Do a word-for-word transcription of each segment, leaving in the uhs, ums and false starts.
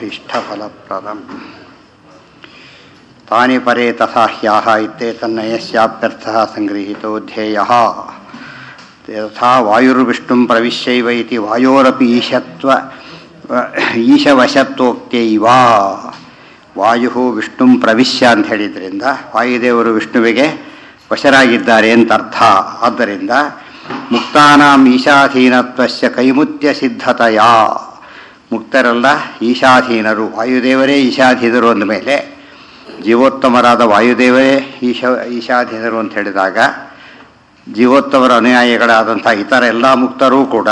ಇಷ್ಟಫಲಪ್ರದಂ ತಾನಿ ಪರೇ ತಥಾ ಹ್ಯಾಹ ಇತ್ಯೇತನ್ನಯಸ್ಯಾಪ್ಯರ್ಥಃ ಸಂಗೃಹೀತೋ ಧ್ಯೇಯಃ ತಥಾ ವಾಯುರ್ವಿಷ್ಣುಂ ಪ್ರವಿಶ್ಯೈವ ಇತಿ ವಾಯೋರಪಿ ಈಶತ್ವ ಈಶವಶತ್ವೋಕ್ತೈವ. ವಾಯು ವಿಷ್ಣುಂ ಪ್ರವಿಶ್ಯ ಅಂತ ಹೇಳಿದ್ರಿಂದ ವಾಯುದೇವರು ವಿಷ್ಣುವಿಗೆ ವಶರಾಗಿದ್ದಾರೆ ಅಂತ ಅರ್ಥ. ಆದ್ದರಿಂದ ಮುಕ್ತಾನಾಂ ಈಶಾಧೀನತ್ವಸ್ಯ ಕೈಮುತ್ಯ ಸಿದ್ಧತೆಯ, ಮುಕ್ತರೆಲ್ಲ ಈಶಾಧೀನರು, ವಾಯುದೇವರೇ ಈಶಾಧೀನರು ಅಂದಮೇಲೆ ಜೀವೋತ್ತಮರಾದ ವಾಯುದೇವರೇ ಈಶ ಈಶಾಧೀನರು ಅಂತ ಹೇಳಿದಾಗ ಜೀವೋತ್ತಮರ ಅನುಯಾಯಿಗಳಾದಂಥ ಇತರ ಎಲ್ಲ ಮುಕ್ತರೂ ಕೂಡ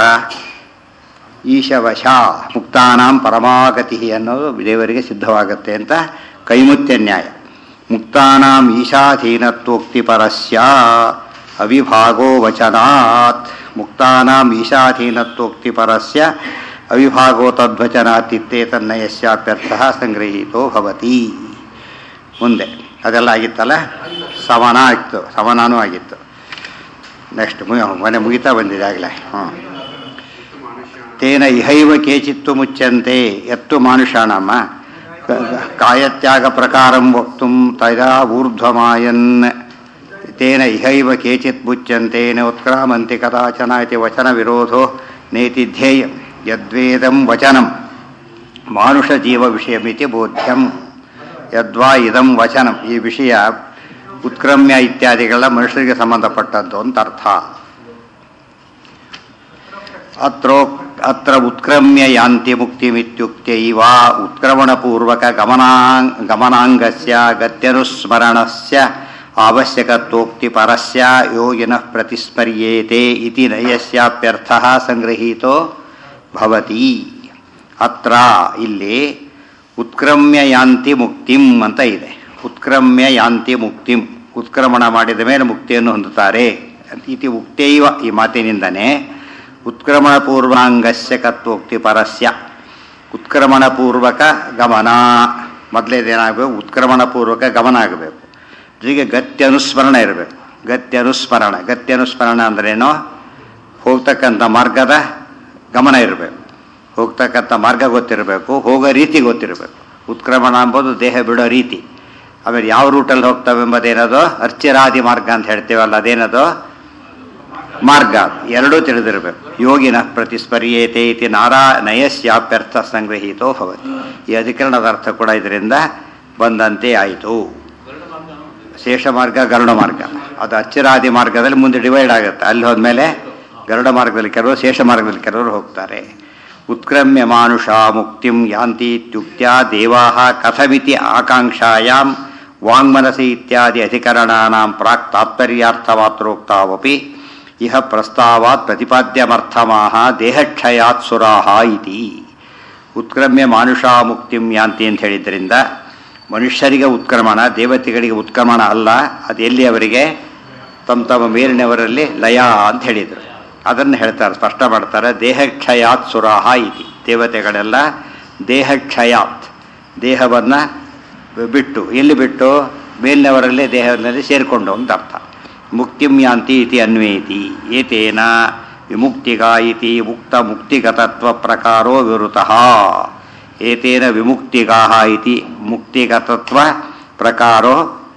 ಈಶವಶ ಮುಕ್ತಾನಾಂ ಪರಮಾಗತಿ ಅನ್ನೋದು ದೇವರಿಗೆ ಸಿದ್ಧವಾಗುತ್ತೆ ಅಂತ ಕೈಮುತ್ಯ ನ್ಯಾಯ. ಮುಕ್ತಾನಾಂ ಈಶಾಧೀನತ್ವೋಕ್ತಿ ಪರಸ್ಯ ಅವಿಭಾಗೋ ವಚನಾತ್, ಮುಕ್ತಾನಾಂ ಈಶಾಧೀನತ್ವೋಕ್ತಿ ಪರಸ್ಯ ಅವಿಭಾಗೋ ತದ್ವಚನಾತ್ ಇತ್ಯೇತನ್ನಯಸ್ಯಾಪ್ಯರ್ಥಃ ಸಂಗೃಹೀತೋ ಭವತಿ. ಮುಂದೆ ಅದೆಲ್ಲ ಆಗಿತ್ತಲ್ಲ, ಸಮಾನ ಆಗಿತ್ತು, ಸಮಾನನೂ ಆಗಿತ್ತು. ನೆಕ್ಸ್ಟ್ ಮನೆ ಮುಗಿತಾ ಬಂದಿದೆ ಆಗಲೇ. ಹಾಂ ತೇನ ಇಹೈವ ಕೇಚಿತ್ತು ಮುಚ್ಚಂತೆ ಎತ್ತು ಮಾನುಷಾಣಮ್ಮ ಕಾಯತ್ಯಾಗ ಪ್ರಕಾರಂ ವಕ್ತುಂ ತದಾ ಊರ್ಧ್ವಮಾಯನ್ ತೇನ ಇಹೈವ ಕೇಚಿತ್ ಮುಚ್ಚಂತೆ ನ ಉತ್ಕ್ರಾಮಂತಿ ಕದಾಚನ ಇತಿ ವಚನ ವಿರೋಧೋ ನೇತಿ ಧ್ಯೇಯಂ ಯದ್ವೇದಂ ವಚನಂ ಮಾನುಷ ಜೀವ ವಿಷಯಮಿತಿ ಬೋಧ್ಯಂ. ಯದ್ವಾ ಇದಂ ವಚನಂ, ಈ ವಿಷಯ ಉತ್ಕ್ರಮ್ಯ ಇತ್ಯಾದಿಗಳ ಮನುಷ್ಯರಿಗೆ ಸಂಬಂಧಪಟ್ಟದ್ದು ಅಂತ ಅರ್ಥ. ಅತ್ರೋ ಅತ್ರ ಉತ್ಕ್ರಮ್ಯ ಯಾಂತಿ ಮುಕ್ತಿಮಿತ್ಯುಕ್ತೈವ ಉತ್ಕ್ರಮಣಪೂರ್ವಕ ಗಮನಾಂಗ್ ಗಮನಾಂಗಸ್ಯ ಗತ್ಯನುಸ್ಮರಣಸ್ಯ ಅವಶ್ಯಕತ್ವೋಕ್ತಿ ಪರಸ್ಯ ಯೋಗಿನಃ ಪ್ರತಿಸ್ಮರ್ಯೇತೆ ಇತಿ ನಯಸ್ಯಾಪ್ಯರ್ಥಃ ಸಂಗೃಹೀತೋ ಭವತಿ. ಅತ್ರ ಇಲ್ಲಿ ಉತ್ಕ್ರಮ್ಯ ಯಾಂತಿ ಮುಕ್ತಿಂ ಅಂತ ಇದೆ. ಉತ್ಕ್ರಮ್ಯ ಯಾಂತಿ ಮುಕ್ತಿಂ, ಉತ್ಕ್ರಮಣ ಮಾಡಿದ ಮೇಲೆ ಮುಕ್ತಿಯನ್ನು ಹೊಂದುತ್ತಾರೆ ಇತಿ ಉಕ್ತೈವ, ಈ ಮಾತಿನಿಂದನೇ ಉತ್ಕ್ರಮಣ ಪೂರ್ವಾಂಗಸ್ಯ ಕತ್ವೋಕ್ತಿ ಪರಸ್ಯ, ಉತ್ಕ್ರಮಣ ಪೂರ್ವಕ ಗಮನ ಮೊದಲೇದೇನಾಗಬೇಕು, ಉತ್ಕ್ರಮಣ ಪೂರ್ವಕ ಗಮನ ಆಗಬೇಕು. ಜೊತೆಗೆ ಗತ್ಯನುಸ್ಮರಣ ಇರಬೇಕು. ಗತ್ಯನುಸ್ಮರಣ ಗತ್ಯನುಸ್ಮರಣ ಅಂದ್ರೇನೋ ಹೋಗ್ತಕ್ಕಂಥ ಮಾರ್ಗದ ಗಮನ ಇರಬೇಕು, ಹೋಗ್ತಕ್ಕಂಥ ಮಾರ್ಗ ಗೊತ್ತಿರಬೇಕು, ಹೋಗೋ ರೀತಿ ಗೊತ್ತಿರಬೇಕು. ಉತ್ಕ್ರಮಣ ಎಂಬುದು ದೇಹ ಬಿಡೋ ರೀತಿ. ಆಮೇಲೆ ಯಾವ ರೂಟಲ್ಲಿ ಹೋಗ್ತವೆ ಎಂಬುದೇನದು ಅರ್ಚಿರಾದಿ ಮಾರ್ಗ ಅಂತ ಹೇಳ್ತೇವಲ್ಲ, ಅದೇನದು ಮಾರ್ಗ, ಎರಡೂ ತಿಳಿದಿರಬೇಕು. ಯೋಗಿನ ಪ್ರತಿಸ್ಮರ್ಯೇತೆ ಇತಿ ನಾರಾ ನಯಸ್ಯಾಪ್ಯರ್ಥ ಸಂಗ್ರಹೀತೋ ಭವತಿ. ಈ ಅಧಿಕರಣದ ಅರ್ಥ ಕೂಡ ಇದರಿಂದ ಬಂದಂತೆ ಆಯಿತು. ಶೇಷ ಮಾರ್ಗ ಗರುಡ ಮಾರ್ಗ, ಅದು ಅಚ್ಚಿರಾದಿ ಮಾರ್ಗದಲ್ಲಿ ಮುಂದೆ ಡಿವೈಡ್ ಆಗುತ್ತೆ. ಅಲ್ಲಿ ಹೋದ್ಮೇಲೆ ಗರುಡ ಮಾರ್ಗದಲ್ಲಿ ಕೆಲವರು, ಶೇಷ ಮಾರ್ಗದಲ್ಲಿ ಕೆಲವರು ಹೋಗ್ತಾರೆ. ಉತ್ಕ್ರಮ್ಯ ಮಾನುಷ ಮುಕ್ತಿಂ ಯಾಂತಿ ಇತ್ಯುಕ್ತ್ಯಾ ದೇವಾಃ ಕಥಮಿತಿ ಆಕಾಂಕ್ಷಾಯಾಂ ವಾಂಗ್ಮನಸಿ ಇತ್ಯಾದಿ ಅಧಿಕರಣಾನಾಂ ಪ್ರಾಕ್ ತಾತ್ಪರ್ಯಾರ್ಥಮಾತ್ರೋಕ್ತಾವಪಿ ಇಹ ಪ್ರಸ್ತಾವಾತ್ ಪ್ರತಿಪಾದ್ಯಮರ್ಥಮಾಹ ದೇಹಕ್ಷಯಾತ್ ಸುರಾಹ ಇತಿ. ಉತ್ಕ್ರಮ್ಯ ಮಾನುಷ ಮುಕ್ತಿಂ ಯಾಂತಿ ಅಂತ ಹೇಳಿದ್ರಿಂದ ಮನುಷ್ಯರಿಗೆ ಉತ್ಕ್ರಮಣ, ದೇವತೆಗಳಿಗೆ ಉತ್ಕ್ರಮಣ ಅಲ್ಲ. ಅದು ಎಲ್ಲಿ ಅವರಿಗೆ ತಮ್ಮ ತಮ್ಮ ಮೇಲಿನವರಲ್ಲಿ ಲಯ ಅಂತ ಹೇಳಿದರು. ಅದನ್ನು ಹೇಳ್ತಾರೆ, ಸ್ಪಷ್ಟ ಮಾಡ್ತಾರೆ. ದೇಹಕ್ಷಯಾತ್ ಸುರಾಹ ಇತಿ, ದೇವತೆಗಳೆಲ್ಲ ದೇಹಕ್ಷಯಾತ್, ದೇಹವನ್ನು ಬಿಟ್ಟು, ಎಲ್ಲಿ ಬಿಟ್ಟು, ಮೇಲಿನವರಲ್ಲೇ ದೇಹದಲ್ಲಿ ಸೇರಿಕೊಂಡು ಅಂತ ಅರ್ಥ. ಮುಕ್ತಿಂ ಯಾಂತಿ ಇತಿ ಅನ್ವೇತಿ ಏತೇನ ವಿಮುಕ್ತಿಗಾ ಇತಿ ಮುಕ್ತ ಮುಕ್ತಿಗತತ್ವ ಪ್ರಕಾರೋ ವಿವೃತಃ. ಏತೇನ ವಿಮುಕ್ತಿಗಾ ಇತಿ ಮುಕ್ತಿಗತತ್ವ ಪ್ರಕಾರೋ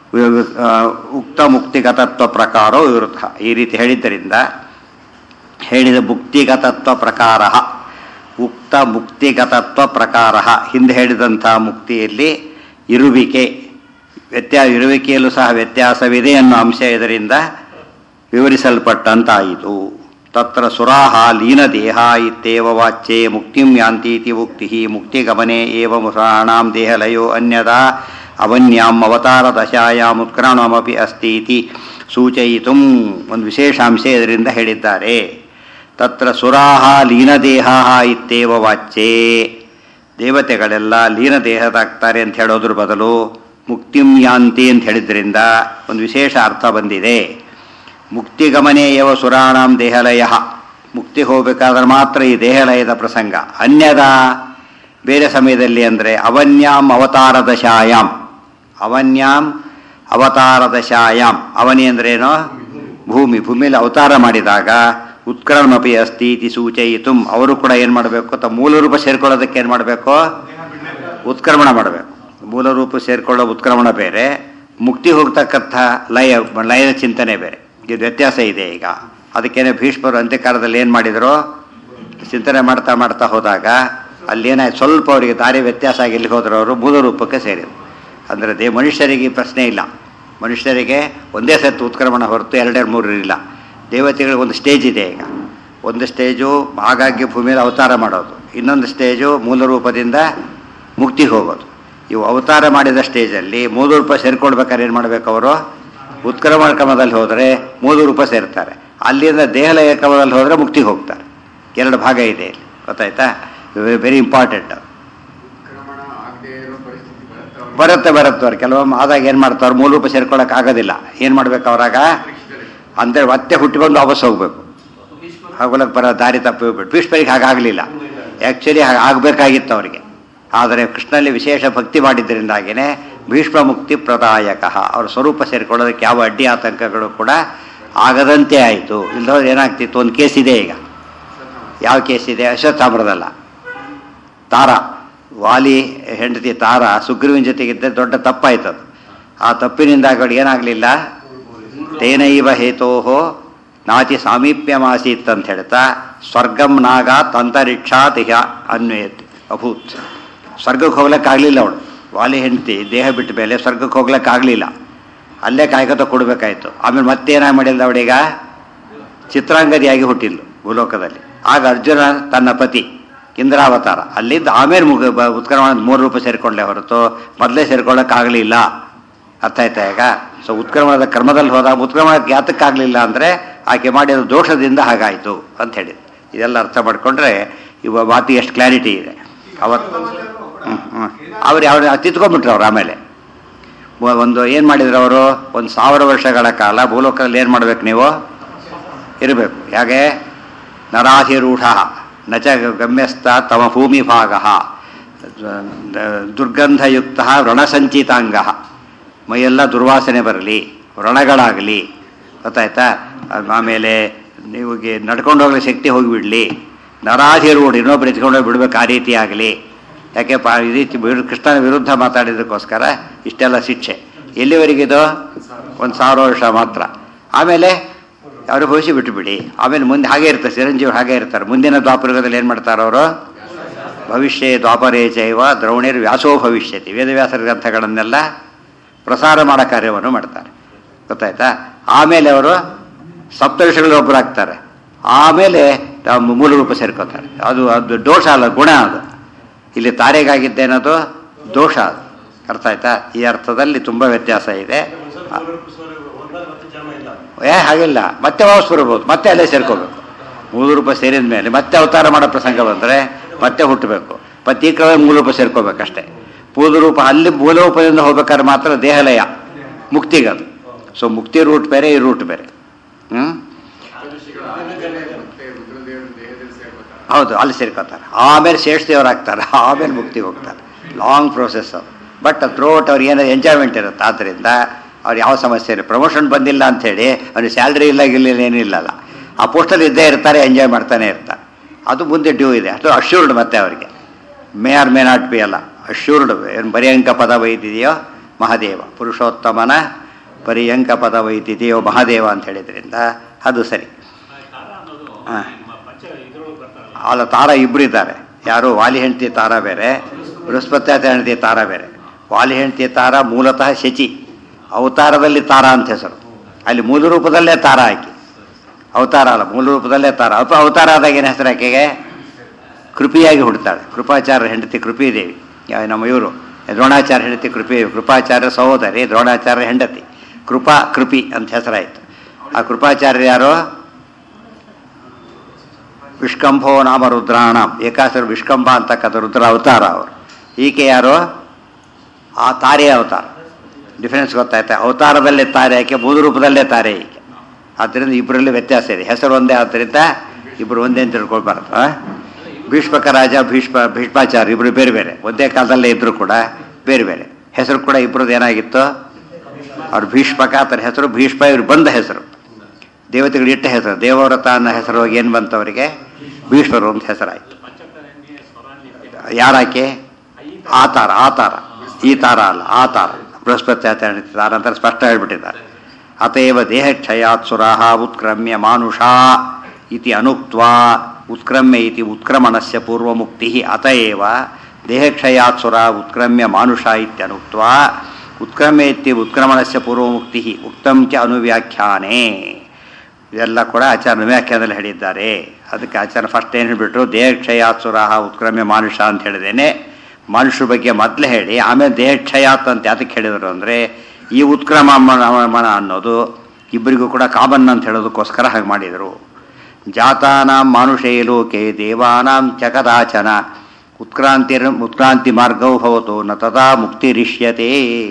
ಉಕ್ತ ಮುಕ್ತಿಗತತ್ವ ಪ್ರಕಾರೋ ವಿವೃತಃ. ಈ ರೀತಿ ಹೇಳಿದ್ದರಿಂದ ಹೇಳಿದ ಮುಕ್ತಿಗತತ್ವ ಪ್ರಕಾರ, ಉಕ್ತ ಮುಕ್ತಿಗತತ್ವ ಪ್ರಕಾರ, ಹಿಂದೆ ಹೇಳಿದಂಥ ಮುಕ್ತಿಯಲ್ಲಿ ಇರುವಿಕೆ, ವ್ಯತ್ಯಾಸ, ಇರುವಿಕೆಯಲ್ಲೂ ಸಹ ವ್ಯತ್ಯಾಸವಿದೆ ಅನ್ನೋ ಅಂಶ ಇದರಿಂದ ವಿವರಿಸಲ್ಪಟ್ಟಂತಾಯಿತು. ತತ್ರ ಸುರಾಹ ಲೀನದೇಹ ಇತ್ಯೇವ ವಾಚ್ಯೆ ಮುಕ್ತಿಂ ಯಾಂತೀತಿ ಮುಕ್ತಿ ಮುಕ್ತಿಗಮನೆ ಏವ ಮುಸಾಣಾಂ ದೇಹಲಯೋ ಅನ್ಯದಾ ಅವನ್ಯಾಂ ಅವತಾರ ದಶಾಯಾಂ ಉತ್ಕ್ರಮಣಮಪಿ ಅಸ್ತಿ ಇತಿ ಸೂಚಯಿತುಂ ಒಂದು ವಿಶೇಷಾಂಶ ಇದರಿಂದ ಹೇಳಿದ್ದಾರೆ. ತತ್ರ ಸುರಾಹ ಲೀನದೇಹ ಇತ್ಯೇವ ವಾಚ್ಯೆ, ದೇವತೆಗಳೆಲ್ಲ ಲೀನದೇಹದಾಗ್ತಾರೆ ಅಂತ ಹೇಳೋದ್ರ ಬದಲು ಮುಕ್ತಿಂ ಯಾಂತಿ ಅಂತ ಹೇಳಿದ್ರಿಂದ ಒಂದು ವಿಶೇಷ ಅರ್ಥ ಬಂದಿದೆ. ಮುಕ್ತಿಗಮನೆ ಏವ ಸುರಾಣಾಂ ದೇಹಲಯ, ಮುಕ್ತಿ ಹೋಗಬೇಕಾದ್ರೆ ಮಾತ್ರ ಈ ದೇಹಲಯದ ಪ್ರಸಂಗ. ಅನ್ಯದ ಬೇರೆ ಸಮಯದಲ್ಲಿ ಅಂದರೆ ಅವನ್ಯಾಂ ಅವತಾರ ದಶಾಯಾಮ್, ಅವನ್ಯಾಂ ಅವತಾರ ದಶಾಯಾಮ್, ಅವನಿ ಅಂದ್ರೇನೋ ಭೂಮಿ, ಭೂಮಿಯಲ್ಲಿ ಅವತಾರ ಮಾಡಿದಾಗ ಉತ್ಕ್ರಮಪಿ ಅಸ್ತಿ ಇತಿ ಸೂಚಯಿತು, ಅವರು ಕೂಡ ಏನು ಮಾಡಬೇಕು, ತಮ್ಮ ಮೂಲ ರೂಪ ಸೇರ್ಕೊಳ್ಳೋದಕ್ಕೆ ಏನು ಮಾಡಬೇಕು, ಉತ್ಕ್ರಮಣ ಮಾಡಬೇಕು. ಮೂಲ ರೂಪ ಸೇರಿಕೊಳ್ಳೋ ಉತ್ಕ್ರಮಣ ಬೇರೆ, ಮುಕ್ತಿ ಹೋಗ್ತಕ್ಕಂಥ ಲಯ ಲಯದ ಚಿಂತನೆ ಬೇರೆ. ಇದು ವ್ಯತ್ಯಾಸ ಇದೆ. ಈಗ ಅದಕ್ಕೇನೆ ಭೀಷ್ಮರು ಅಂತ್ಯಕಾಲದಲ್ಲಿ ಏನು ಮಾಡಿದರು, ಚಿಂತನೆ ಮಾಡ್ತಾ ಮಾಡ್ತಾ ಹೋದಾಗ ಅಲ್ಲೇನಾಯ್ತು, ಸ್ವಲ್ಪ ಅವರಿಗೆ ದಾರಿ ವ್ಯತ್ಯಾಸ ಆಗಿ ಎಲ್ಲಿ ಹೋದ್ರು, ಅವರು ಮೂಲ ರೂಪಕ್ಕೆ ಸೇರಿದರು. ಅಂದರೆ ದೇ ಮನುಷ್ಯರಿಗೆ ಈ ಪ್ರಶ್ನೆ ಇಲ್ಲ. ಮನುಷ್ಯರಿಗೆ ಒಂದೇ ಸತ್ತು ಉತ್ಕ್ರಮಣ ಹೊರತು ಎರಡೆರಡು ಮೂರು ಇಲ್ಲ. ದೇವತೆಗಳಿಗೆ ಒಂದು ಸ್ಟೇಜ್ ಇದೆ. ಈಗ ಒಂದು ಸ್ಟೇಜು ಆಗಾಗ್ಗೆ ಭೂಮಿಯಲ್ಲಿ ಅವತಾರ ಮಾಡೋದು, ಇನ್ನೊಂದು ಸ್ಟೇಜು ಮೂಲ ರೂಪದಿಂದ ಮುಕ್ತಿ ಹೋಗೋದು. ಇವು ಅವತಾರ ಮಾಡಿದ ಸ್ಟೇಜಲ್ಲಿ ಮೂಲ ರೂಪ ಸೇರ್ಕೊಳ್ಬೇಕಾದ್ರೆ ಏನು ಮಾಡಬೇಕು, ಅವರು ಉತ್ಕ್ರಮಣ ಕ್ರಮದಲ್ಲಿ ಹೋದರೆ ಮೂಲ ರೂಪ ಸೇರ್ತಾರೆ, ಅಲ್ಲಿಂದ ದೇಹಲಯ ಕ್ರಮದಲ್ಲಿ ಹೋದರೆ ಮುಕ್ತಿ ಹೋಗ್ತಾರೆ. ಎರಡು ಭಾಗ ಇದೆ ಇಲ್ಲಿ, ಗೊತ್ತಾಯ್ತಾ? Very important. ಬರುತ್ತೆ ಬರುತ್ತೆ ಅವ್ರು ಕೆಲವೊಮ್ಮೆ ಆದಾಗ ಏನು ಮಾಡ್ತಾವ್ರು, ಮೂಲ ರೂಪ ಸೇರ್ಕೊಳ್ಳೋಕೆ ಆಗೋದಿಲ್ಲ. ಏನು ಮಾಡ್ಬೇಕು ಅವರಾಗ ಅಂದರೆ ಮತ್ತೆ ಹುಟ್ಟಿ ಬಂದು ವಾಪಸ್ ಹೋಗ್ಬೇಕು. ಹೋಗ್ಲಕ್ಕೆ ಬರೋ ದಾರಿ ತಪ್ಪಿ ಹೋಗ್ಬಿಟ್ಟು ಭೀಷ್ಮರಿಗೆ ಹಾಗಾಗಲಿಲ್ಲ. ಆ್ಯಕ್ಚುಲಿ ಹಾಗೆ ಆಗಬೇಕಾಗಿತ್ತು ಅವರಿಗೆ. ಆದರೆ ಕೃಷ್ಣನಲ್ಲಿ ವಿಶೇಷ ಭಕ್ತಿ ಮಾಡಿದ್ದರಿಂದಾಗಿಯೇ ಭೀಷ್ಮ ಮುಕ್ತಿ ಪ್ರದಾಯಕ. ಅವ್ರ ಸ್ವರೂಪ ಸೇರಿಕೊಳ್ಳೋದಕ್ಕೆ ಯಾವ ಅಡ್ಡಿ ಆತಂಕಗಳು ಕೂಡ ಆಗದಂತೆ ಆಯಿತು. ಇಲ್ಲದವ್ರು ಏನಾಗ್ತಿತ್ತು, ಒಂದು ಕೇಸ್ ಇದೆ ಈಗ. ಯಾವ ಕೇಸ್ ಇದೆ? ಅಶ್ವತ್ಥಾಮ್ರದಲ್ಲ, ತಾರಾ, ವಾಲಿ ಹೆಂಡತಿ ತಾರಾ ಸುಗ್ರೀವನ ಜೊತೆಗಿದ್ದರೆ ದೊಡ್ಡ ತಪ್ಪಾಯ್ತದು. ಆ ತಪ್ಪಿನಿಂದ ಅವಳು ಏನಾಗಲಿಲ್ಲ, ತೇನೈವ ಹೇತೋಹೋ ನಾತಿ ಸಾಮೀಪ್ಯಮಾಸೀತ್ ಅಂತ ಹೇಳ್ತಾ ಸ್ವರ್ಗಂ ನಾಗ ತಂತರಿಕ್ಷಾತಿಹ ಅನ್ವಯತಿ ಅಭೂತ್. ಸ್ವರ್ಗಕ್ಕೆ ಹೋಗ್ಲಿಕ್ಕಾಗಲಿಲ್ಲ ಅವಳು. ವಾಲಿ ಹೆಂಡತಿ ದೇಹ ಬಿಟ್ಟ ಮೇಲೆ ಸ್ವರ್ಗಕ್ಕೆ ಹೋಗ್ಲಿಕ್ಕಾಗಲಿಲ್ಲ. ಅಲ್ಲೇ ಕಾಯ್ಕತ ಕೊಡಬೇಕಾಯ್ತು. ಆಮೇಲೆ ಮತ್ತೇನಾಗಿ ಮಾಡಿಲ್ಲ ಅವಳೀಗ, ಚಿತ್ರಾಂಗದಿಯಾಗಿ ಹುಟ್ಟಿದ್ಲು ಭೂಲೋಕದಲ್ಲಿ. ಆಗ ಅರ್ಜುನ ತನ್ನ ಪತಿ ಇಂದ್ರಾವತಾರ, ಅಲ್ಲಿಂದ ಆಮೇಲೆ ಮುಗ ಉತ್ಕ್ರಮಣ ಮೂರು ರೂಪ ಸೇರಿಕೊಂಡೇ ಹೊರತು ಮೊದಲೇ ಸೇರ್ಕೊಳ್ಳೋಕ್ಕಾಗಲಿಲ್ಲ. ಅರ್ಥ ಆಯ್ತಾ ಈಗ? ಸೊ ಉತ್ಕ್ರಮಣದ ಕ್ರಮದಲ್ಲಿ ಹೋದಾಗ ಉತ್ಕ್ರಮಣಕ್ಕೆ ಯಾತಕ್ಕಾಗಲಿಲ್ಲ ಅಂದರೆ ಆಕೆ ಮಾಡಿದ ದೋಷದಿಂದ ಹಾಗಾಯಿತು ಅಂತ ಹೇಳಿದ್ರು. ಇದೆಲ್ಲ ಅರ್ಥ ಮಾಡಿಕೊಂಡ್ರೆ ಇವ ಮಾತಿಗೆ ಎಷ್ಟು ಕ್ಲಾರಿಟಿ ಇದೆ. ಅವತ್ತು ಹ್ಞೂ ಹ್ಞೂ ಅವ್ರು ಯಾವ ತಿತ್ಕೊಂಡ್ಬಿಟ್ರು ಅವ್ರು. ಆಮೇಲೆ ಒಂದು ಏನು ಮಾಡಿದ್ರು ಅವರು, ಒಂದು ಸಾವಿರ ವರ್ಷಗಳ ಕಾಲ ಭೂಲೋಕದಲ್ಲಿ ಏನು ಮಾಡಬೇಕು, ನೀವು ಇರಬೇಕು. ಹೇಗೆ? ನರಾಧಿರೂಢ ನಚ ಗಮ್ಯಸ್ಥ ತಮ ಭೂಮಿ ಭಾಗ ದುರ್ಗಂಧಯುಕ್ತ ವ್ರಣಸಂಚಿತಾಂಗ. ಮೈಯೆಲ್ಲ ದುರ್ವಾಸನೆ ಬರಲಿ, ವ್ರಣಗಳಾಗಲಿ, ಗೊತ್ತಾಯ್ತಾ? ಆಮೇಲೆ ನೀವಿಗೆ ನಡ್ಕೊಂಡು ಹೋಗಲಿ ಶಕ್ತಿ ಹೋಗಿಬಿಡಲಿ. ನರಾಧಿರೂಢ ಇನ್ನೊಬ್ರು ಎತ್ಕೊಂಡೋಗಿ ಬಿಡ್ಬೇಕು, ಆ ರೀತಿ ಆಗಲಿ. ಯಾಕೆ ಪ ಈ ರೀತಿ ಕೃಷ್ಣನ ವಿರುದ್ಧ ಮಾತಾಡಿದಕ್ಕೋಸ್ಕರ ಇಷ್ಟೆಲ್ಲ ಶಿಕ್ಷೆ. ಎಲ್ಲಿವರೆಗಿದು? ಒಂದು ಸಾವಿರ ವರ್ಷ ಮಾತ್ರ. ಆಮೇಲೆ ಅವರು ಭವಿಷ್ಯ ಬಿಟ್ಟುಬಿಡಿ. ಆಮೇಲೆ ಮುಂದೆ ಹಾಗೆ ಇರ್ತಾರೆ, ಚಿರಂಜೀವಿ ಹಾಗೆ ಇರ್ತಾರೆ. ಮುಂದಿನ ದ್ವಾಪರಯುಗದಲ್ಲಿ ಏನು ಮಾಡ್ತಾರೆ ಅವರು? ಭವಿಷ್ಯ ದ್ವಾಪರೇ ಚೈವ ದ್ರೌಣಿರ್ ವ್ಯಾಸೋ ಭವಿಷ್ಯತಿ. ವೇದವ್ಯಾಸರ ಗ್ರಂಥಗಳನ್ನೆಲ್ಲ ಪ್ರಸಾರ ಮಾಡೋ ಕಾರ್ಯವನ್ನು ಮಾಡ್ತಾರೆ, ಗೊತ್ತಾಯ್ತಾ? ಆಮೇಲೆ ಅವರು ಸಪ್ತಋಷಿಗಳಲ್ಲಿ ಒಬ್ಬರಾಗ್ತಾರೆ. ಆಮೇಲೆ ಮೂಲ ರೂಪ ಸೇರ್ಕೋತಾರೆ. ಅದು ಅದು ದೋಷ ಅಲ್ಲ, ಗುಣ. ಅದು ಇಲ್ಲಿ ತಾರೆಗಾಗಿದ್ದೇನದು ದೋಷ. ಅದು ಅರ್ಥ ಆಯ್ತಾ? ಈ ಅರ್ಥದಲ್ಲಿ ತುಂಬ ವ್ಯತ್ಯಾಸ ಇದೆ. ಏ ಹಾಗಿಲ್ಲ, ಮತ್ತೆ ವಾಪಸ್ ಬರಬಹುದು, ಮತ್ತೆ ಅಲ್ಲೇ ಸೇರ್ಕೋಬೇಕು. ಮೂಲ ರೂಪ ಸೇರಿದ ಮೇಲೆ ಮತ್ತೆ ಅವತಾರ ಮಾಡೋ ಪ್ರಸಂಗ ಬಂದರೆ ಮತ್ತೆ ಹುಟ್ಟಬೇಕು. ಮತ್ತೆ ಈ ಕಡೆ ಮೂಲ ರೂಪ ಸೇರ್ಕೋಬೇಕಷ್ಟೇ. ಮೂಲ ರೂಪ ಅಲ್ಲಿ ಮೂಲ ರೂಪದಿಂದ ಹೋಗ್ಬೇಕಾದ್ರೆ ಮಾತ್ರ ದೇಹಲಯ ಮುಕ್ತಿಗದು. ಸೊ ಮುಕ್ತಿ ರೂಟ್ ಬೇರೆ, ಈ ರೂಟ್ ಬೇರೆ. ಹ್ಞೂ ಹೌದು, ಅಲ್ಲಿ ಸೇರ್ಕೋತಾರೆ. ಆಮೇಲೆ ಶೇಷದೇವರಾಗ್ತಾರೆ, ಆಮೇಲೆ ಮುಕ್ತಿಗೆ ಹೋಗ್ತಾರೆ. ಲಾಂಗ್ ಪ್ರೋಸೆಸ್ ಅದು. ಬಟ್ ಥ್ರೂಔಟ್ ಅವ್ರಿಗೆ ಏನೋ ಎಂಜಾಯ್ಮೆಂಟ್ ಇರುತ್ತೆ. ಆದ್ದರಿಂದ ಅವ್ರು ಯಾವ ಸಮಸ್ಯೆ ಇಲ್ಲ. ಪ್ರಮೋಷನ್ ಬಂದಿಲ್ಲ ಅಂಥೇಳಿ ಅವ್ರಿಗೆ ಸ್ಯಾಲ್ರಿ ಇಲ್ಲ ಗಿಲ್ಲ ಏನಿಲ್ಲಲ್ಲ. ಆ ಪೋಸ್ಟಲ್ಲಿ ಇದ್ದೇ ಇರ್ತಾರೆ, ಎಂಜಾಯ್ ಮಾಡ್ತಾನೆ ಇರ್ತಾರೆ. ಅದು ಮುಂದೆ ಡ್ಯೂ ಇದೆ. ಅದು ಅಶ್ಯೂರ್ಡ್. ಮತ್ತೆ ಅವರಿಗೆ may or may not be ಅಲ್ಲ, ಅಶ್ಯೂರ್ಡ್. ಏನು ಪರ್ಯಂಕ ಪದ ವೈದಿದೆಯೋ ಮಹಾದೇವ, ಪುರುಷೋತ್ತಮನ ಪರ್ಯಂಕ ಪದ ವೈದಿದೆಯೋ ಮಹಾದೇವ ಅಂತ ಹೇಳಿದ್ರಿಂದ ಅದು ಸರಿ. ಹಾಂ, ಅಲ್ಲ, ತಾರ ಇಬ್ಬರು ಇದ್ದಾರೆ. ಯಾರು? ವಾಲಿ ಹೆಂಡತಿ ತಾರ ಬೇರೆ, ಬೃಹಸ್ಪತ್ಯಾತ ಹೆಂಡತಿ ತಾರ ಬೇರೆ. ವಾಲಿ ಹೆಂಡತಿ ತಾರ ಮೂಲತಃ ಶಚಿ, ಅವತಾರದಲ್ಲಿ ತಾರ ಅಂತ ಹೆಸರು. ಅಲ್ಲಿ ಮೂಲ ರೂಪದಲ್ಲೇ ತಾರ ಹಾಕಿ, ಅವತಾರ ಅಲ್ಲ, ಮೂಲ ರೂಪದಲ್ಲೇ ತಾರ. ಅಪ್ಪ ಅವತಾರ ಆದಾಗ ಏನು ಹೆಸರು ಆಕೆಗೆ? ಕೃಪಿಯಾಗಿ ಹುಡ್ತಾಳೆ. ಕೃಪಾಚಾರ್ಯ ಹೆಂಡತಿ ಕೃಪಿದೇವಿ. ನಮ್ಮ ಇವರು ದ್ರೋಣಾಚಾರ್ಯ ಹೆಂಡತಿ ಕೃಪಿ, ಕೃಪಾಚಾರ್ಯ ಸಹೋದರಿ, ದ್ರೋಣಾಚಾರ್ಯ ಹೆಂಡತಿ. ಕೃಪಾ ಕೃಪಿ ಅಂತ ಹೆಸರಾಯಿತು. ಆ ಕೃಪಾಚಾರ್ಯ ಯಾರು? ವಿಷ್ಕಂಭೋ ನಾಮ ರುದ್ರಾಣ, ಏಕಾಸರು ವಿಷ್ಕಂಭ ಅಂತಕ್ಕಂಥ ರುದ್ರ ಅವತಾರ ಅವರು. ಈಕೆ ಯಾರು? ಆ ತಾರೆಯ ಅವತಾರ. ಡಿಫರೆನ್ಸ್ ಗೊತ್ತಾಯ್ತಾ? ಅವತಾರದಲ್ಲೇ ತಾರೆ ಆಕೆ, ಮೂಲ ರೂಪದಲ್ಲೇ ತಾರೆ ಈಕೆ. ಆದ್ದರಿಂದ ಇಬ್ಬರಲ್ಲಿ ವ್ಯತ್ಯಾಸ ಇದೆ. ಹೆಸರು ಒಂದೇ ಆದ್ದರಿಂದ ಇಬ್ಬರು ಒಂದೇ ಅಂತ ತಿಳ್ಕೊಳ್ಬಾರ್ದು. ಭೀಷ್ಮಕ ರಾಜ, ಭೀಷ್ಮ ಭೀಷ್ಮಾಚಾರ್ಯ ಇಬ್ಬರು ಬೇರೆ ಬೇರೆ, ಒಂದೇ ಕಾಲದಲ್ಲೇ ಇದ್ದರೂ ಕೂಡ ಬೇರೆ ಬೇರೆ. ಹೆಸರು ಕೂಡ ಇಬ್ಬರದ್ದು ಏನಾಗಿತ್ತು? ಅವ್ರು ಭೀಷ್ಮಕ ಆತನ ಹೆಸರು, ಭೀಷ್ಮ ಇವ್ರು ಬಂದ ಹೆಸರು, ದೇವತೆಗಳು ಇಟ್ಟ ಹೆಸರು. ದೇವವ್ರತ ಅನ್ನೋ ಹೆಸರು ಏನು ಬಂತು ಅವರಿಗೆ? ಭೀಷ್ಮರು ಅಂತ ಹೆಸರಾಯಿತು. ಯಾರಾಕೆ? ಆ ತಾರ ಆ ತಾರ ಈ ತಾರ ಅಲ್ಲ ಆ ತಾರ ಬೃಹಸ್ಪತಿ ತಾರ ಅಂತ ಸ್ಪಷ್ಟ ಹೇಳ್ಬಿಟ್ಟಿದ್ದಾರೆ. ಅತೇವ ದೇಹಕ್ಷಯಾತ್ ಸುರಾಹ ಉತ್ಕ್ರಮ್ಯ ಮಾನುಷಾ ಇತಿ ಅನುಕ್ತ್ವಾ ಉತ್ಕ್ರಮ್ಯ ಇತಿ ಉತ್ಕ್ರಮಣಸ್ಯ ಪೂರ್ವಮುಕ್ತಿ ಅತಏವ ದೇಹಕ್ಷಯಾತ್ ಸುರ ಉತ್ಕ್ರಮ್ಯ ಮಾನುಷ ಇತ್ಯನುಕ್ತ್ವಾ ಉತ್ಕ್ರಮ್ಯ ಇತಿ ಉತ್ಕ್ರಮಣಸ್ಯ ಪೂರ್ವಮುಕ್ತಿ ಉಕ್ತಂ ಚ ಅನುವ್ಯಾಖ್ಯಾನೆ. ಇದೆಲ್ಲ ಕೂಡ ಆಚಾರ್ಯ ವ್ಯಾಖ್ಯಾನದಲ್ಲಿ ಹೇಳಿದ್ದಾರೆ. ಅದಕ್ಕೆ ಆಚಾರ್ಯ ಫಸ್ಟ್ ಏನು ಹೇಳಿಬಿಟ್ರು, ದೇಹಕ್ಷಯಾತ್ ಸುರಾಹ ಉತ್ಕ್ರಮ್ಯ ಮಾನುಷ ಅಂತ ಹೇಳಿದೇನೆ. ಮನುಷ್ಯರ ಬಗ್ಗೆ ಮೊದಲೇ ಹೇಳಿ ಆಮೇಲೆ ದೇಹಕ್ಷಯಾತ್ ಅಂತ ಯಾತಕ್ಕೆ ಹೇಳಿದರು ಅಂದರೆ ಈ ಉತ್ಕ್ರಮ ಮನ ಅನ್ನೋದು ಇಬ್ಬರಿಗೂ ಕೂಡ ಕಾಮನ್ ಅಂತ ಹೇಳೋದಕ್ಕೋಸ್ಕರ ಹಾಗೆ ಮಾಡಿದರು. ಜಾತಾನಾಂ ಮಾನುಷೇ ಲೋಕೆ ದೇವಾನಾಂ ಚ ಕದಾಚನ ಉತ್ಕ್ರಾಂತಿ ಉತ್ಕ್ರಾಂತಿ ಮಾರ್ಗವು ಭವತು ನ ತದಾ ಮುಕ್ತಿರಿಷ್ಯತೆ.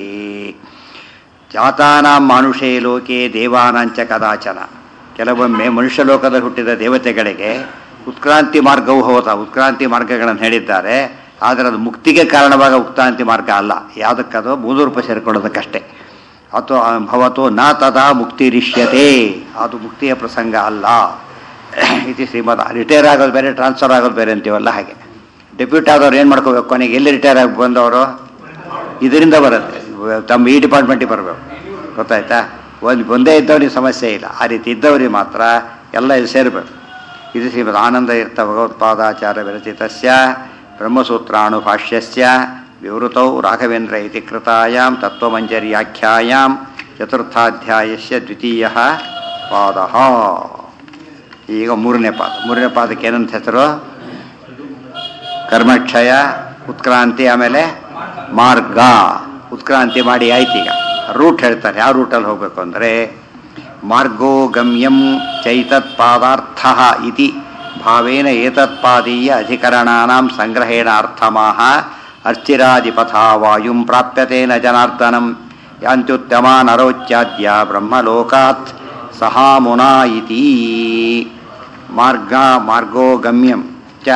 ಜಾತಾನಾಂ ಮಾನುಷೇ ಲೋಕೆ ದೇವಾನಾಂಚ ಕದಾಚನ, ಕೆಲವೊಮ್ಮೆ ಮನುಷ್ಯ ಲೋಕದಲ್ಲಿ ಹುಟ್ಟಿದ ದೇವತೆಗಳಿಗೆ ಉತ್ಕ್ರಾಂತಿ ಮಾರ್ಗವು ಭವತ ಉತ್ಕ್ರಾಂತಿ ಮಾರ್ಗಗಳನ್ನು ಹೇಳಿದ್ದಾರೆ. ಆದರೆ ಅದು ಮುಕ್ತಿಗೆ ಕಾರಣವಾಗ ಉತ್ಕ್ರಾಂತಿ ಮಾರ್ಗ ಅಲ್ಲ, ಯಾವುದಕ್ಕದು ಮೂಲರೂಪ ಸೇರಿಕೊಳ್ಳೋದಕ್ಕಷ್ಟೇ. ಅಥವಾ ಭವತು ನ ತದಾ ಮುಕ್ತಿರಿಷ್ಯತೆ, ಅದು ಮುಕ್ತಿಯ ಪ್ರಸಂಗ ಅಲ್ಲ. ಇದು ಶ್ರೀಮದ್ ರಿಟೈರ್ ಆಗೋದು ಬೇರೆ ಟ್ರಾನ್ಸ್ಫರ್ ಆಗೋದು ಬೇರೆ ಅಂತೀವಲ್ಲ ಹಾಗೆ. ಡೆಪ್ಯೂಟಿ ಆದವ್ರು ಏನು ಮಾಡ್ಕೋಬೇಕು, ಕೊನೆಗೆ ಎಲ್ಲಿ ರಿಟೈರ್ ಆಗಿ ಬಂದವರು ಇದರಿಂದ ಬರುತ್ತೆ, ತಮ್ಮ ಈ ಡಿಪಾರ್ಟ್ಮೆಂಟಿಗೆ ಬರಬೇಕು. ಗೊತ್ತಾಯ್ತಾ? ಒಂದು ಒಂದೇ ಇದ್ದವ್ರಿಗೆ ಸಮಸ್ಯೆ ಇಲ್ಲ, ಆ ರೀತಿ ಇದ್ದವ್ರಿಗೆ ಮಾತ್ರ ಎಲ್ಲ ಇದು ಸೇರಬೇಕು. ಇದು ಶ್ರೀಮದ್ ಆನಂದ ಇರ್ತ ಭಗವತ್ಪಾದಾಚಾರ್ಯ ವಿರಚಿತಸ್ಯ ಬ್ರಹ್ಮಸೂತ್ರಾಣು ಭಾಷ್ಯಸ್ಯ ವಿವೃತೌ ರಾಘವೇಂದ್ರ ಇತಿ ಕೃತಾಯಾಂ ತತ್ವಮಂಜರ್ಯಾಖ್ಯಾಯಾಂ ಚತುರ್ಥಾಧ್ಯಾಯಸ್ಯ ದ್ವಿತೀಯಃ ಪಾದಃ. ಈಗ ಮೂರನೇ ಪಾದ. ಮೂರನೇ ಪಾದಕ್ಕೆ ಏನಂತ ಹೆಸರು? ಕರ್ಮಕ್ಷಯ, ಉತ್ಕ್ರಾಂತಿ, ಆಮೇಲೆ ಮಾರ್ಗ. ಉತ್ಕ್ರಾಂತಿ ಮಾಡಿ ಆಯ್ತು. ಈಗ ರೂಟ್ ಹೇಳ್ತಾರೆ, ಯಾವ ರೂಟಲ್ಲಿ ಹೋಗಬೇಕು ಅಂದರೆ ಮಾರ್ಗೋ ಗಮ್ಯಂ ಚೈತತ್ ಪಾದಾರ್ಥ ಇತಿ ಭಾವೇನ ಏತತ್ಪಾದೀಯ ಅಧಿಕರಣಾನಾಂ ಸಂಗ್ರಹೇಣ ಅರ್ಥಮಾಹ ಅರ್ಚಿರಾದಿಪಥಾ ವಾಯುಂ ಪ್ರಾಪ್ಯತೇನ ಜನಾರ್ದನಂ ಯಾಂತ್ಯುತ್ತಮ ನರೋಚ್ಯಾದ್ಯ ಬ್ರಹ್ಮಲೋಕಾತ್ ಸಹಾಮುನಾ ಇತಿ. ಮಾರ್ಗ ಮಾರ್ಗೋ ಗಮ್ಯಂ ಚ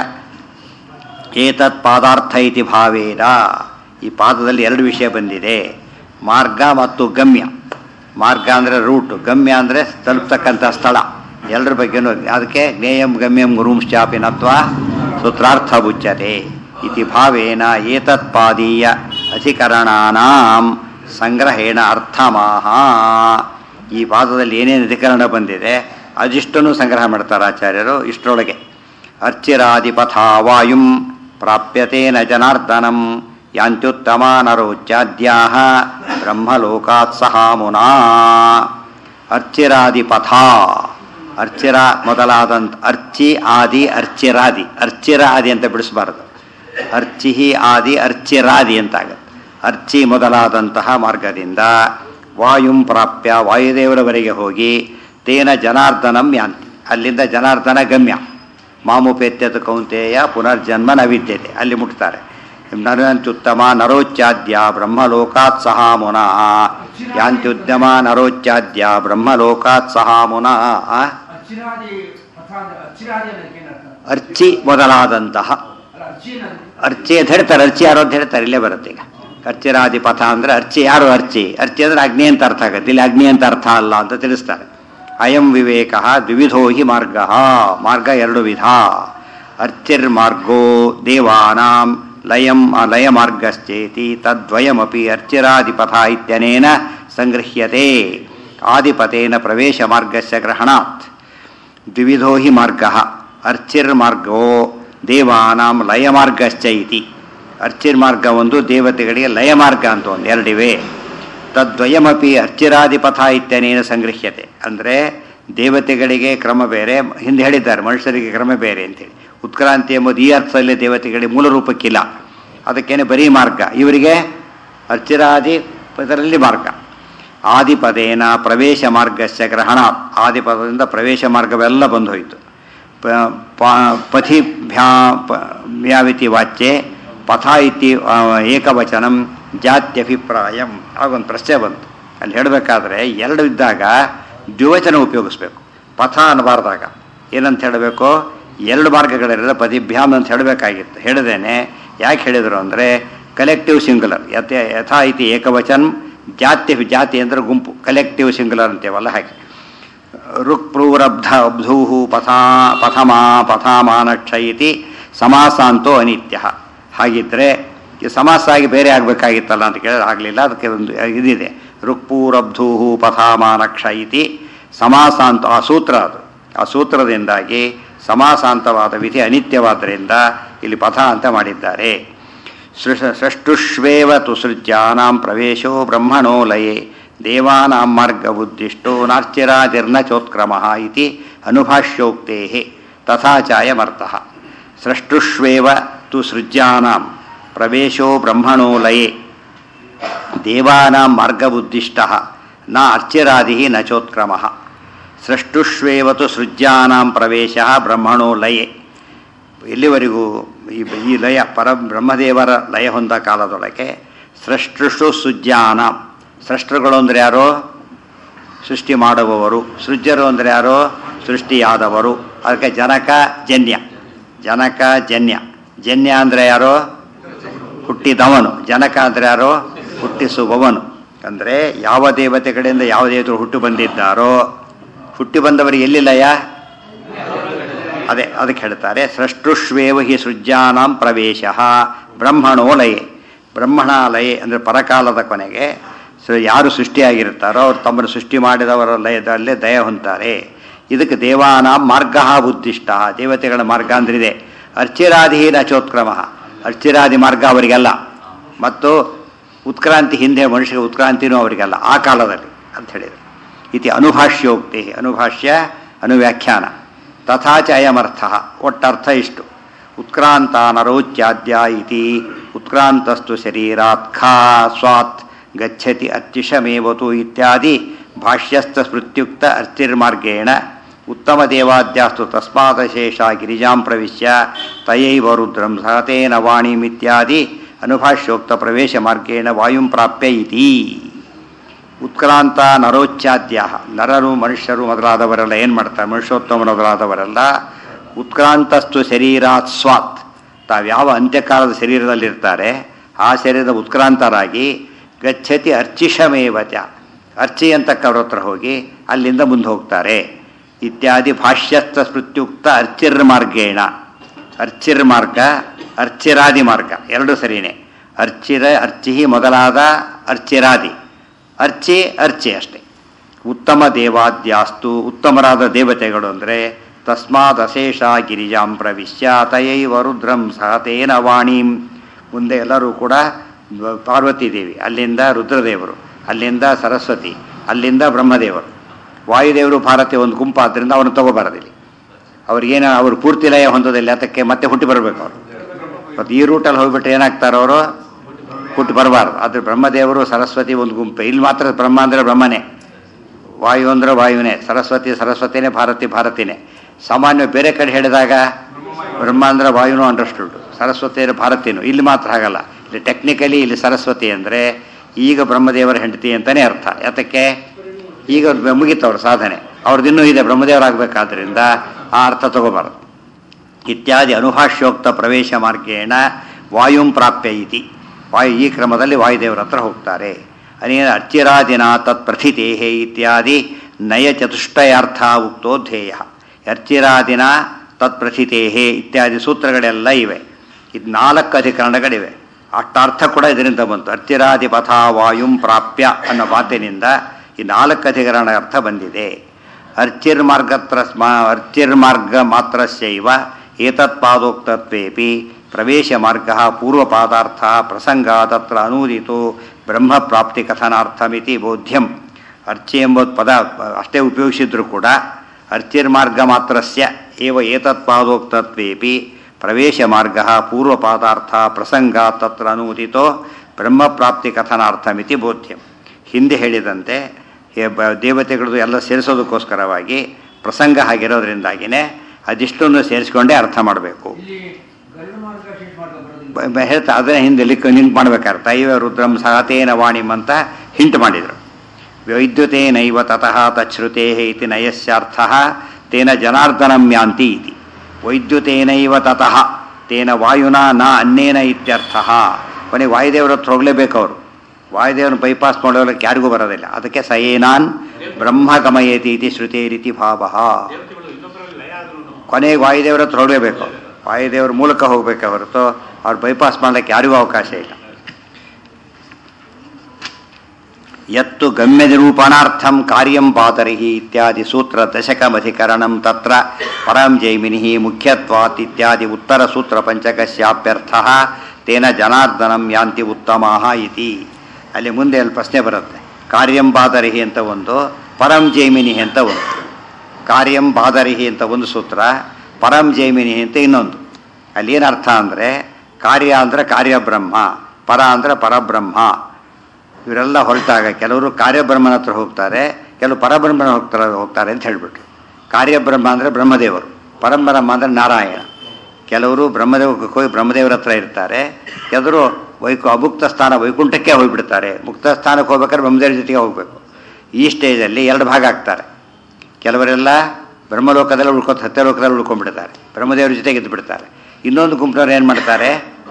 ಏತತ್ ಪಾದಾರ್ಥ ಇತಿ ಭಾವೇನ. ಈ ಪಾದದಲ್ಲಿ ಎರಡು ವಿಷಯ ಬಂದಿದೆ, ಮಾರ್ಗ ಮತ್ತು ಗಮ್ಯ. ಮಾರ್ಗ ಅಂದರೆ ರೂಟ್, ಗಮ್ಯ ಅಂದರೆ ತಲುಪ್ತಕ್ಕಂಥ ಸ್ಥಳ. ಎಲ್ಲರ ಬಗ್ಗೆನೂ ಅದಕ್ಕೆ ಜ್ಞೇಯಂ ಗಮ್ಯಂ ಗುರುಂಶ್ಚಾಪಿನತ್ವ ಸೂತ್ರಾರ್ಥ ಬುಚ್ಯತೆ ಇತಿ ಭಾವೇನ ಏತತ್ ಪಾದೀಯ ಅಧಿಕರಣಾನಾಂ ಸಂಗ್ರಹೇಣ ಅರ್ಥಮಾಹ. ಈ ಪಾದದಲ್ಲಿ ಏನೇನು ಅಧಿಕರಣ ಬಂದಿದೆ ಅದಿಷ್ಟನ್ನು ಸಂಗ್ರಹ ಮಾಡ್ತಾರೆ ಆಚಾರ್ಯರು ಇಷ್ಟರೊಳಗೆ. ಅರ್ಚಿರಾದಿಪಥಾ ವಾಯುಂ ಪ್ರಾಪ್ಯತೇನ ಜನಾರ್ದನಂ ಯಾಂತ್ಯುತ್ತಮ ನರೋಚ್ಯಾದ್ಯಾಹ ಬ್ರಹ್ಮಲೋಕಾತ್ ಸಹಾಮುನಾ. ಅರ್ಚಿರಾದಿಪಥ, ಅರ್ಚಿರ ಮೊದಲಾದಂಥ ಅರ್ಚಿ ಆದಿ ಅರ್ಚಿರಾದಿ. ಅರ್ಚಿರ ಆದಿ ಅಂತ ಬಿಡಿಸಬಾರದು, ಅರ್ಚಿ ಆದಿ ಅರ್ಚಿರಾದಿ ಅಂತಾಗುತ್ತೆ. ಅರ್ಚಿ ಮೊದಲಾದಂತಹ ಮಾರ್ಗದಿಂದ ವಾಯುಂ ಪ್ರಾಪ್ಯ ವಾಯುದೇವರವರೆಗೆ ಹೋಗಿ ತೇನ ಜನಾರ್ದನಂ ಯಾಂತಿ, ಅಲ್ಲಿಂದ ಜನಾರ್ದನ ಗಮ್ಯ. ಮಾಮುಪೇತ್ಯದ ಕೌಂತೆಯ ಪುನರ್ಜನ್ಮ ನ ವಿದ್ಯತೆ, ಅಲ್ಲಿ ಮುಟ್ತಾರೆ. ನರಂತ್ಯುತ್ತಮ ನರೋಚ್ಯಾದ್ಯ ಬ್ರಹ್ಮಲೋಕಾತ್ ಸಹಾಮುನಾ ಯಾಂತ್ಯುದ್ಯಮ ನರೋಚ್ಯಾದ್ಯ ಬ್ರಹ್ಮಲೋಕಾತ್ ಸಹಾಮುನಾ. ಅರ್ಚಿ ಮೊದಲಾದಂತಹ ಅರ್ಚಿ ಅಂತ ಹೇಳ್ತಾರೆ. ಅರ್ಚಿ ಯಾರು ಅಂತ ಹೇಳ್ತಾರೆ, ಇಲ್ಲೇ ಬರುತ್ತೆ. ಈಗ ಅರ್ಚಿರಾದಿ ಪಥ ಅಂದರೆ ಅರ್ಚಿ ಯಾರು? ಅರ್ಚಿ ಅರ್ಚಿ ಅಂದರೆ ಅಗ್ನಿ ಅಂತ ಅರ್ಥ ಆಗುತ್ತೆ. ಇಲ್ಲಿ ಅಗ್ನಿ ಅಂತ ಅರ್ಥ ಅಲ್ಲ ಅಂತ ತಿಳಿಸ್ತಾರೆ. ಅಯಂ ವಿವೇಕ ದ್ವಿವಿಧೋ ಹಿ ಮಾರ್ಗ. ಮಾರ್ಗ ಎರಡು ವಿಧ. ಅರ್ಚಿರ್ಮಾರ್ಗೋ ದೇವಾನಾಂ ಲಯಂ ಲಯ ಮಾರ್ಗಶ್ಚೇತಿ ತದ್ವಯಮಪಿ ಅರ್ಚಿರಾದಿಪಥ ಇತ್ಯನೇನ ಸಂಗೃಹ್ಯತೆ ಆದಿಪತೇನ ಪ್ರವೇಶ ಮಾರ್ಗಸ್ಯ ಗ್ರಹಣಾತ್. ದ್ವಿವಿಧೋ ಹಿ ಮಾರ್ಗ. ಅರ್ಚಿರ್ಮಾರ್ಗೋ ದೇವಾನಾಂ ಲಯ ಮಾರ್ಗಶ್ಚ ಇತಿ. ಅರ್ಚಿರ್ಮಾರ್ಗ ಒಂದು, ದೇವತೆಗಳಿಗೆ ಲಯ ಮಾರ್ಗ ಅಂತ ಒಂದು ಎರಡಿವೆ. ತದ್ವಯಮಪಿ ಅರ್ಚಿರಾದಿಪಥ ಇತ್ಯನೇನ ಸಂಗೃಹ್ಯತೆ ಅಂದರೆ ದೇವತೆಗಳಿಗೆ ಕ್ರಮ ಬೇರೆ, ಹಿಂದೆ ಹೇಳಿದ್ದಾರೆ ಮನುಷ್ಯರಿಗೆ ಕ್ರಮ ಬೇರೆ ಅಂತೇಳಿ. ಉತ್ಕ್ರಾಂತಿ ಎಂಬುದು ಈ ಅರ್ಥದಲ್ಲಿ ದೇವತೆಗಳಿಗೆ ಮೂಲ ರೂಪಕ್ಕಿಲ್ಲ, ಅದಕ್ಕೇನೆ ಬರೀ ಮಾರ್ಗ. ಇವರಿಗೆ ಅರ್ಚಿರಾದಿ ಇದರಲ್ಲಿ ಮಾರ್ಗ. ಆದಿಪದೇನ ಪ್ರವೇಶ ಮಾರ್ಗಸ್ಯ ಗ್ರಹಣ. ಆದಿಪದದಿಂದ ಪ್ರವೇಶ ಮಾರ್ಗವೆಲ್ಲ ಬಂದು ಹೋಯಿತು. ಪಥಿಭ್ಯಾ ವ್ಯಾವಿತಿ ವಾಚ್ಯೆ ಪಥ ಇತಿ ಏಕವಚನಂ ಜಾತ್ಯಭಿಪ್ರಾಯಂ. ಆಗೊಂದು ಪ್ರಶ್ನೆ ಬಂತು. ಅಲ್ಲಿ ಹೇಳಬೇಕಾದ್ರೆ ಎರಡು ಇದ್ದಾಗ ದ್ವಿವಚನ ಉಪಯೋಗಿಸ್ಬೇಕು. ಪಥ ಅನ್ನಬಾರ್ದಾಗ ಏನಂತ ಹೇಳಬೇಕು? ಎರಡು ಮಾರ್ಗಗಳಿರಲ್ಲ, ಪದಿಭ್ಯಾಮ್ ಅಂತ ಹೇಳಬೇಕಾಗಿತ್ತು. ಹೇಳಿದೇನೆ ಯಾಕೆ ಹೇಳಿದರು ಅಂದರೆ ಕಲೆಕ್ಟಿವ್ ಸಿಂಗುಲರ್. ಯಥ ಯಥಾ ಇತಿ ಏಕವಚನ, ಜಾತಿ ಜಾತಿ ಅಂದರೆ ಗುಂಪು, ಕಲೆಕ್ಟಿವ್ ಸಿಂಗುಲರ್ ಅಂತೇವಲ್ಲ ಹಾಗೆ. ರುಕ್ ಪ್ರೂರಬ್ಧ ಅಬ್ಧೂಹು ಪಥಾ ಪಥಮಾ ಪಥಾಮಾನಕ್ಷ ಇತಿ ಸಮಾಸಾಂತೋ ಅನಿತ್ಯ. ಹಾಗಿದ್ದರೆ ಈ ಸಮಾಸ ಆಗಿ ಬೇರೆ ಆಗಬೇಕಾಗಿತ್ತಲ್ಲ ಅಂತ ಕೇಳಿದ್ರೆ ಆಗಲಿಲ್ಲ. ಅದಕ್ಕೆ ಒಂದು ಇದಿದೆ, ರುಕ್ಪೂರಬ್ಧೂಹು ಪಥಾಮಾನಕ್ಷ ಇತಿ ಸಮಾಸಾಂತ. ಆ ಸೂತ್ರ ಅದು. ಆ ಸೂತ್ರದಿಂದಾಗಿ ಸಮಾಸಾಂತವಾದ ವಿಧಿ ಅನಿತ್ಯವಾದ್ದರಿಂದ ಇಲ್ಲಿ ಪಥ ಅಂತ ಮಾಡಿದ್ದಾರೆ. ಸೃಷ ಸೃಷ್ಟುಷ್ವೇವ ತು ಸೃಜ್ಯಾನಾಂ ಪ್ರವೇಶೋ ಬ್ರಹ್ಮಣೋ ಲಯೇ ದೇವಾನಾಂ ಮಾರ್ಗ ಬುದ್ಧಿಷ್ಟೋ ನಾರ್ಚಿರಾದಿರ್ನ ಚೋತ್ಕ್ರಮಃ ಇತಿ ಅನುಭಾಷ್ಯೋಕ್ತೇ ತಥಾಚಾಯಮರ್ಥಃ. ಸೃಷ್ಟುಷ್ವೇವ ತು ಸೃಜ್ಯಾನಾಂ ಪ್ರವೇಶೋ ಬ್ರಹ್ಮಣೋ ಲಯೇ ದೇವಾನಾಂ ಮಾರ್ಗಬುದ್ಧಿಷ್ಟಃ ನ ಅರ್ಚಿರಾದಿ ನ ಚೋತ್ಕ್ರಮಃ. ಸೃಷ್ಟುಷ್ವೇವ ತು ಸೃಜ್ಯಾನಾಂ ಪ್ರವೇಶ ಬ್ರಹ್ಮಣೋ ಲಯೇ. ಎಲ್ಲಿವರೆಗೂ ಈ ಈ ಲಯ ಪರ ಬ್ರಹ್ಮದೇವರ ಲಯ ಹೊಂದ ಕಾಲದೊಳಗೆ ಸೃಷ್ಟುಷು ಸೃಜ್ಯಾನಾಂ, ಸೃಷ್ಟರುಗಳು ಅಂದರೆ ಯಾರೋ ಸೃಷ್ಟಿ ಮಾಡುವವರು, ಸೃಜ್ಯರು ಅಂದರೆ ಯಾರೋ ಸೃಷ್ಟಿಯಾದವರು. ಅದಕ್ಕೆ ಜನಕ ಜನ್ಯ, ಜನಕ ಜನ್ಯ. ಜನ್ಯ ಅಂದರೆ ಯಾರೋ ಹುಟ್ಟಿದವನು, ಜನಕ ಅಂದರೆ ಯಾರೋ ಹುಟ್ಟಿಸುವವನು. ಅಂದರೆ ಯಾವ ದೇವತೆ ಕಡೆಯಿಂದ ಯಾವ ದೇವತೆಗಳು ಹುಟ್ಟು ಬಂದಿದ್ದಾರೋ, ಹುಟ್ಟಿ ಬಂದವರಿಗೆ ಎಲ್ಲಿ ಲಯ? ಅದೇ ಅದಕ್ಕೆ ಹೇಳ್ತಾರೆ ಸೃಷ್ಟುಷ್ವೇವ ಹಿ ಸೃಜ್ಯಾನಾಂ ಪ್ರವೇಶ ಬ್ರಹ್ಮಣೋ ಲಯೇ. ಬ್ರಹ್ಮಣ ಲಯೇ ಅಂದರೆ ಪರಕಾಲದ ಕೊನೆಗೆ ಯಾರು ಸೃಷ್ಟಿಯಾಗಿರ್ತಾರೋ ಅವ್ರು ತಮ್ಮನ್ನು ಸೃಷ್ಟಿ ಮಾಡಿದವರ ಲಯದಲ್ಲೇ ದಯ ಹೊಂತಾರೆ. ಇದಕ್ಕೆ ದೇವಾನಾಂ ಮಾರ್ಗ ಬುದ್ಧಿಷ್ಟ, ದೇವತೆಗಳ ಮಾರ್ಗ ಅಂದ್ರಿದೆ. ಅರ್ಚಿರಾದಿ ನಚೋತ್ಕ್ರಮ, ಅರ್ಚಿರಾದಿ ಮಾರ್ಗ ಅವರಿಗೆಲ್ಲ, ಮತ್ತು ಉತ್ಕ್ರಾಂತಿ ಹಿಂದೆ ಮನುಷ್ಯಗೆ ಉತ್ಕ್ರಾಂತಿನೂ ಅವರಿಗೆಲ್ಲ ಆ ಕಾಲದಲ್ಲಿ ಅಂತ ಹೇಳಿದರು. ಇತಿ ಅನುಭಾಷ್ಯೋಕ್ತಿ, ಅನುಭಾಷ್ಯ ಅನುವ್ಯಾಖ್ಯಾನ. ತಥಾಚ ಅಯಮರ್ಥ, ಒಟ್ಟರ್ಥ ಇಷ್ಟು. ಉತ್ಕ್ರಾಂತ ನರೋಚ್ಯಾದ್ಯ ಇತಿ ಉತ್ಕ್ರಾಂತಸ್ತು ಶರೀರಾತ್ ಖಾ ಸ್ವಾತ್ ಗಚ್ಚತಿ ಅತ್ಯುಷಮೇವತು ಇತ್ಯಾದಿ ಭಾಷ್ಯಸ್ಥ ಸ್ಮೃತ್ಯುಕ್ತ ಅರ್ಚಿರ್ಮಾರ್ಗೇಣ ಉತ್ತಮ ದೇವಾದ್ಯಾಸ್ತು ತಸ್ಮಾದಶೇಷ ಗಿರಿಜಾಂ ಪ್ರವಿಶ್ಯ ತಯೈವ ರುದ್ರಂ ಸಹತೇನ ವಾಣಿಮಿತ್ಯಾದಿ ಅನುಭಾಷ್ಯೋಕ್ತ ಪ್ರವೇಶ ಮಾರ್ಗೇಣ ವಾಯುಂ ಪ್ರಾಪ್ಯ ಇತಿ. ಉತ್ಕ್ರಾಂತ ನರೋಚ್ಚಾದ್ಯ, ನರರು ಮನುಷ್ಯರು ಮೊದಲಾದವರೆಲ್ಲ ಏನು ಮಾಡ್ತಾರೆ, ಮನುಷ್ಯೋತ್ತಮ ಮೊದಲಾದವರೆಲ್ಲ ಉತ್ಕ್ರಾಂತಸ್ತು ಶರೀರಾತ್ ಸ್ವಾತ್, ತಾವ್ಯಾವ ಅಂತ್ಯಕಾಲದ ಶರೀರದಲ್ಲಿರ್ತಾರೆ ಆ ಶರೀರದ ಉತ್ಕ್ರಾಂತರಾಗಿ ಗಚ್ಚತಿ ಅರ್ಚಿಷಮೇವಚ, ಅರ್ಚಿ ಅಂತಕ್ಕವ್ರ ಹತ್ರ ಹೋಗಿ ಅಲ್ಲಿಂದ ಮುಂದೆ ಹೋಗ್ತಾರೆ. ಇತ್ಯಾದಿ ಭಾಷ್ಯಸ್ಥ ಸ್ಮೃತ್ಯುಕ್ತ ಅರ್ಚಿರ್ಮಾರ್ಗೇಣ, ಅರ್ಚಿರ್ಮಾರ್ಗ ಅರ್ಚಿರಾದಿ ಮಾರ್ಗ ಎರಡು ಸರಿನೇ. ಅರ್ಚಿರ ಅರ್ಚಿ ಮೊದಲಾದ ಅರ್ಚಿರಾದಿ, ಅರ್ಚಿ ಅರ್ಚಿ ಅಷ್ಟೇ. ಉತ್ತಮ ದೇವಾದ್ಯಾಸ್ತು, ಉತ್ತಮರಾದ ದೇವತೆಗಳು ಅಂದರೆ ತಸ್ಮಾತ್ ಅಶೇಷ ಗಿರಿಜಾಂ ಪ್ರವಿಶ್ಯ ತಯೈವ ರುದ್ರಂ ಸಹತೇನ ವಾಣಿಂ. ಮುಂದೆ ಎಲ್ಲರೂ ಕೂಡ ಪಾರ್ವತಿ ದೇವಿ, ಅಲ್ಲಿಂದ ರುದ್ರದೇವರು, ಅಲ್ಲಿಂದ ಸರಸ್ವತಿ, ಅಲ್ಲಿಂದ ಬ್ರಹ್ಮದೇವರು, ವಾಯುದೇವರು ಭಾರತೀಯ ಒಂದು ಗುಂಪು. ಆದ್ದರಿಂದ ಅವನು ತಗೋಬಾರದಿಲ್ಲ. ಅವ್ರಿಗೇನು ಅವರು ಪೂರ್ತಿ ಲಯ ಹೊಂದೋದಿಲ್ಲ, ಅದಕ್ಕೆ ಮತ್ತೆ ಹುಟ್ಟಿ ಬರಬೇಕು ಅವರು. ಮತ್ತು ಈ ರೂಟಲ್ಲಿ ಹೋಗ್ಬಿಟ್ರೆ ಏನಾಗ್ತಾರೋ ಅವರು ಹುಟ್ಟಿ ಬರಬಾರ್ದು. ಆದರೆ ಬ್ರಹ್ಮದೇವರು ಸರಸ್ವತಿ ಒಂದು ಗುಂಪು. ಇಲ್ಲಿ ಮಾತ್ರ ಬ್ರಹ್ಮ ಅಂದರೆ ಬ್ರಹ್ಮನೇ, ವಾಯು ಅಂದರೆ ವಾಯುನೇ, ಸರಸ್ವತಿ ಸರಸ್ವತಿನೇ, ಭಾರತಿ ಭಾರತಿನೇ. ಸಾಮಾನ್ಯ ಬೇರೆ ಕಡೆ ಹೇಳಿದಾಗ ಬ್ರಹ್ಮ ಅಂದರೆ ವಾಯುನೂ ಅಂಡರ್ಸ್ಟುಡ್, ಸರಸ್ವತಿ ಅಂದರೆ ಭಾರತಿನೂ. ಇಲ್ಲಿ ಮಾತ್ರ ಹಾಗಲ್ಲ. ಇಲ್ಲಿ ಟೆಕ್ನಿಕಲಿ ಇಲ್ಲಿ ಸರಸ್ವತಿ ಅಂದರೆ ಈಗ ಬ್ರಹ್ಮದೇವರ ಹೆಂಡತಿ ಅಂತಲೇ ಅರ್ಥ. ಯಾತಕ್ಕೆ ಈಗ ಮುಗಿತವ್ರ ಸಾಧನೆ, ಅವ್ರದ್ದಿನ್ನೂ ಇದೆ, ಬ್ರಹ್ಮದೇವರಾಗಬೇಕಾದ್ರಿಂದ ಆ ಅರ್ಥ ತಗೋಬಾರದು. ಇತ್ಯಾದಿ ಅನುಭಾಷ್ಯೋಕ್ತ ಪ್ರವೇಶ ಮಾರ್ಗೇಣ ವಾಯುಂ ಪ್ರಾಪ್ಯ ಇತಿ. ವಾಯು ಈ ಕ್ರಮದಲ್ಲಿ ವಾಯುದೇವರ ಹತ್ರ ಹೋಗ್ತಾರೆ. ಅನೇನ ಅರ್ಚಿರಾದಿನ ತತ್ ಪ್ರಥಿತೇಹೇ ಇತ್ಯಾದಿ ನಯ ಚತುಷ್ಟಯಾರ್ಥ ಉಕ್ತೋ ಧ್ಯೇಯ. ಅರ್ಚಿರಾದಿನ ತತ್ ಪ್ರಥಿತೇಹೇ ಇತ್ಯಾದಿ ಸೂತ್ರಗಳೆಲ್ಲ ಇವೆ. ಇದು ನಾಲ್ಕು ಅಧಿಕರಣಗಳಿವೆ. ಅಷ್ಟಾರ್ಥ ಕೂಡ ಇದರಿಂದ ಬಂತು. ಅರ್ಚಿರಾದಿ ಪಥ ವಾಯುಂ ಪ್ರಾಪ್ಯ ಅನ್ನೋ ಮಾತಿನಿಂದ ಈ ನಾಲ್ಕು ಅಧಿಕರಣ ಅರ್ಥ ಬಂದಿದೆ. ಅರ್ಚಿರ್ಮಾರ್ಗತ್ರ ಅರ್ಚಿರ್ಮಾರ್ಗ ಮಾತ್ರಸ್ಯೈವ ಏತತ್ ಪಾದೋಕ್ತತ್ವೇಪಿ ಪ್ರವೇಶ ಮಾರ್ಗ ಪೂರ್ವಪಾದಾರ್ಥ ಪ್ರಸಂಗ ತತ್ರ ಅನೂದಿತೋ ಬ್ರಹ್ಮ ಪ್ರಾಪ್ತಿ ಕಥನಾರ್ಥಮಿತಿ ಬೋಧ್ಯಂ. ಅರ್ಚಿ ಎಂಬುದು ಪದ ಅಷ್ಟೇ ಉಪಯೋಗಿಸಿದ್ರು ಕೂಡ ಅರ್ಚಿರ್ಮಾರ್ಗ ಮಾತ್ರಸ್ಯ ಏವ ಏತತ್ ಪಾದೋಕ್ತತ್ವೇಪಿ ಪ್ರವೇಶ ಮಾರ್ಗ ಪೂರ್ವಪಾದಾರ್ಥ ಪ್ರಸಂಗ ತತ್ರ ಅನೂದಿತೋ ಬ್ರಹ್ಮ ಪ್ರಾಪ್ತಿ ಕಥನಾರ್ಥಮಿತಿ ಬೋಧ್ಯಂ. ಹಿಂದೆ ಹೇಳಿದಂತೆ ದೇವತೆಗಳದ್ದು ಎಲ್ಲ ಸೇರಿಸೋದಕ್ಕೋಸ್ಕರವಾಗಿ ಪ್ರಸಂಗ ಆಗಿರೋದ್ರಿಂದಾಗಿಯೇ ಅದಿಷ್ಟನ್ನು ಸೇರಿಸ್ಕೊಂಡೇ ಅರ್ಥ ಮಾಡಬೇಕು ಹೇಳ್ತಾ. ಅದನ್ನೇ ಹಿಂದೆ ಲಿಕ್ ನಿಂಕ್ ಮಾಡಬೇಕಾರ್ಥ. ಇವ ರುದ್ರಂ ಸಹತೇನ ವಾಣಿಂ ಅಂತ ಹಿಂಟ್ ಮಾಡಿದರು. ವೈದ್ಯುತೇನೈವ ತತಃ ತಚ್ಛ್ರುತೇ ಇತಿ ನಯಸ್ಯಾರ್ಥ ತೇನ ಜನಾರ್ದನಂ ಯಾಂತಿ ಇತಿ. ವೈದ್ಯುತೇನೈವ ತತಃ ತೇನ ವಾಯುನಾ ನ ಅನ್ನೇನ ಇತ್ಯರ್ಥ. ಕೊನೆಗೆ ವಾಯುದೇವರ ಹತ್ರ ಹೋಗಲೇಬೇಕು ಅವರು. ವಾಯುದೇವನ ಬೈಪಾಸ್ ಮಾಡೋದಕ್ಕೆ ಯಾರಿಗೂ ಬರೋದಿಲ್ಲ. ಅದಕ್ಕೆ ಸಯೇನಾನ್ ಬ್ರಹ್ಮ ಗಮಯತಿ ಇತಿ ಶ್ರುತೇ ರೀತಿ ಭಾವ. ಕೊನೆಗೆ ವಾಯುದೇವರ ಹತ್ರ ಹೋಗಲೇಬೇಕು. ವಾಯುದೇವರ ಮೂಲಕ ಹೋಗಬೇಕೆ ಹೊರತು ಅವ್ರು ಬೈಪಾಸ್ ಮಾಡಲಿಕ್ಕೆ ಯಾರಿಗೂ ಅವಕಾಶ ಇಲ್ಲ. ಯತ್ತು ಗಮ್ಯ ನಿರೂಪಣಾರ್ಥಂ ಕಾರ್ಯಂ ಪಾತರಿಹಿ ಇತ್ಯಾದಿ ಸೂತ್ರ ದಶಕಮಧಿಕರಣಂ ತತ್ರ ಪರಂ ಜೈಮಿನಿ ಮುಖ್ಯತ್ವಾತ್ ಇತ್ಯಾದಿ ಉತ್ತರ ಸೂತ್ರ ಪಂಚಕಸ್ಯಾಪ್ಯರ್ಥಃ ತೇನ ಜನಾರ್ದನಂ ಯಾಂತಿ ಉತ್ತಮಾಃ ಇತಿ. ಅಲ್ಲಿ ಮುಂದೆ ಅಲ್ಲಿ ಪ್ರಶ್ನೆ ಬರುತ್ತೆ. ಕಾರ್ಯಂ ಪಾತರಿಹಿ ಅಂತ ಒಂದು, ಪರಂ ಜೈಮಿನಿ ಅಂತ ಒಂದು. ಕಾರ್ಯಂ ಪಾತರಿಹಿ ಅಂತ ಒಂದು ಸೂತ್ರ, ಪರಂ ಜೈಮಿನಿ ಅಂತ ಇನ್ನೊಂದು. ಅಲ್ಲಿ ಏನು ಅರ್ಥ ಅಂದರೆ, ಕಾರ್ಯ ಅಂದರೆ ಕಾರ್ಯಬ್ರಹ್ಮ, ಪರ ಅಂದರೆ ಪರಬ್ರಹ್ಮ. ಇವರೆಲ್ಲ ಹೊರಟಾಗ ಕೆಲವರು ಕಾರ್ಯಬ್ರಹ್ಮನ ಹತ್ರ ಹೋಗ್ತಾರೆ, ಕೆಲವು ಪರಬ್ರಹ್ಮನ ಹೋಗ್ತಾರೆ ಹೋಗ್ತಾರೆ ಅಂತ ಹೇಳಿಬಿಟ್ರು. ಕಾರ್ಯಬ್ರಹ್ಮ ಅಂದರೆ ಬ್ರಹ್ಮದೇವರು, ಪರಬ್ರಹ್ಮ ಅಂದರೆ ನಾರಾಯಣ. ಕೆಲವರು ಬ್ರಹ್ಮದೇವಕ್ಕೆ ಹೋಗಿ ಬ್ರಹ್ಮದೇವರ ಹತ್ರ ಇರ್ತಾರೆ, ಕೆಲವರು ವೈಕು ಅಮುಕ್ತ ಸ್ಥಾನ ವೈಕುಂಠಕ್ಕೆ ಹೋಗಿಬಿಡ್ತಾರೆ. ಮುಕ್ತ ಸ್ಥಾನಕ್ಕೆ ಹೋಗ್ಬೇಕಾದ್ರೆ ಬ್ರಹ್ಮದೇವರ ಜೊತೆಗೆ ಹೋಗಬೇಕು. ಈ ಸ್ಟೇಜಲ್ಲಿ ಎರಡು ಭಾಗ ಆಗ್ತಾರೆ. ಕೆಲವರೆಲ್ಲ ಬ್ರಹ್ಮಲೋಕದಲ್ಲಿ ಉಳ್ಕೊ ಸತ್ಯಲೋಕದಲ್ಲಿ ಉಳ್ಕೊಂಡ್ಬಿಡ್ತಾರೆ, ಬ್ರಹ್ಮದೇವರ ಜೊತೆಗೆ ಇದ್ದು ಬಿಡ್ತಾರೆ. ಇನ್ನೊಂದು ಗುಂಪಿನವ್ರು ಏನು ಮಾಡ್ತಾರೆ,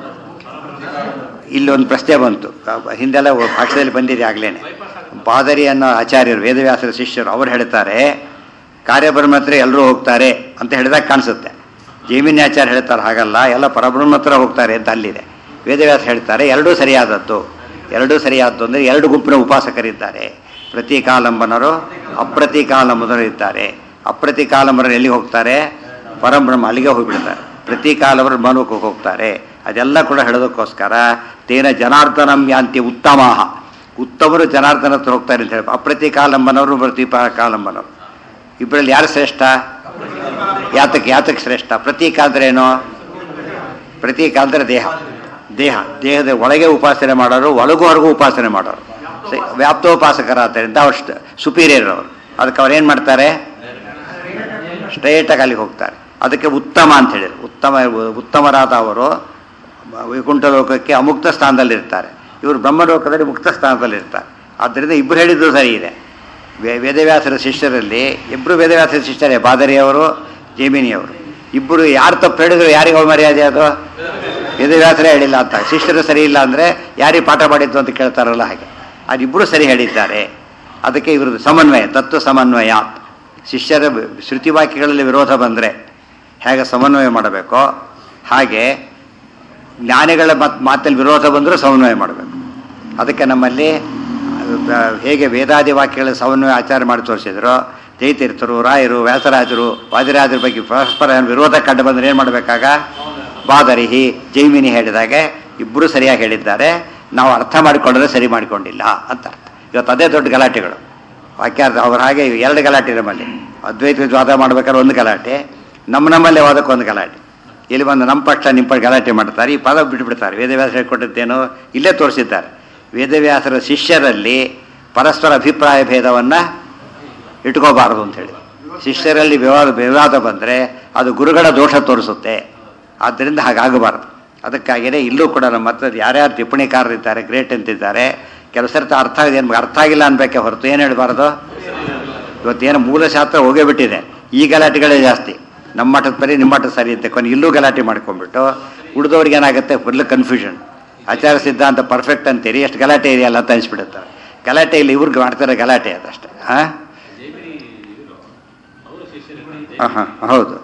ಇಲ್ಲೊಂದು ಪ್ರಶ್ನೆ ಬಂತು, ಹಿಂದೆಲ್ಲ ಭಾಷೆಯಲ್ಲಿ ಬಂದಿದೆ ಆಗಲೇ. ಬಾದರಿ ಅನ್ನೋ ಆಚಾರ್ಯರು, ವೇದವ್ಯಾಸರ ಶಿಷ್ಯರು, ಅವ್ರು ಹೇಳ್ತಾರೆ ಕಾರ್ಯಬ್ರಹ್ಮ ಹತ್ರ ಎಲ್ಲರೂ ಹೋಗ್ತಾರೆ ಅಂತ ಹೇಳಿದಾಗ ಕಾಣಿಸುತ್ತೆ. ಜೈಮಿನಿ ಆಚಾರ್ಯ ಹೇಳ್ತಾರೆ ಹಾಗಲ್ಲ, ಎಲ್ಲ ಪರಬ್ರಹ್ಮ ಹತ್ರ ಹೋಗ್ತಾರೆ ಅಂತ ಅಲ್ಲಿದೆ. ವೇದವ್ಯಾಸ ಹೇಳ್ತಾರೆ ಎರಡೂ ಸರಿಯಾದದ್ದು. ಎರಡೂ ಸರಿಯಾದದ್ದು ಅಂದರೆ ಎರಡು ಗುಂಪಿನ ಉಪಾಸಕರಿದ್ದಾರೆ. ಪ್ರತೀಕಾಲಂಬನರು, ಅಪ್ರತೀಕಾಲಂಬನರು ಇದ್ದಾರೆ. ಅಪ್ರತೀಕಾಲಂಬನರು ಎಲ್ಲಿ ಹೋಗ್ತಾರೆ, ಪರಬ್ರಹ್ಮ ಅಲ್ಲಿಗೆ ಹೋಗಿಬಿಡ್ತಾರೆ. ಪ್ರತೀಕಾಲಂಬರು ಮನೋಕಕ್ಕೆ ಹೋಗ್ತಾರೆ. ಅದೆಲ್ಲ ಕೂಡ ಹೇಳೋದಕ್ಕೋಸ್ಕರ ತೇನ ಜನಾರ್ದನಂ ಯಾಂತಿ ಉತ್ತಮಾಹ, ಉತ್ತಮರು ಜನಾರ್ದನ ಹತ್ರ ಹೋಗ್ತಾರೆ ಅಂತ ಹೇಳಿ. ಅಪ್ರತೀಕಾಲಂಬನವರು ಪ್ರತೀಕಾಲಂಬನವರು ಇಬ್ಬರಲ್ಲಿ ಯಾರು ಶ್ರೇಷ್ಠ? ಯಾತಕ್ಕೆ ಯಾತಕ್ಕೆ ಶ್ರೇಷ್ಠ? ಪ್ರತೀಕ ಅಂದ್ರೇನು? ಪ್ರತೀಕ ಅಂದರೆ ದೇಹ. ದೇಹ ದೇಹದ ಒಳಗೆ ಉಪಾಸನೆ ಮಾಡೋರು, ಒಳಗೂ ಹೊರಗೂ ಉಪಾಸನೆ ಮಾಡೋರು, ವ್ಯಾಪ್ತೋಪಾಸಕರ ಆದ್ದರಿಂದ ಅವ್ರು ಸುಪೀರಿಯರ್ ಅವರು. ಅದಕ್ಕೆ ಅವ್ರು ಏನು ಮಾಡ್ತಾರೆ, ಸ್ಟ್ರೈಟಾಗಿ ಅಲ್ಲಿಗೆ ಹೋಗ್ತಾರೆ. ಅದಕ್ಕೆ ಉತ್ತಮ ಅಂತ ಹೇಳಿದ್ರು. ಉತ್ತಮ ಉತ್ತಮರಾದ ಅವರು ವೈಕುಂಠ ಲೋಕಕ್ಕೆ ಅಮುಕ್ತ ಸ್ಥಾನದಲ್ಲಿರ್ತಾರೆ, ಇವರು ಬ್ರಹ್ಮಲೋಕದಲ್ಲಿ ಮುಕ್ತ ಸ್ಥಾನದಲ್ಲಿರ್ತಾರೆ. ಆದ್ದರಿಂದ ಇಬ್ಬರು ಹೇಳಿದ್ದು ಸರಿ ಇದೆ. ವೇದವ್ಯಾಸರ ಶಿಷ್ಯರಲ್ಲಿ ಇಬ್ಬರು ವೇದವ್ಯಾಸರ ಶಿಷ್ಯರೇ, ಬಾದರಿಯವರು, ಜೈಮಿನಿಯವರು. ಇಬ್ಬರು ಯಾರು ತಪ್ಪು ಹೇಳಿದ್ರು ಯಾರಿಗೆ ಮರ್ಯಾದೆ? ಅದು ವೇದವ್ಯಾಸರೇ ಹೇಳಿಲ್ಲ ಅಂತ. ಶಿಷ್ಯರು ಸರಿ ಇಲ್ಲ ಅಂದರೆ ಯಾರಿಗೆ ಪಾಠ ಮಾಡಿದ್ದು ಅಂತ ಕೇಳ್ತಾರಲ್ಲ ಹಾಗೆ. ಅದಿಬ್ಬರು ಸರಿ ಹೇಳಿದ್ದಾರೆ. ಅದಕ್ಕೆ ಇವ್ರದ್ದು ಸಮನ್ವಯ, ತತ್ವ ಸಮನ್ವಯ. ಶಿಷ್ಯರ ಶ್ರುತಿವಾಕ್ಯಗಳಲ್ಲಿ ವಿರೋಧ ಬಂದರೆ ಹೇಗೆ ಸಮನ್ವಯ ಮಾಡಬೇಕೋ ಹಾಗೆ ಜ್ಞಾನಿಗಳ ಮತ್ ಮಾತಲ್ಲಿ ವಿರೋಧ ಬಂದರೂ ಸಮನ್ವಯ ಮಾಡಬೇಕು. ಅದಕ್ಕೆ ನಮ್ಮಲ್ಲಿ ಹೇಗೆ ವೇದಾದಿ ವಾಕ್ಯಗಳ ಸಮನ್ವಯ ಆಚಾರ ಮಾಡಿ ತೋರಿಸಿದ್ರು, ಜೈತೀರ್ಥರು, ರಾಯರು, ವ್ಯಾಸರಾಜರು, ವಾದಿರಾಜರ ಬಗ್ಗೆ ಪರಸ್ಪರ ವಿರೋಧ ಕಂಡು ಬಂದರೆ ಏನು ಮಾಡಬೇಕಾಗ, ಬಾದರಿಹಿ ಜೈಮಿನಿ ಹೇಳಿದಾಗೆ ಇಬ್ಬರು ಸರಿಯಾಗಿ ಹೇಳಿದ್ದಾರೆ, ನಾವು ಅರ್ಥ ಮಾಡಿಕೊಂಡ್ರೆ ಸರಿ ಮಾಡಿಕೊಂಡಿಲ್ಲ ಅಂತ ಅರ್ಥ. ಇವತ್ತು ಅದೇ ದೊಡ್ಡ ಗಲಾಟೆಗಳು. ವಾಕ್ಯಾರ್ಥ ಅವ್ರ ಹಾಗೆ ಎರಡು ಗಲಾಟೆ ನಮ್ಮಲ್ಲಿ. ಅದ್ವೈತ ವಾದ ಮಾಡ್ಬೇಕಾದ್ರೆ ಒಂದು ಗಲಾಟೆ, ನಮ್ಮ ನಮ್ಮಲ್ಲೇ ವಾದಕ್ಕೆ ಒಂದು ಗಲಾಟೆ. ಇಲ್ಲಿ ಬಂದು ನಮ್ಮ ಪಕ್ಷ ನಿಮ್ಮ ಪಕ್ಷ ಗಲಾಟೆ ಮಾಡ್ತಾರೆ, ಈ ಪದ ಬಿಟ್ಟುಬಿಡ್ತಾರೆ. ವೇದವ್ಯಾಸ ಹೇಳ್ಕೊಟ್ಟಿದ್ದೇನೋ ಇಲ್ಲೇ ತೋರಿಸಿದ್ದಾರೆ. ವೇದವ್ಯಾಸರ ಶಿಷ್ಯರಲ್ಲಿ ಪರಸ್ಪರ ಅಭಿಪ್ರಾಯ ಭೇದವನ್ನು ಇಟ್ಕೋಬಾರದು ಅಂಥೇಳಿ. ಶಿಷ್ಯರಲ್ಲಿ ವಿವಾದ ವಿವಾದ ಬಂದರೆ ಅದು ಗುರುಗಳ ದೋಷ ತೋರಿಸುತ್ತೆ. ಆದ್ದರಿಂದ ಹಾಗಾಗಬಾರ್ದು. ಅದಕ್ಕಾಗಿಯೇ ಇಲ್ಲೂ ಕೂಡ ನಮ್ಮ ಹತ್ರ ಯಾರ್ಯಾರು ಟಿಪ್ಪಣಿಕಾರರಿದ್ದಾರೆ, ಗ್ರೇಟ್ ಅಂತಿದ್ದಾರೆ, ಕೆಲವು ಸರ್ತಿ ಅರ್ಥ ಆಗಿದೆ ಏನು ಅರ್ಥ ಆಗಿಲ್ಲ ಅನ್ಬೇಕೆ ಹೊರತು ಏನು ಹೇಳಬಾರ್ದು. ಇವತ್ತೇನು ಮೂಲಶಾಸ್ತ್ರ ಹೋಗೇ ಬಿಟ್ಟಿದೆ, ಈ ಗಲಾಟೆಗಳೇ ಜಾಸ್ತಿ. ನಮ್ಮ ಮಠದ ಬರೀ ನಿಮ್ಮ ಮಠದ ಸರಿ ಅಂತ ಕೊನೆ ಇಲ್ಲೂ ಗಲಾಟೆ ಮಾಡ್ಕೊಂಡ್ಬಿಟ್ಟು ಉಳಿದವ್ರಿಗೆ ಏನಾಗುತ್ತೆ, ಫುಲ್ ಕನ್ಫ್ಯೂಷನ್. ಆಚಾರ ಸಿದ್ಧಾಂತ ಪರ್ಫೆಕ್ಟ್ ಅಂತೀರಿ, ಎಷ್ಟು ಗಲಾಟೆ ಇದೆಯಲ್ಲ ಅಂತ ಅನಿಸ್ಬಿಡುತ್ತಾರೆ. ಗಲಾಟೆ ಇಲ್ಲಿ ಇವ್ರಿಗೆ ಮಾಡ್ತಾರೆ ಗಲಾಟೆ ಅದಷ್ಟೇ. ಹಾಂ ಹಾಂ ಹೌದು.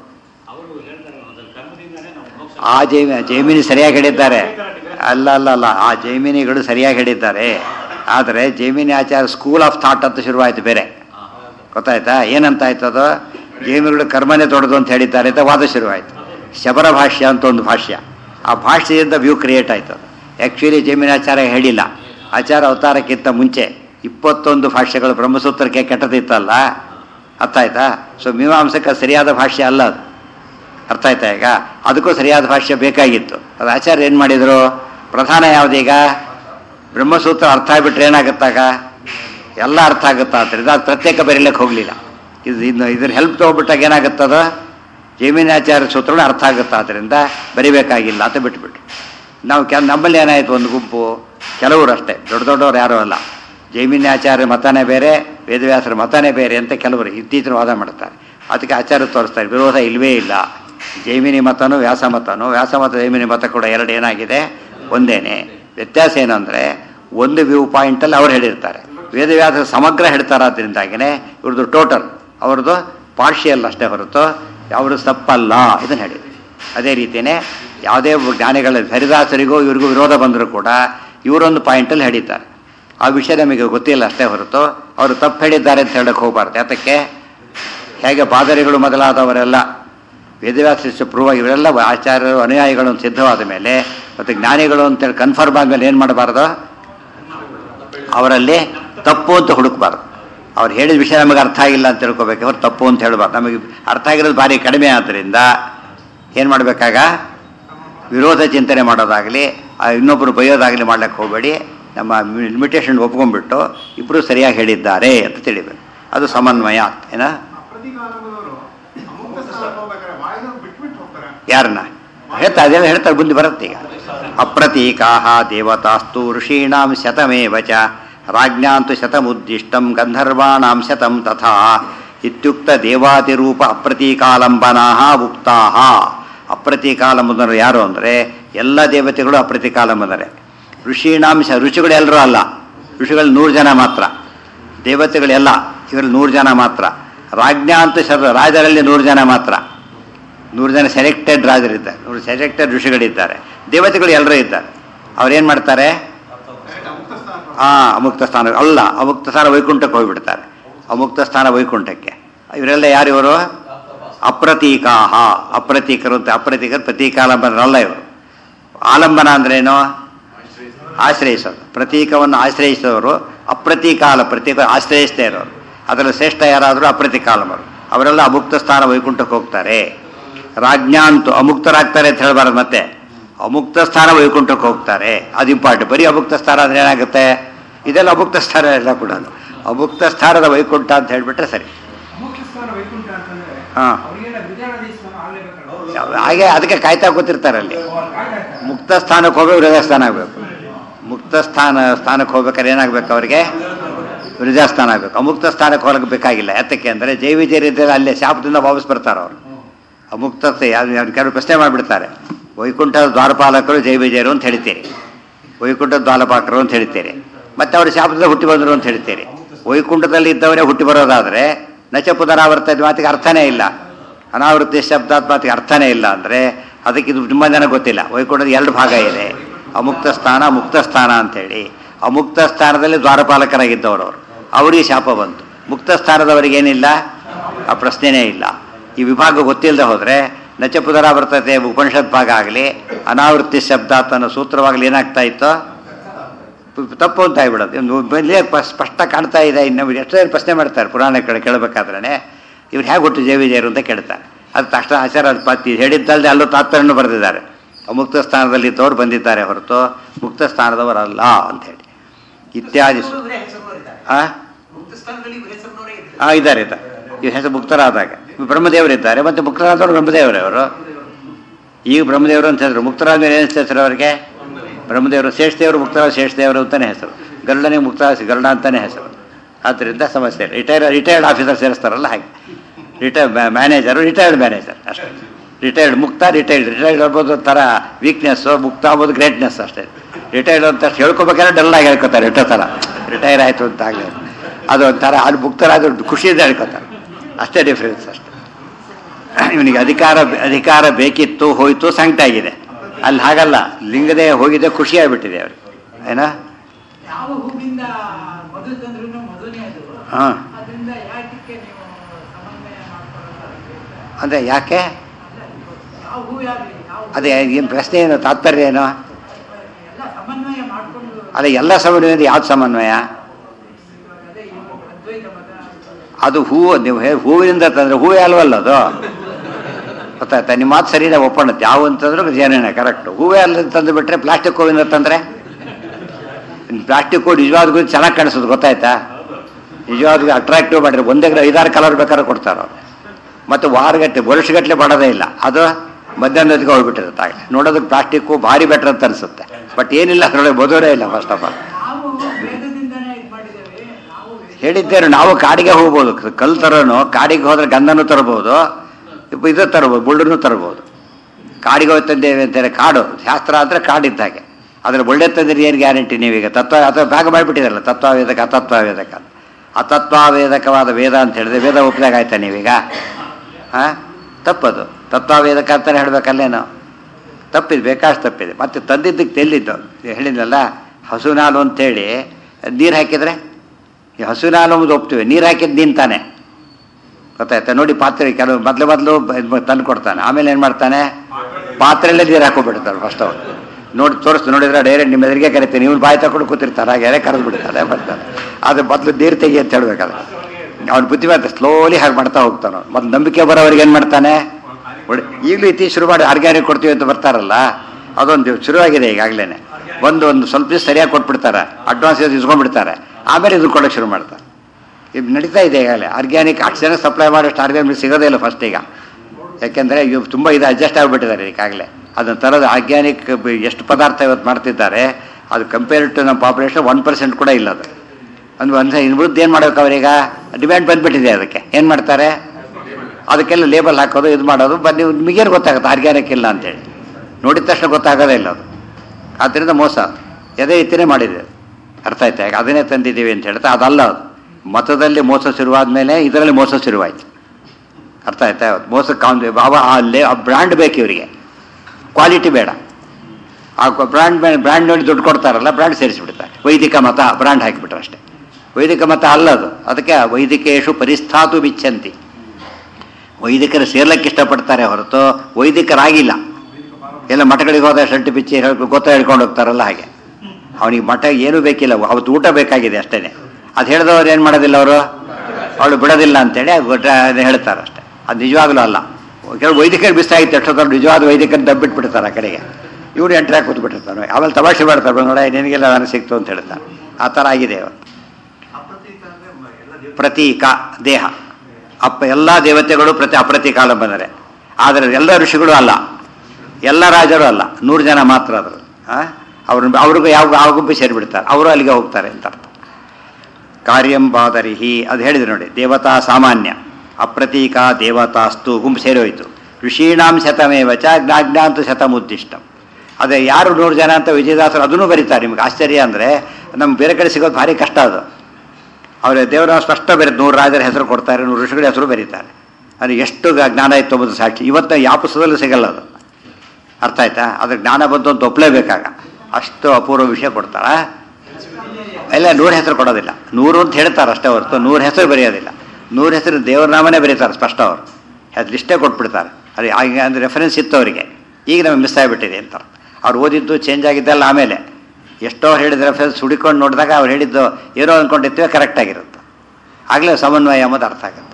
ಆ ಜೈಮಿ ಜೈಮಿನಿ ಸರಿಯಾಗಿ ಹೇಳಿದ್ದಾರೆ. ಅಲ್ಲ ಅಲ್ಲ ಅಲ್ಲ ಆ ಜೈಮಿನಿಗಳು ಸರಿಯಾಗಿ ಹೇಳಿದ್ದಾರೆ. ಆದರೆ ಜೈಮಿನಿ ಆಚಾರ ಸ್ಕೂಲ್ ಆಫ್ ಥಾಟ್ ಅಂತ ಶುರುವಾಯಿತು ಬೇರೆ. ಗೊತ್ತಾಯ್ತಾ? ಏನಂತ ಆಯ್ತು ಅದು, ಜೈಮಿನಿಗಳು ಕರ್ಮನೇ ದೊಡ್ಡದು ಅಂತ ಹೇಳಿದ್ದಾರೆ ಅಂತ ವಾದ ಶುರುವಾಯಿತು. ಶಬರ ಭಾಷ್ಯ ಅಂತ ಒಂದು ಭಾಷ್ಯ, ಆ ಭಾಷ್ಯದಿಂದ ವ್ಯೂ ಕ್ರಿಯೇಟ್ ಆಯ್ತು. ಅದು ಆ್ಯಕ್ಚುಲಿ ಜೈಮಿನಿ ಆಚಾರ ಹೇಳಿಲ್ಲ. ಆಚಾರ ಅವತಾರಕ್ಕಿಂತ ಮುಂಚೆ ಇಪ್ಪತ್ತೊಂದು ಭಾಷ್ಯಗಳು ಬ್ರಹ್ಮಸೂತ್ರಕ್ಕೆ ಕೆಟ್ಟದಿತ್ತಲ್ಲ, ಅರ್ಥ ಆಯ್ತಾ? ಸೊ ಮೀಮಾಂಸಕ್ಕೆ ಸರಿಯಾದ ಭಾಷ್ಯ ಅಲ್ಲ ಅದು, ಅರ್ಥ ಆಯ್ತಾ? ಈಗ ಅದಕ್ಕೂ ಸರಿಯಾದ ಭಾಷ್ಯ ಬೇಕಾಗಿತ್ತು. ಅದು ಆಚಾರ್ಯ ಏನು ಮಾಡಿದರು, ಪ್ರಧಾನ ಯಾವುದೀಗ ಬ್ರಹ್ಮಸೂತ್ರ ಅರ್ಥ ಆಗಿಬಿಟ್ರೆ ಏನಾಗುತ್ತಾಗ ಎಲ್ಲ ಅರ್ಥ ಆಗುತ್ತಾ ಆದ್ದರಿಂದ ಅದು ಪ್ರತ್ಯೇಕ ಬರೀಲಿಕ್ಕೆ ಹೋಗಲಿಲ್ಲ. ಇದು ಇನ್ನು ಇದ್ರ ಹೆಲ್ಪ್ ತೊಗೊಬಿಟ್ಟಾಗ ಏನಾಗುತ್ತದ, ಜೈಮಿನಾಚಾರ್ಯ ಸೂತ್ರಗಳು ಅರ್ಥ ಆಗುತ್ತಾ ಆದ್ದರಿಂದ ಬರಿಬೇಕಾಗಿಲ್ಲ ಅಂತ ಬಿಟ್ಬಿಟ್ರು. ನಾವು ಕೆ ನಮ್ಮಲ್ಲಿ ಏನಾಯಿತು, ಒಂದು ಗುಂಪು ಕೆಲವರು ಅಷ್ಟೇ, ದೊಡ್ಡ ದೊಡ್ಡವ್ರು ಯಾರೂ ಅಲ್ಲ, ಜೈಮಿನಾಚಾರ್ಯ ಮತನೇ ಬೇರೆ, ವೇದವ್ಯಾಸರ ಮತನೇ ಬೇರೆ ಅಂತ ಕೆಲವರು ಇತ್ತೀಚಿನ ವಾದ ಮಾಡ್ತಾರೆ. ಅದಕ್ಕೆ ಆಚಾರ್ಯ ತೋರಿಸ್ತಾರೆ ವಿರೋಧ ಇಲ್ಲವೇ ಇಲ್ಲ. ಜೈಮಿನಿ ಮತನೂ ವ್ಯಾಸ ಮತನೂ, ವ್ಯಾಸ ಮತ ಜೈಮಿನಿ ಮತ ಕೂಡ ಎರಡು ಏನಾಗಿದೆ, ಒಂದೇನೆ. ವ್ಯತ್ಯಾಸ ಏನಂದರೆ ಒಂದು ವ್ಯೂ ಪಾಯಿಂಟಲ್ಲಿ ಅವ್ರು ಹೇಳಿರ್ತಾರೆ, ವೇದವ್ಯಾಸ ಸಮಗ್ರ ಹೇಳ್ತಾರೆ. ಅದರಿಂದಾಗಿಯೇ ಇವ್ರದ್ದು ಟೋಟಲ್, ಅವ್ರದ್ದು ಪಾರ್ಷಿಯಲ್ ಅಷ್ಟೇ ಹೊರತು ಅವರು ತಪ್ಪಲ್ಲ ಇದನ್ನು ಹೇಳಿದ್ರು. ಅದೇ ರೀತಿಯೇ ಯಾವುದೇ ಜ್ಞಾನಿಗಳ ಹರಿದಾಸರಿಗೂ ಇವ್ರಿಗೂ ವಿರೋಧ ಬಂದರೂ ಕೂಡ ಇವರೊಂದು ಪಾಯಿಂಟಲ್ಲಿ ಹಿಡಿತಾರೆ. ಆ ವಿಷಯ ನಮಗೆ ಗೊತ್ತಿಲ್ಲ ಅಷ್ಟೇ ಹೊರತು ಅವರು ತಪ್ಪು ಹೇಳಿದ್ದಾರೆ ಅಂತ ಹೇಳಕ್ಕೆ ಹೋಗಬಾರ್ದು. ಯಾತಕ್ಕೆ ಹೇಗೆ ಪಾದರಿಗಳು ಮೊದಲಾದವರೆಲ್ಲ ವೇದವ್ಯಾಸ ಪ್ರೂವ್ ಇವರೆಲ್ಲ ಆಚಾರ್ಯರು ಅನುಯಾಯಿಗಳು ಸಿದ್ಧವಾದ ಮೇಲೆ ಮತ್ತು ಜ್ಞಾನಿಗಳು ಅಂತೇಳಿ ಕನ್ಫರ್ಮ್ ಆದಮೇಲೆ ಏನು ಮಾಡಬಾರ್ದು, ಅವರಲ್ಲಿ ತಪ್ಪು ಅಂತ ಹುಡುಕಬಾರ್ದು. ಅವ್ರು ಹೇಳಿದ ವಿಷಯ ನಮಗೆ ಅರ್ಥ ಆಗಿಲ್ಲ ಅಂತ ತಿಳ್ಕೊಬೇಕು, ಅವ್ರು ತಪ್ಪು ಅಂತ ಹೇಳಬಾರ್ದು. ನಮಗೆ ಅರ್ಥ ಆಗಿರೋದು ಭಾರಿ ಕಡಿಮೆ ಆದ್ದರಿಂದ ಏನು ಮಾಡಬೇಕಾಗ ವಿರೋಧ ಚಿಂತನೆ ಮಾಡೋದಾಗಲಿ ಇನ್ನೊಬ್ಬರು ಬೈಯೋದಾಗಲಿ ಮಾಡ್ಲಿಕ್ಕೆ ಹೋಗಬೇಡಿ. ನಮ್ಮ ಲಿಮಿಟೇಷನ್ ಒಪ್ಕೊಂಡ್ಬಿಟ್ಟು ಇಬ್ಬರು ಸರಿಯಾಗಿ ಹೇಳಿದ್ದಾರೆ ಅಂತ ತಿಳಿಬೇಕು. ಅದು ಸಮನ್ವಯ. ಏನ ಯಾರನ್ನ ಹೇಳ್ತಾ ಅದೆಲ್ಲ ಹೇಳ್ತಾರೆ, ಮುಂದೆ ಬರುತ್ತೆ. ಈಗ ಅಪ್ರತೀಕಾಹ ದೇವತಾಸ್ತು ಋಷೀಣಾಂ ಶತಮೇವ ಚ ರಾಜ್ಞಾಂತು ಶತಮುದ್ದಿಷ್ಟಂ ಗಂಧರ್ವಾಣಾಂ ಶತಂ ತಥಾ ಇತ್ಯುಕ್ತ ದೇವಾತಿರೂಪ ಅಪ್ರತೀಕಾಲಂಬನಾಹ ಉಕ್ತಾಹ. ಅಪ್ರತೀಕಾಲಂಬನರು ಯಾರು ಅಂದರೆ ಎಲ್ಲ ದೇವತೆಗಳು ಅಪ್ರತೀಕಾಲಂಬನರೇ. ಋಷೀಣಾಂಶ ಋಷಿಗಳು ಎಲ್ಲರೂ ಅಲ್ಲ, ಋಷಿಗಳು ನೂರು ಜನ ಮಾತ್ರ. ದೇವತೆಗಳೆಲ್ಲ ಇವರಲ್ಲಿ ನೂರು ಜನ ಮಾತ್ರ. ರಾಜ್ಞಾ ಅಂತೂ ಶತ ರಾಜರಲ್ಲಿ ನೂರು ಜನ ಮಾತ್ರ. ನೂರು ಜನ ಸೆಲೆಕ್ಟೆಡ್ ರಾಜರಿದ್ದಾರೆ, ನೂರು ಸೆಲೆಕ್ಟೆಡ್ ಋಷಿಗಳಿದ್ದಾರೆ. ದೇವತೆಗಳು ಎಲ್ಲರೂ ಇದ್ದಾರೆ. ಅವ್ರೇನು ಮಾಡ್ತಾರೆ, ಹಾಂ ಅಮುಕ್ತ ಸ್ಥಾನ ಅಲ್ಲ, ಅಮುಕ್ತ ಸ್ಥಾನ ವೈಕುಂಠಕ್ಕೆ ಹೋಗಿಬಿಡ್ತಾರೆ. ಅಮುಕ್ತ ಸ್ಥಾನ ವೈಕುಂಠಕ್ಕೆ. ಇವರೆಲ್ಲ ಯಾರು ಇವರು? ಅಪ್ರತೀಕಾಹ. ಅಪ್ರತೀಕರು ಅಂತ. ಅಪ್ರತೀಕರು ಪ್ರತೀಕಾಲಂಬನರಲ್ಲ ಇವರು. ಆಲಂಬನ ಅಂದ್ರೇನು? ಆಶ್ರಯಿಸೋದು. ಪ್ರತೀಕವನ್ನು ಆಶ್ರಯಿಸೋರು ಅಪ್ರತೀಕಾಲ. ಪ್ರತೀಕ ಆಶ್ರಯಿಸ್ತೇ ಇರೋರು. ಅದರಲ್ಲಿ ಶ್ರೇಷ್ಠ ಯಾರಾದರೂ ಅಪ್ರತೀಕಾಲಂಬರು. ಅವರೆಲ್ಲ ಅಮುಕ್ತ ಸ್ಥಾನ ವೈಕುಂಠಕ್ಕೆ ಹೋಗ್ತಾರೆ. ರಾಜ್ಞಾಂತು ಅಮುಕ್ತರಾಗ್ತಾರೆ ಅಂತ ಹೇಳಬಾರ್ದು. ಮತ್ತೆ ಅಮುಕ್ತ ಸ್ಥಾನ ವೈಕುಂಠಕ್ಕೆ ಹೋಗ್ತಾರೆ. ಅದು ಇಂಪಾರ್ಟೆಂಟ್. ಬರೀ ಅಮುಕ್ತ ಸ್ಥಾನ ಅಂದ್ರೆ ಏನಾಗುತ್ತೆ? ಇದೆಲ್ಲ ಅಮುಕ್ತ ಸ್ಥಾನ ಎಲ್ಲ ಕೂಡ ಅಮುಕ್ತ ಸ್ಥಾನದ ವೈಕುಂಠ ಅಂತ ಹೇಳ್ಬಿಟ್ರೆ ಸರಿ. ಹಾಂ ಹಾಗೆ ಅದಕ್ಕೆ ಕಾಯ್ತಾ ಕೂತಿರ್ತಾರೆ. ಅಲ್ಲಿ ಮುಕ್ತ ಸ್ಥಾನಕ್ಕೆ ಹೋಗ್ಬೇಕು, ಹೃದಯಸ್ಥಾನ ಆಗಬೇಕು. ಮುಕ್ತ ಸ್ಥಾನ ಸ್ಥಾನಕ್ಕೆ ಹೋಗ್ಬೇಕಾದ್ರೆ ಏನಾಗಬೇಕು? ಅವರಿಗೆ ಹೃದಯಸ್ಥಾನ ಆಗಬೇಕು. ಅಮುಕ್ತ ಸ್ಥಾನಕ್ಕೆ ಹೋಗಕ್ಕೆ ಬೇಕಾಗಿಲ್ಲ. ಯಾತಕ್ಕೆ ಅಂದರೆ ಜೈ ವಿಜಯರಿದ್ದರೆ ಅಲ್ಲೇ ಶಾಪದಿಂದ ವಾಪಸ್ ಬರ್ತಾರೆ ಅವರು. ಅಮುಕ್ತ ಕೆಲವರು ಪ್ರಶ್ನೆ ಮಾಡಿಬಿಡ್ತಾರೆ, ವೈಕುಂಠದ ದ್ವಾರಪಾಲಕರು ಜೈ ವಿಜಯರು ಅಂತ ಹೇಳ್ತೀರಿ, ವೈಕುಂಠದ ದ್ವಾರಪಾಲಕರು ಅಂತ ಹೇಳ್ತೀರಿ, ಮತ್ತೆ ಅವರು ಶಾಪದಿಂದ ಹುಟ್ಟಿ ಬಂದರು ಅಂತ ಹೇಳ್ತೀರಿ. ವೈಕುಂಠದಲ್ಲಿ ಇದ್ದವರೇ ಹುಟ್ಟಿ ಬರೋದಾದರೆ ನಚ ಪುನರಾವರ್ತ ಮಾತಿಗೆ ಅರ್ಥನೇ ಇಲ್ಲ. ಅನಾವೃತ್ತಿ ಶಬ್ದಾತ್ ಮಾತಿಗೆ ಅರ್ಥನೇ ಇಲ್ಲ. ಅಂದರೆ ಅದಕ್ಕೆ ಇದು ತುಂಬ ಜನ ಗೊತ್ತಿಲ್ಲ. ವೈಕುಂಠದ ಎರಡು ಭಾಗ ಇದೆ, ಅಮುಕ್ತ ಸ್ಥಾನ ಮುಕ್ತ ಸ್ಥಾನ ಅಂಥೇಳಿ. ಅಮುಕ್ತ ಸ್ಥಾನದಲ್ಲಿ ದ್ವಾರಪಾಲಕರಾಗಿದ್ದವರು ಅವರು, ಅವರಿಗೆ ಶಾಪ ಬಂತು. ಮುಕ್ತ ಸ್ಥಾನದವರಿಗೇನಿಲ್ಲ, ಆ ಪ್ರಶ್ನೆನೇ ಇಲ್ಲ. ಈ ವಿಭಾಗ ಗೊತ್ತಿಲ್ಲದೆ ಹೋದರೆ ನಚ ಪುನರಾವರ್ತತೆ ಉಪನಿಷತ್ ಭಾಗ ಆಗಲಿ ಅನಾವೃತ್ತಿ ಶಬ್ದಾತ್ ಅನ್ನೋ ಸೂತ್ರವಾಗಲಿ ಏನಾಗ್ತಾ ಇತ್ತೋ ತಪ್ಪು ಅಂತ ಆಗಿಬಿಡೋದು. ಸ್ಪಷ್ಟ ಕಾಣ್ತಾ ಇದೆ. ಇನ್ನು ಎಷ್ಟೋ ಪ್ರಶ್ನೆ ಮಾಡ್ತಾರೆ ಪುರಾಣ ಕಡೆ ಕೇಳಬೇಕಾದ್ರೆ, ಇವ್ರು ಹೇಗೆ ಹುಟ್ಟು ಜೈ ವಿಜಯರು ಅಂತ ಕೇಳ್ತಾರೆ. ಅದು ತಕ್ಷಣ ಆಚಾರ ಪತ್ತಿ ಹೇಳಿದ್ದಲ್ಲದೆ ಅಲ್ಲೂ ತಾತ್ಪರ್ಯನೂ ಬರೆದಿದ್ದಾರೆ. ಅಮುಕ್ತ ಸ್ಥಾನದಲ್ಲಿದ್ದವ್ರು ಬಂದಿದ್ದಾರೆ ಹೊರತು ಮುಕ್ತ ಸ್ಥಾನದವರಲ್ಲ ಅಂಥೇಳಿ ಇತ್ಯಾದಿ. ಹಾಂ ಹಾಂ ಇದ್ದಾರೆ ಇದ್ದಾರೆ. ಈ ಹೆಸರು ಮುಕ್ತರಾದಾಗ ಬ್ರಹ್ಮದೇವರಿದ್ದಾರೆ, ಮತ್ತು ಮುಕ್ತರಾದವರು ಬ್ರಹ್ಮದೇವರೇ ಅವರು. ಈಗ ಬ್ರಹ್ಮದೇವರು ಅಂತ ಹೇಳಿದ್ರು. ಮುಕ್ತರಾದ ಮೇಲೆ ಏನು ಹೆಸರು ಅವರಿಗೆ? ಬ್ರಹ್ಮದೇವರು. ಶೇಷದೇವರು ಮುಕ್ತರಾದ ಶೇಷದೇವರು ಅಂತಲೇ ಹೆಸರು. ಗರುಡನಿಗೆ ಮುಕ್ತರಾದ ಗರುಡ ಅಂತಲೇ ಹೆಸರು. ಆದ್ದರಿಂದ ಸಮಸ್ಯೆ ಇಲ್ಲ. ರಿಟೈರ್ ರಿಟೈರ್ಡ್ ಆಫೀಸರ್ ಸೇರಿಸ್ತಾರಲ್ಲ ಹಾಗೆ. ರಿಟೈರ್ಡ್ ಮ್ಯಾನೇಜರು ರಿಟೈರ್ಡ್ ಮ್ಯಾನೇಜರ್ ಅಷ್ಟೇ. ರಿಟೈರ್ಡ್ ಮುಕ್ತ ರಿಟೈರ್ಡ್ ರಿಟೈರ್ಡ್ ಆಗ್ಬೋದು ಥರ ವೀಕ್ನೆಸ್ಸು, ಮುಕ್ತ ಆಗ್ಬೋದು ಗ್ರೇಟ್ನೆಸ್ ಅಷ್ಟೇ. ರಿಟೈರ್ಡ್ ಅಂತ ಹೇಳ್ಕೊಬೇಕಾದ್ರೆ ಡಲ್ಲಾಗಿ ಹೇಳ್ಕೊತಾರೆ ಎಷ್ಟೋ ಥರ ರಿಟೈರ್ ಆಯಿತು ಅಂತ ಆಗಲಿ. ಅದು ಒಂಥರ ಅಲ್ಲಿ ಮುಕ್ತರಾದ ಖುಷಿಯಿಂದ ಹೇಳ್ಕೊತಾರೆ ಅಷ್ಟೇ, ಡಿಫ್ರೆನ್ಸ್ ಅಷ್ಟೇ. ಇವನಿಗೆ ಅಧಿಕಾರ ಅಧಿಕಾರ ಬೇಕಿತ್ತು, ಹೋಯಿತು, ಸಂಕಟ ಆಗಿದೆ. ಅಲ್ಲಿ ಹಾಗಲ್ಲ, ಲಿಂಗದೇ ಹೋಗಿದೆ, ಖುಷಿಯಾಗಿಬಿಟ್ಟಿದೆ ಅವ್ರಿಗೆ. ಏನಾ ಹಾಂ ಅಂದರೆ ಯಾಕೆ ಅದೇ ಏನು ಪ್ರಶ್ನೆ ಏನು ತಾತ್ಪರ್ಯ ಏನು? ಅಲ್ಲ ಎಲ್ಲ ಸಮನ್ವಯ ಯಾವ್ದು ಸಮನ್ವಯ? ಅದು ಹೂವು. ನೀವು ಹೂವಿನಿಂದ ತಂದರೆ ಹೂವೇ ಅಲ್ವಲ್ಲ ಅದು, ಗೊತ್ತಾಯ್ತಾ? ನಿಮ್ಮ ಮಾತು ಸರಿಯೇ ಒಪ್ಪಣತ್ತೆ. ಯಾವ ಅಂತಂದ್ರೆ ಜೇನೇನೆ ಕರೆಕ್ಟು. ಹೂವೇ ಅಲ್ಲ ತಂದು ಬಿಟ್ಟರೆ ಪ್ಲಾಸ್ಟಿಕ್ ಹೂವಿಂದ ತಂದರೆ ಪ್ಲಾಸ್ಟಿಕ್ ಹೂವು ನಿಜವಾದ್ಗೂ ಚೆನ್ನಾಗಿ ಕಾಣಿಸೋದು, ಗೊತ್ತಾಯ್ತಾ? ನಿಜವಾದ್ಗೂ ಅಟ್ರಾಕ್ಟಿವ್ ಮಾಡಿರಿ. ಒಂದೇ ಐದಾರು ಕಲರ್ ಬೇಕಾದ್ರೆ ಕೊಡ್ತಾರೆ ಅವರು. ಮತ್ತು ವಾರಗಟ್ಟಲೆ ವರ್ಷಗಟ್ಟಲೆ ಮಾಡೋದೇ ಇಲ್ಲ. ಅದು ಮಧ್ಯಾಹ್ನದೊತ್ತಿಗೆ ಹೋಗ್ಬಿಟ್ಟಿರುತ್ತೆ. ಆಗಲಿ ನೋಡೋದಕ್ಕೆ ಪ್ಲಾಸ್ಟಿಕ್ಕು ಭಾರಿ ಬೆಟ್ರ್ ಅಂತ ಅನಿಸುತ್ತೆ, ಬಟ್ ಏನಿಲ್ಲ ಅದರೊಳಗೆ ಬದುವೇ ಇಲ್ಲ. ಫಸ್ಟ್ ಆಫ್ ಆಲ್ ಹೇಳಿದ್ದೇನು, ನಾವು ಕಾಡಿಗೆ ಹೋಗ್ಬೋದು. ಕಲ್ಲು ತರೋನು ಕಾಡಿಗೆ ಹೋದ್ರೆ ಗಂಧನೂ ತರಬಹುದು, ಇದು ತರ್ಬೋದು, ಬುಳ್ಳನ್ನು ತರ್ಬೋದು. ಕಾಡಿಗೆ ಹೋಗಿ ತಂದೇವೆ ಅಂತಾರೆ. ಕಾಡು ಶಾಸ್ತ್ರ ಅಂದರೆ ಕಾಡಿದ್ದಾಗೆ. ಆದರೆ ಒಳ್ಳೆ ತಂದಿರಿ ಏನು ಗ್ಯಾರಂಟಿ? ನೀವೀಗ ತತ್ವ ಅಥವಾ ಭಾಗ ಮಾಡಿಬಿಟ್ಟಿರಲ್ಲ, ತತ್ವವೇದಕ ಅತತ್ವವೇದಕ. ಅತತ್ವವೇದಕವಾದ ವೇದ ಅಂತ ಹೇಳಿದ್ರೆ ವೇದ ಒಪ್ಪಿದಾಗ ಆಯ್ತಾ ನೀವೀಗ? ಹಾಂ ತಪ್ಪದು. ತತ್ವವೇದಕ ಅಂತಲೇ ಹೇಳಬೇಕಲ್ಲೇನು? ತಪ್ಪಿದೆ, ಬೇಕಾಷ್ಟು ತಪ್ಪಿದೆ. ಮತ್ತು ತಂದಿದ್ದಕ್ಕೆ ತೆಲ್ಲಿದ್ದು ಹೇಳಿದ್ನಲ್ಲ, ಹಸುವಿನ ಹಾಲು ಅಂತೇಳಿ ನೀರು ಹಾಕಿದರೆ ಈ ಹಸುವಿನ ಹಾಲು ಅಂಬುದು ಒಪ್ತೀವಿ, ನೀರು ಹಾಕಿದ್ದು ನೀನು ತಾನೆ, ಗೊತ್ತಾಯ್ತಾ? ನೋಡಿ ಪಾತ್ರೆ ಕೆಲವು ಮೊದಲು ಮೊದಲು ತಂದು ಕೊಡ್ತಾನೆ, ಆಮೇಲೆ ಏನು ಮಾಡ್ತಾನೆ, ಪಾತ್ರೆಯಲ್ಲೇ ನೀರು ಹಾಕೋಬಿಡ್ತಾನೆ ಫಸ್ಟ್ ಅವ್ರು. ನೋಡಿ ತೋರಿಸ್ತು ನೋಡಿದ್ರೆ ಡೈರೆಕ್ಟ್ ನಿಮ್ಮ ಎದುರಿಗೆ ಕರಿತೀನಿ, ಇವ್ನು ಬಾಯಿ ತಗೊಂಡು ಕೂತಿರ್ತಾರೆ, ಹಾಗೆ ಕರೆದು ಬಿಡ್ತಾರೆ ಬರ್ತಾನೆ. ಅದು ಮೊದಲು ನೀರು ತೆಗಿ ಅಂತ ಹೇಳ್ಬೇಕಾದ್ರೆ ಅವ್ನು ಬುದ್ಧಿವಾದ ಸ್ಲೋಲಿ ಹಾಗೆ ಮಾಡ್ತಾ ಹೋಗ್ತಾನೆ. ಮೊದಲು ನಂಬಿಕೆ ಬರೋವ್ರಿಗೆ ಏನು ಮಾಡ್ತಾನೆ, ಈಗಲೂ ಇತ್ತೀಚೆ ಶುರು ಮಾಡಿ ಆರ್ಗ್ಯಾನಿಕ್ ಕೊಡ್ತೀವಿ ಅಂತ ಬರ್ತಾರಲ್ಲ, ಅದೊಂದು ಶುರುವಾಗಿದೆ ಈಗಾಗಲೇ. ಒಂದು ಒಂದು ಸ್ವಲ್ಪ ದಿವಸ ಸರಿಯಾಗಿ ಕೊಟ್ಬಿಡ್ತಾರೆ, ಅಡ್ವಾನ್ಸ್ ಇಸ್ಕೊಂಡ್ಬಿಡ್ತಾರೆ, ಆಮೇಲೆ ಇದು ಕೊಡೋಕ್ಕೆ ಶುರು ಮಾಡ್ತಾರೆ. ಇದು ನಡೀತಾ ಇದೆ ಈಗಾಗಲೇ. ಆರ್ಗ್ಯಾನಿಕ್ ಅಷ್ಟು ಜನ ಸಪ್ಲೈ ಮಾಡೋಷ್ಟು ಆರ್ಗ್ಯಾನಿಕ್ ಸಿಗೋದೇ ಇಲ್ಲ ಫಸ್ಟ್ ಈಗ, ಯಾಕೆಂದರೆ ಇವು ತುಂಬ ಇದು ಅಡ್ಜಸ್ಟ್ ಆಗಿಬಿಟ್ಟಿದ್ದಾರೆ ಈಗಾಗಲೇ. ಅದನ್ನು ತರೋದು ಆರ್ಗ್ಯಾನಿಕ್ ಎಷ್ಟು ಪದಾರ್ಥ ಇವತ್ತು ಮಾಡ್ತಿದ್ದಾರೆ, ಅದು ಕಂಪೇರ್ ಟು ನಮ್ಮ ಪಾಪ್ಯುಲೇಷನ್ ಒನ್ ಪರ್ಸೆಂಟ್ ಕೂಡ ಇಲ್ಲ. ಅದು ಒಂದು ಒಂದು ಇನ್ವೃದ್ಧಿ ಏನು ಮಾಡಬೇಕು ಅವರೀಗ, ಡಿಮ್ಯಾಂಡ್ ಬಂದುಬಿಟ್ಟಿದೆ ಅದಕ್ಕೆ. ಏನು ಮಾಡ್ತಾರೆ, ಅದಕ್ಕೆಲ್ಲ ಲೇಬಲ್ ಹಾಕೋದು, ಇದು ಮಾಡೋದು. ಬನ್ನಿ ನಿಮಗೇನು ಗೊತ್ತಾಗುತ್ತೆ ಆರ್ಗ್ಯಾನಿಕ್ ಇಲ್ಲ ಅಂತೇಳಿ, ನೋಡಿದ ತಕ್ಷಣ ಗೊತ್ತಾಗೋದೇ ಇಲ್ಲ ಅದು. ಆದ್ದರಿಂದ ಮೋಸ ಎದೇ ರೀತಿಯೇ ಮಾಡಿದೆ, ಅರ್ಥ ಆಯ್ತಾ? ಈಗ ಅದನ್ನೇ ತಂದಿದ್ದೀವಿ ಅಂತ ಹೇಳ್ತಾ ಅದಲ್ಲ. ಅದು ಮತದಲ್ಲಿ ಮೋಸ ಶುರುವಾದ ಮೇಲೆ ಇದರಲ್ಲಿ ಮೋಸ ಶುರುವಾಯಿತು, ಅರ್ಥ ಆಯ್ತಾ? ಮೋಸ ಕಾನ್ ಅವ ಅಲ್ಲೇ ಆ ಬ್ರ್ಯಾಂಡ್ ಬೇಕು ಇವರಿಗೆ, ಕ್ವಾಲಿಟಿ ಬೇಡ. ಆ ಬ್ರ್ಯಾಂಡ್ ಮೇಲೆ ಬ್ರ್ಯಾಂಡ್ ನೋಡಿ ದುಡ್ಡು ಕೊಡ್ತಾರಲ್ಲ, ಬ್ರ್ಯಾಂಡ್ ಸೇರಿಸಿಬಿಡ್ತಾರೆ. ವೈದಿಕ ಮತ ಬ್ರ್ಯಾಂಡ್ ಹಾಕಿಬಿಟ್ರೆ ಅಷ್ಟೇ. ವೈದಿಕ ಮತ ಅಲ್ಲದು. ಅದಕ್ಕೆ ವೈದಿಕೇಶು ಪರಿಸ್ಥಾತು ಬಿಚ್ಚಂತಿ, ವೈದಿಕರು ಸೇರ್ಲಿಕ್ಕೆ ಇಷ್ಟಪಡ್ತಾರೆ ಹೊರತು ವೈದಿಕರಾಗಿಲ್ಲ. ಎಲ್ಲ ಮಠಗಳಿಗೆ ಹೋದ ಶರ್ಟ್ ಬಿಚ್ಚಿ ಗೊತ್ತ ಹೇಳ್ಕೊಂಡು ಹೋಗ್ತಾರಲ್ಲ, ಹಾಗೆ ಅವನಿಗೆ ಮಠ ಏನೂ ಬೇಕಿಲ್ಲ, ಅವತ್ತು ಊಟ ಬೇಕಾಗಿದೆ ಅಷ್ಟೇ. ಅದು ಹೇಳಿದವ್ರು ಏನು ಮಾಡೋದಿಲ್ಲ, ಅವರು ಅವಳು ಬಿಡೋದಿಲ್ಲ ಅಂತೇಳಿ ಅದು ಹೇಳ್ತಾರೆ ಅಷ್ಟೇ. ಅದು ನಿಜವಾಗ್ಲೂ ಅಲ್ಲ. ಕೆಲವು ವೈದಿಕರು ಬಿಸಾಗಿತ್ತು ಎಷ್ಟೊತ್ತವ್ರು ನಿಜವಾದ ವೈದಿಕರು ದಬ್ಬಿಟ್ಬಿಡ್ತಾರೆ ಆ ಕಡೆಗೆ, ಇವ್ರು ಎಂಟ್ರಾಗಿ ಕೂತ್ಬಿಟ್ಟಿರ್ತಾನೆ. ಆಮೇಲೆ ತಮಾಷೆ ಮಾಡ್ತಾರೆ, ನೋಡ ನಿನಗೆಲ್ಲ ನನಗೆ ಸಿಕ್ತು ಅಂತ ಹೇಳ್ತಾರೆ. ಆ ಥರ ಆಗಿದೆ ಇವತ್ತು. ಪ್ರತೀಕ ದೇಹ, ಅಪ್ಪ ಎಲ್ಲ ದೇವತೆಗಳು ಪ್ರತಿ ಅಪ್ರತೀಕಾಲ ಬಂದರೆ, ಆದರೆ ಎಲ್ಲ ಋಷಿಗಳು ಅಲ್ಲ, ಎಲ್ಲ ರಾಜರು ಅಲ್ಲ, ನೂರು ಜನ ಮಾತ್ರ ಆದರು. ಅವ್ರನ್ನ ಅವ್ರಿಗೂ ಯಾವ ಯಾವ ಗುಂಪು ಸೇರಿಬಿಡ್ತಾರೆ, ಅವರು ಅಲ್ಲಿಗೆ ಹೋಗ್ತಾರೆ ಅಂತ ಅರ್ಥ. ಕಾರ್ಯಂ ಬಾದರಿಹಿ ಅದು ಹೇಳಿದ್ರು ನೋಡಿ, ದೇವತಾ ಸಾಮಾನ್ಯ, ಅಪ್ರತೀಕ ದೇವತಾಸ್ತು ಗುಂಪು ಸೇರೋಯ್ತು. ಋಷೀಣಾಂ ಶತಮೇವ ಚ ಜ್ಞಾಜ್ಞಾಂತು ಶತಮುದ್ದಿಷ್ಟಂ. ಅದೇ ಯಾರು ನೂರು ಜನ ಅಂತ ವಿಜಯದಾಸರು ಅದನ್ನು ಬರೀತಾರೆ. ನಿಮ್ಗೆ ಆಶ್ಚರ್ಯ ಅಂದರೆ ನಮ್ಗೆ ಬೇರೆ ಕಡೆ ಸಿಗೋದು ಭಾರಿ ಕಷ್ಟ. ಅದು ಅವರ ದೇವರ ಸ್ಪಷ್ಟ ಬೇರೆ, ನೂರು ರಾಜರ ಹೆಸರು ಕೊಡ್ತಾರೆ, ನೂರು ಋಷಿಗಳ ಹೆಸರು ಬರೀತಾರೆ. ಅದು ಎಷ್ಟು ಜ್ಞಾನ ಇತ್ತು ಎಂಬುದು ಸಾಕ್ಷಿ. ಇವತ್ತು ಯಾವ ಪುಸ್ತಕದಲ್ಲೂ ಸಿಗಲ್ಲ ಅದು, ಅರ್ಥ ಆಯ್ತಾ? ಅದ್ರ ಜ್ಞಾನ ಬಂತು ಅಂತ ಒಪ್ಪಲೇಬೇಕಾಗ, ಅಷ್ಟು ಅಪೂರ್ವ ವಿಷಯ ಕೊಡ್ತಾರ. ಎಲ್ಲ ನೂರು ಹೆಸರು ಕೊಡೋದಿಲ್ಲ, ನೂರು ಅಂತ ಹೇಳ್ತಾರೆ ಅಷ್ಟೇ ಹೊರತು ನೂರು ಹೆಸರು ಬರೆಯೋದಿಲ್ಲ. ನೂರು ಹೆಸರು ದೇವ್ರ ನಾಮನೇ ಬರೀತಾರೆ ಸ್ಪಷ್ಟ. ಅವರು ಅದು ಲಿಸ್ಟೇ ಕೊಟ್ಬಿಡ್ತಾರೆ. ಅದು ಆಗ ಅಂದರೆ ರೆಫರೆನ್ಸ್ ಇತ್ತು ಅವರಿಗೆ, ಈಗ ನಮಗೆ ಮಿಸ್ ಆಗಿಬಿಟ್ಟಿದೆ ಅಂತ. ಅವ್ರು ಓದಿದ್ದು ಚೇಂಜ್ ಆಗಿದ್ದಲ್ಲ. ಆಮೇಲೆ ಎಷ್ಟೋ ಹೇಳಿದ ರೆಫರೆನ್ಸ್ ಹುಡುಕೊಂಡು ನೋಡಿದಾಗ ಅವ್ರು ಹೇಳಿದ್ದು ಏನೋ ಅಂದ್ಕೊಂಡಿರ್ತೀವಿ ಕರೆಕ್ಟಾಗಿರುತ್ತೆ. ಆಗಲೇ ಸಮನ್ವಯ ಎಂಬುದು ಅರ್ಥ ಆಗುತ್ತೆ.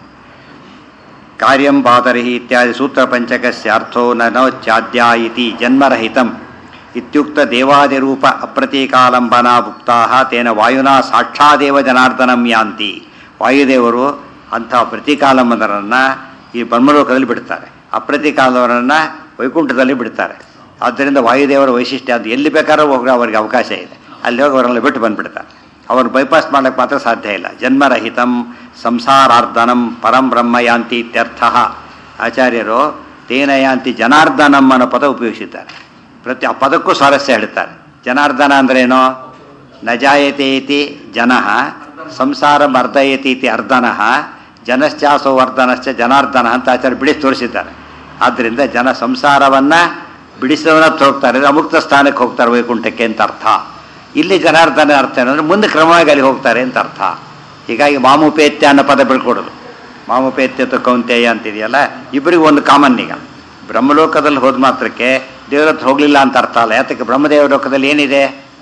ಕಾರ್ಯಂ ಬಾದರಿಹಿ ಇತ್ಯಾದಿ ಸೂತ್ರ ಪಂಚಕಸ್ಯ ಅರ್ಥೋ ನೌಚ್ಚಾದ್ಯ ಇತಿ ಜನ್ಮರಹಿತಂ ಇತ್ಯುಕ್ತ ದೇವಾದಿರೂಪ ಅಪ್ರತೀಕಾಲಂಬನಾ ಭುಕ್ತಾ ತೇನ ವಾಯುನಾ ಸಾಕ್ಷಾದೇವ ಜನಾರ್ದನಂ ಯಾಂತಿ. ವಾಯುದೇವರು ಅಂಥ ಪ್ರತೀಕಾಲಂಬನರನ್ನು ಈ ಬ್ರಹ್ಮಲೋಕದಲ್ಲಿ ಬಿಡ್ತಾರೆ, ಅಪ್ರತೀಕಾಲವರನ್ನು ವೈಕುಂಠದಲ್ಲಿ ಬಿಡ್ತಾರೆ. ಆದ್ದರಿಂದ ವಾಯುದೇವರ ವೈಶಿಷ್ಟ್ಯ ಅದು ಎಲ್ಲಿ ಬೇಕಾದ್ರೂ ಹೋಗಿ ಅವರಿಗೆ ಅವಕಾಶ ಇದೆ, ಅಲ್ಲಿ ಹೋಗಿ ಅವರೆಲ್ಲ ಬಿಟ್ಟು ಬಂದುಬಿಡ್ತಾರೆ. ಅವ್ರು ಬೈಪಾಸ್ ಮಾಡೋಕ್ಕೆ ಮಾತ್ರ ಸಾಧ್ಯ ಇಲ್ಲ. ಜನ್ಮರಹಿತಂ ಸಂಸಾರಾರ್ಧನಂ ಪರಂ ಬ್ರಹ್ಮ ಯಾಂತಿ ಇತ್ಯರ್ಥ. ಆಚಾರ್ಯರು ತೇನ ಯಾಂತಿ ಜನಾರ್ದನಂ ಅನ್ನೋ ಪದ ಉಪಯೋಗಿಸಿದ್ದಾರೆ. ಪ್ರತಿ ಆ ಪದಕ್ಕೂ ಸ್ವಾರಸ್ಯ ಹೇಳ್ತಾರೆ. ಜನಾರ್ದನ ಅಂದ್ರೇನೋ, ನ ಜಾಯತೆ ಇತಿ ಜನಃ ಸಂಸಾರಂ ಅರ್ಧಯತಿ ಇತಿ ಅರ್ಧನಃ ಜನಶ್ಚಾಸೋ ವರ್ಧನಶ್ಚ ಜನಾರ್ದನ ಅಂತ ಆಚಾರ್ಯ ಬಿಡಿಸಿ ತೋರಿಸಿದ್ದಾರೆ. ಆದ್ದರಿಂದ ಜನ ಸಂಸಾರವನ್ನು ಬಿಡಿಸೋನತ್ತು ಹೋಗ್ತಾರೆ, ಅಮುಕ್ತ ಸ್ಥಾನಕ್ಕೆ ಹೋಗ್ತಾರೆ ವೈಕುಂಠಕ್ಕೆ ಅಂತ ಅರ್ಥ. ಇಲ್ಲಿ ಜನಾರ್ದನ ಅರ್ಥ ಏನಂದರೆ ಮುಂದೆ ಕ್ರಮವಾಗಿ ಅಲ್ಲಿ ಹೋಗ್ತಾರೆ ಅಂತ ಅರ್ಥ. ಹೀಗಾಗಿ ಮಾಮುಪೇತ್ಯ ಅನ್ನೋ ಪದ ಬೆಳ್ಕೊಡೋದು. ಮಾಮುಪೇತ್ಯ ಅಥವಾ ಕೌಂತೆಯ ಅಂತಿದೆಯಲ್ಲ, ಇಬ್ಬರಿಗೂ ಒಂದು ಕಾಮನ್. ಈಗ ಬ್ರಹ್ಮಲೋಕದಲ್ಲಿ ಹೋದ ಮಾತ್ರಕ್ಕೆ ದೇವರ ಹತ್ರ ಹೋಗಲಿಲ್ಲ ಅಂತ ಅರ್ಥ ಅಲ್ಲ. ಯಾತಕ್ಕೆ ಬ್ರಹ್ಮದೇವರ ಲೋಕದಲ್ಲಿ ಏನಿದೆ,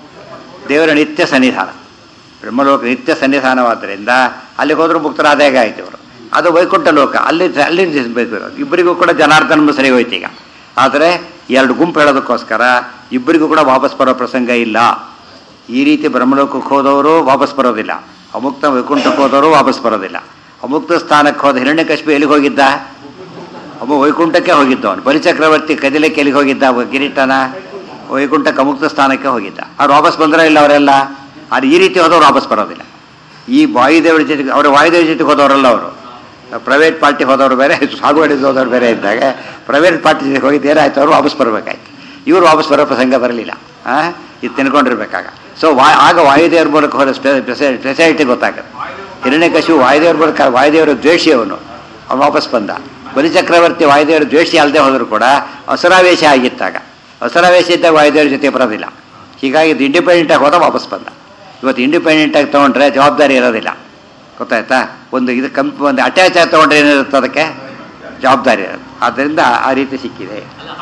ದೇವರ ನಿತ್ಯ ಸನ್ನಿಧಾನ. ಬ್ರಹ್ಮಲೋಕ ನಿತ್ಯ ಸನ್ನಿಧಾನವಾದ್ದರಿಂದ ಅಲ್ಲಿಗೆ ಹೋದ್ರೂ ಮುಕ್ತರಾದಾಗ ಆಯ್ತು ಅವರು. ಅದು ವೈಕುಂಠ ಲೋಕ, ಅಲ್ಲಿ ಅಲ್ಲಿ ಬೇಕು. ಇಬ್ಬರಿಗೂ ಕೂಡ ಜನಾರ್ದನ ಸರಿ ಹೋಯ್ತು ಈಗ. ಆದರೆ ಎರಡು ಗುಂಪು ಹೇಳೋದಕ್ಕೋಸ್ಕರ ಇಬ್ಬರಿಗೂ ಕೂಡ ವಾಪಸ್ ಬರೋ ಪ್ರಸಂಗ ಇಲ್ಲ. ಈ ರೀತಿ ಬ್ರಹ್ಮಲೋಕಕ್ಕೆ ಹೋದವರು ವಾಪಸ್ ಬರೋದಿಲ್ಲ, ಅಮುಕ್ತ ವೈಕುಂಠಕ್ಕೆ ಹೋದವರು ವಾಪಸ್ ಬರೋದಿಲ್ಲ. ಅಮುಕ್ತ ಸ್ಥಾನಕ್ಕೆ ಹೋದ ಹಿರಣ್ಯಕಶಿಪು ಎಲ್ಲಿಗೆ ಹೋಗಿದ್ದ, ಅಮ್ಮ ವೈಕುಂಠಕ್ಕೆ ಹೋಗಿದ್ದ. ಅವನು ಬಲಿಚಕ್ರವರ್ತಿ ಕದಿಲಕ್ಕೆ ಎಲ್ಲಿಗೆ ಹೋಗಿದ್ದ, ಕಿರೀಟನ ವೈಕುಂಠಕ್ಕೆ ಅಮುಕ್ತ ಸ್ಥಾನಕ್ಕೆ ಹೋಗಿದ್ದ. ಅವ್ರು ವಾಪಸ್ ಬಂದರೆ ಇಲ್ಲ ಅವರೆಲ್ಲ. ಆದರೆ ಈ ರೀತಿ ಹೋದವ್ರು ವಾಪಸ್ ಬರೋದಿಲ್ಲ. ಈ ವಾಯುದೇವರ ಜೊತೆಗೆ ಅವರು ವಾಯುದೇವರ ಜೊತೆಗೆ ಹೋದವರಲ್ಲ, ಅವರು ಪ್ರೈವೇಟ್ ಪಾರ್ಟಿ ಹೋದವರು ಬೇರೆ, ಸಾಗುವಳಿ ಹೋದವ್ರು ಬೇರೆ ಇದ್ದಾಗ ಪ್ರೈವೇಟ್ ಪಾರ್ಟಿ ಜೊತೆಗೆ ಹೋಗಿದ್ದು ಏನಾಯ್ತು, ಅವರು ವಾಪಸ್ ಬರಬೇಕಾಯ್ತು. ಇವರು ವಾಪಸ್ ಬರೋ ಪ್ರಸಂಗ ಬರಲಿಲ್ಲ. ಹಾಂ, ಇದು ತಿನ್ಕೊಂಡಿರ್ಬೇಕಾಗ. ಸೊ ವಾ ಆಗ ವಾಯುದೇವ್ರ ಮೂಲಕ ಹೋದ ಸ್ಪೆಷಾಲಿಟಿ ಗೊತ್ತಾಗುತ್ತೆ. ಹಿರಣ್ಯಕಶಿಪು ವಾಯುದೇವ್ರ ಮೂಲಕ, ವಾಯುದೇವರ ದ್ವೇಷಿ ಅವನು, ಅವನು ವಾಪಸ್ ಬಂದ. ಬಲಿಚಕ್ರವರ್ತಿ ವಾಯುದೇವರ ದ್ವೇಷಿ ಅಲ್ಲದೆ ಹೋದರೂ ಕೂಡ ಅಸುರಾವೇಶ ಆಗಿತ್ತಾಗ. ಹಸರಾವೇಶ ಇದ್ದಾಗ ವಾಯುದೇವ್ರ ಜೊತೆ ಬರೋದಿಲ್ಲ. ಹೀಗಾಗಿ ಇದು ಇಂಡಿಪೆಂಡೆಂಟಾಗಿ ಹೋದ ವಾಪಸ್ ಬಂದ. ಇವತ್ತು ಇಂಡಿಪೆಂಡೆಂಟಾಗಿ ತೊಗೊಂಡ್ರೆ ಜವಾಬ್ದಾರಿ ಇರೋದಿಲ್ಲ, ಗೊತ್ತಾಯ್ತಾ? ಒಂದು ಇದು ಕಂಪ್ ಒಂದು ಅಟ್ಯಾಚ್ ಆಗಿ ತೊಗೊಂಡ್ರೆ ಏನಿರುತ್ತೆ ಅದಕ್ಕೆ ಜವಾಬ್ದಾರಿ ಇರೋದು. ಆದ್ದರಿಂದ ಆ ರೀತಿ ಸಿಕ್ಕಿದೆ.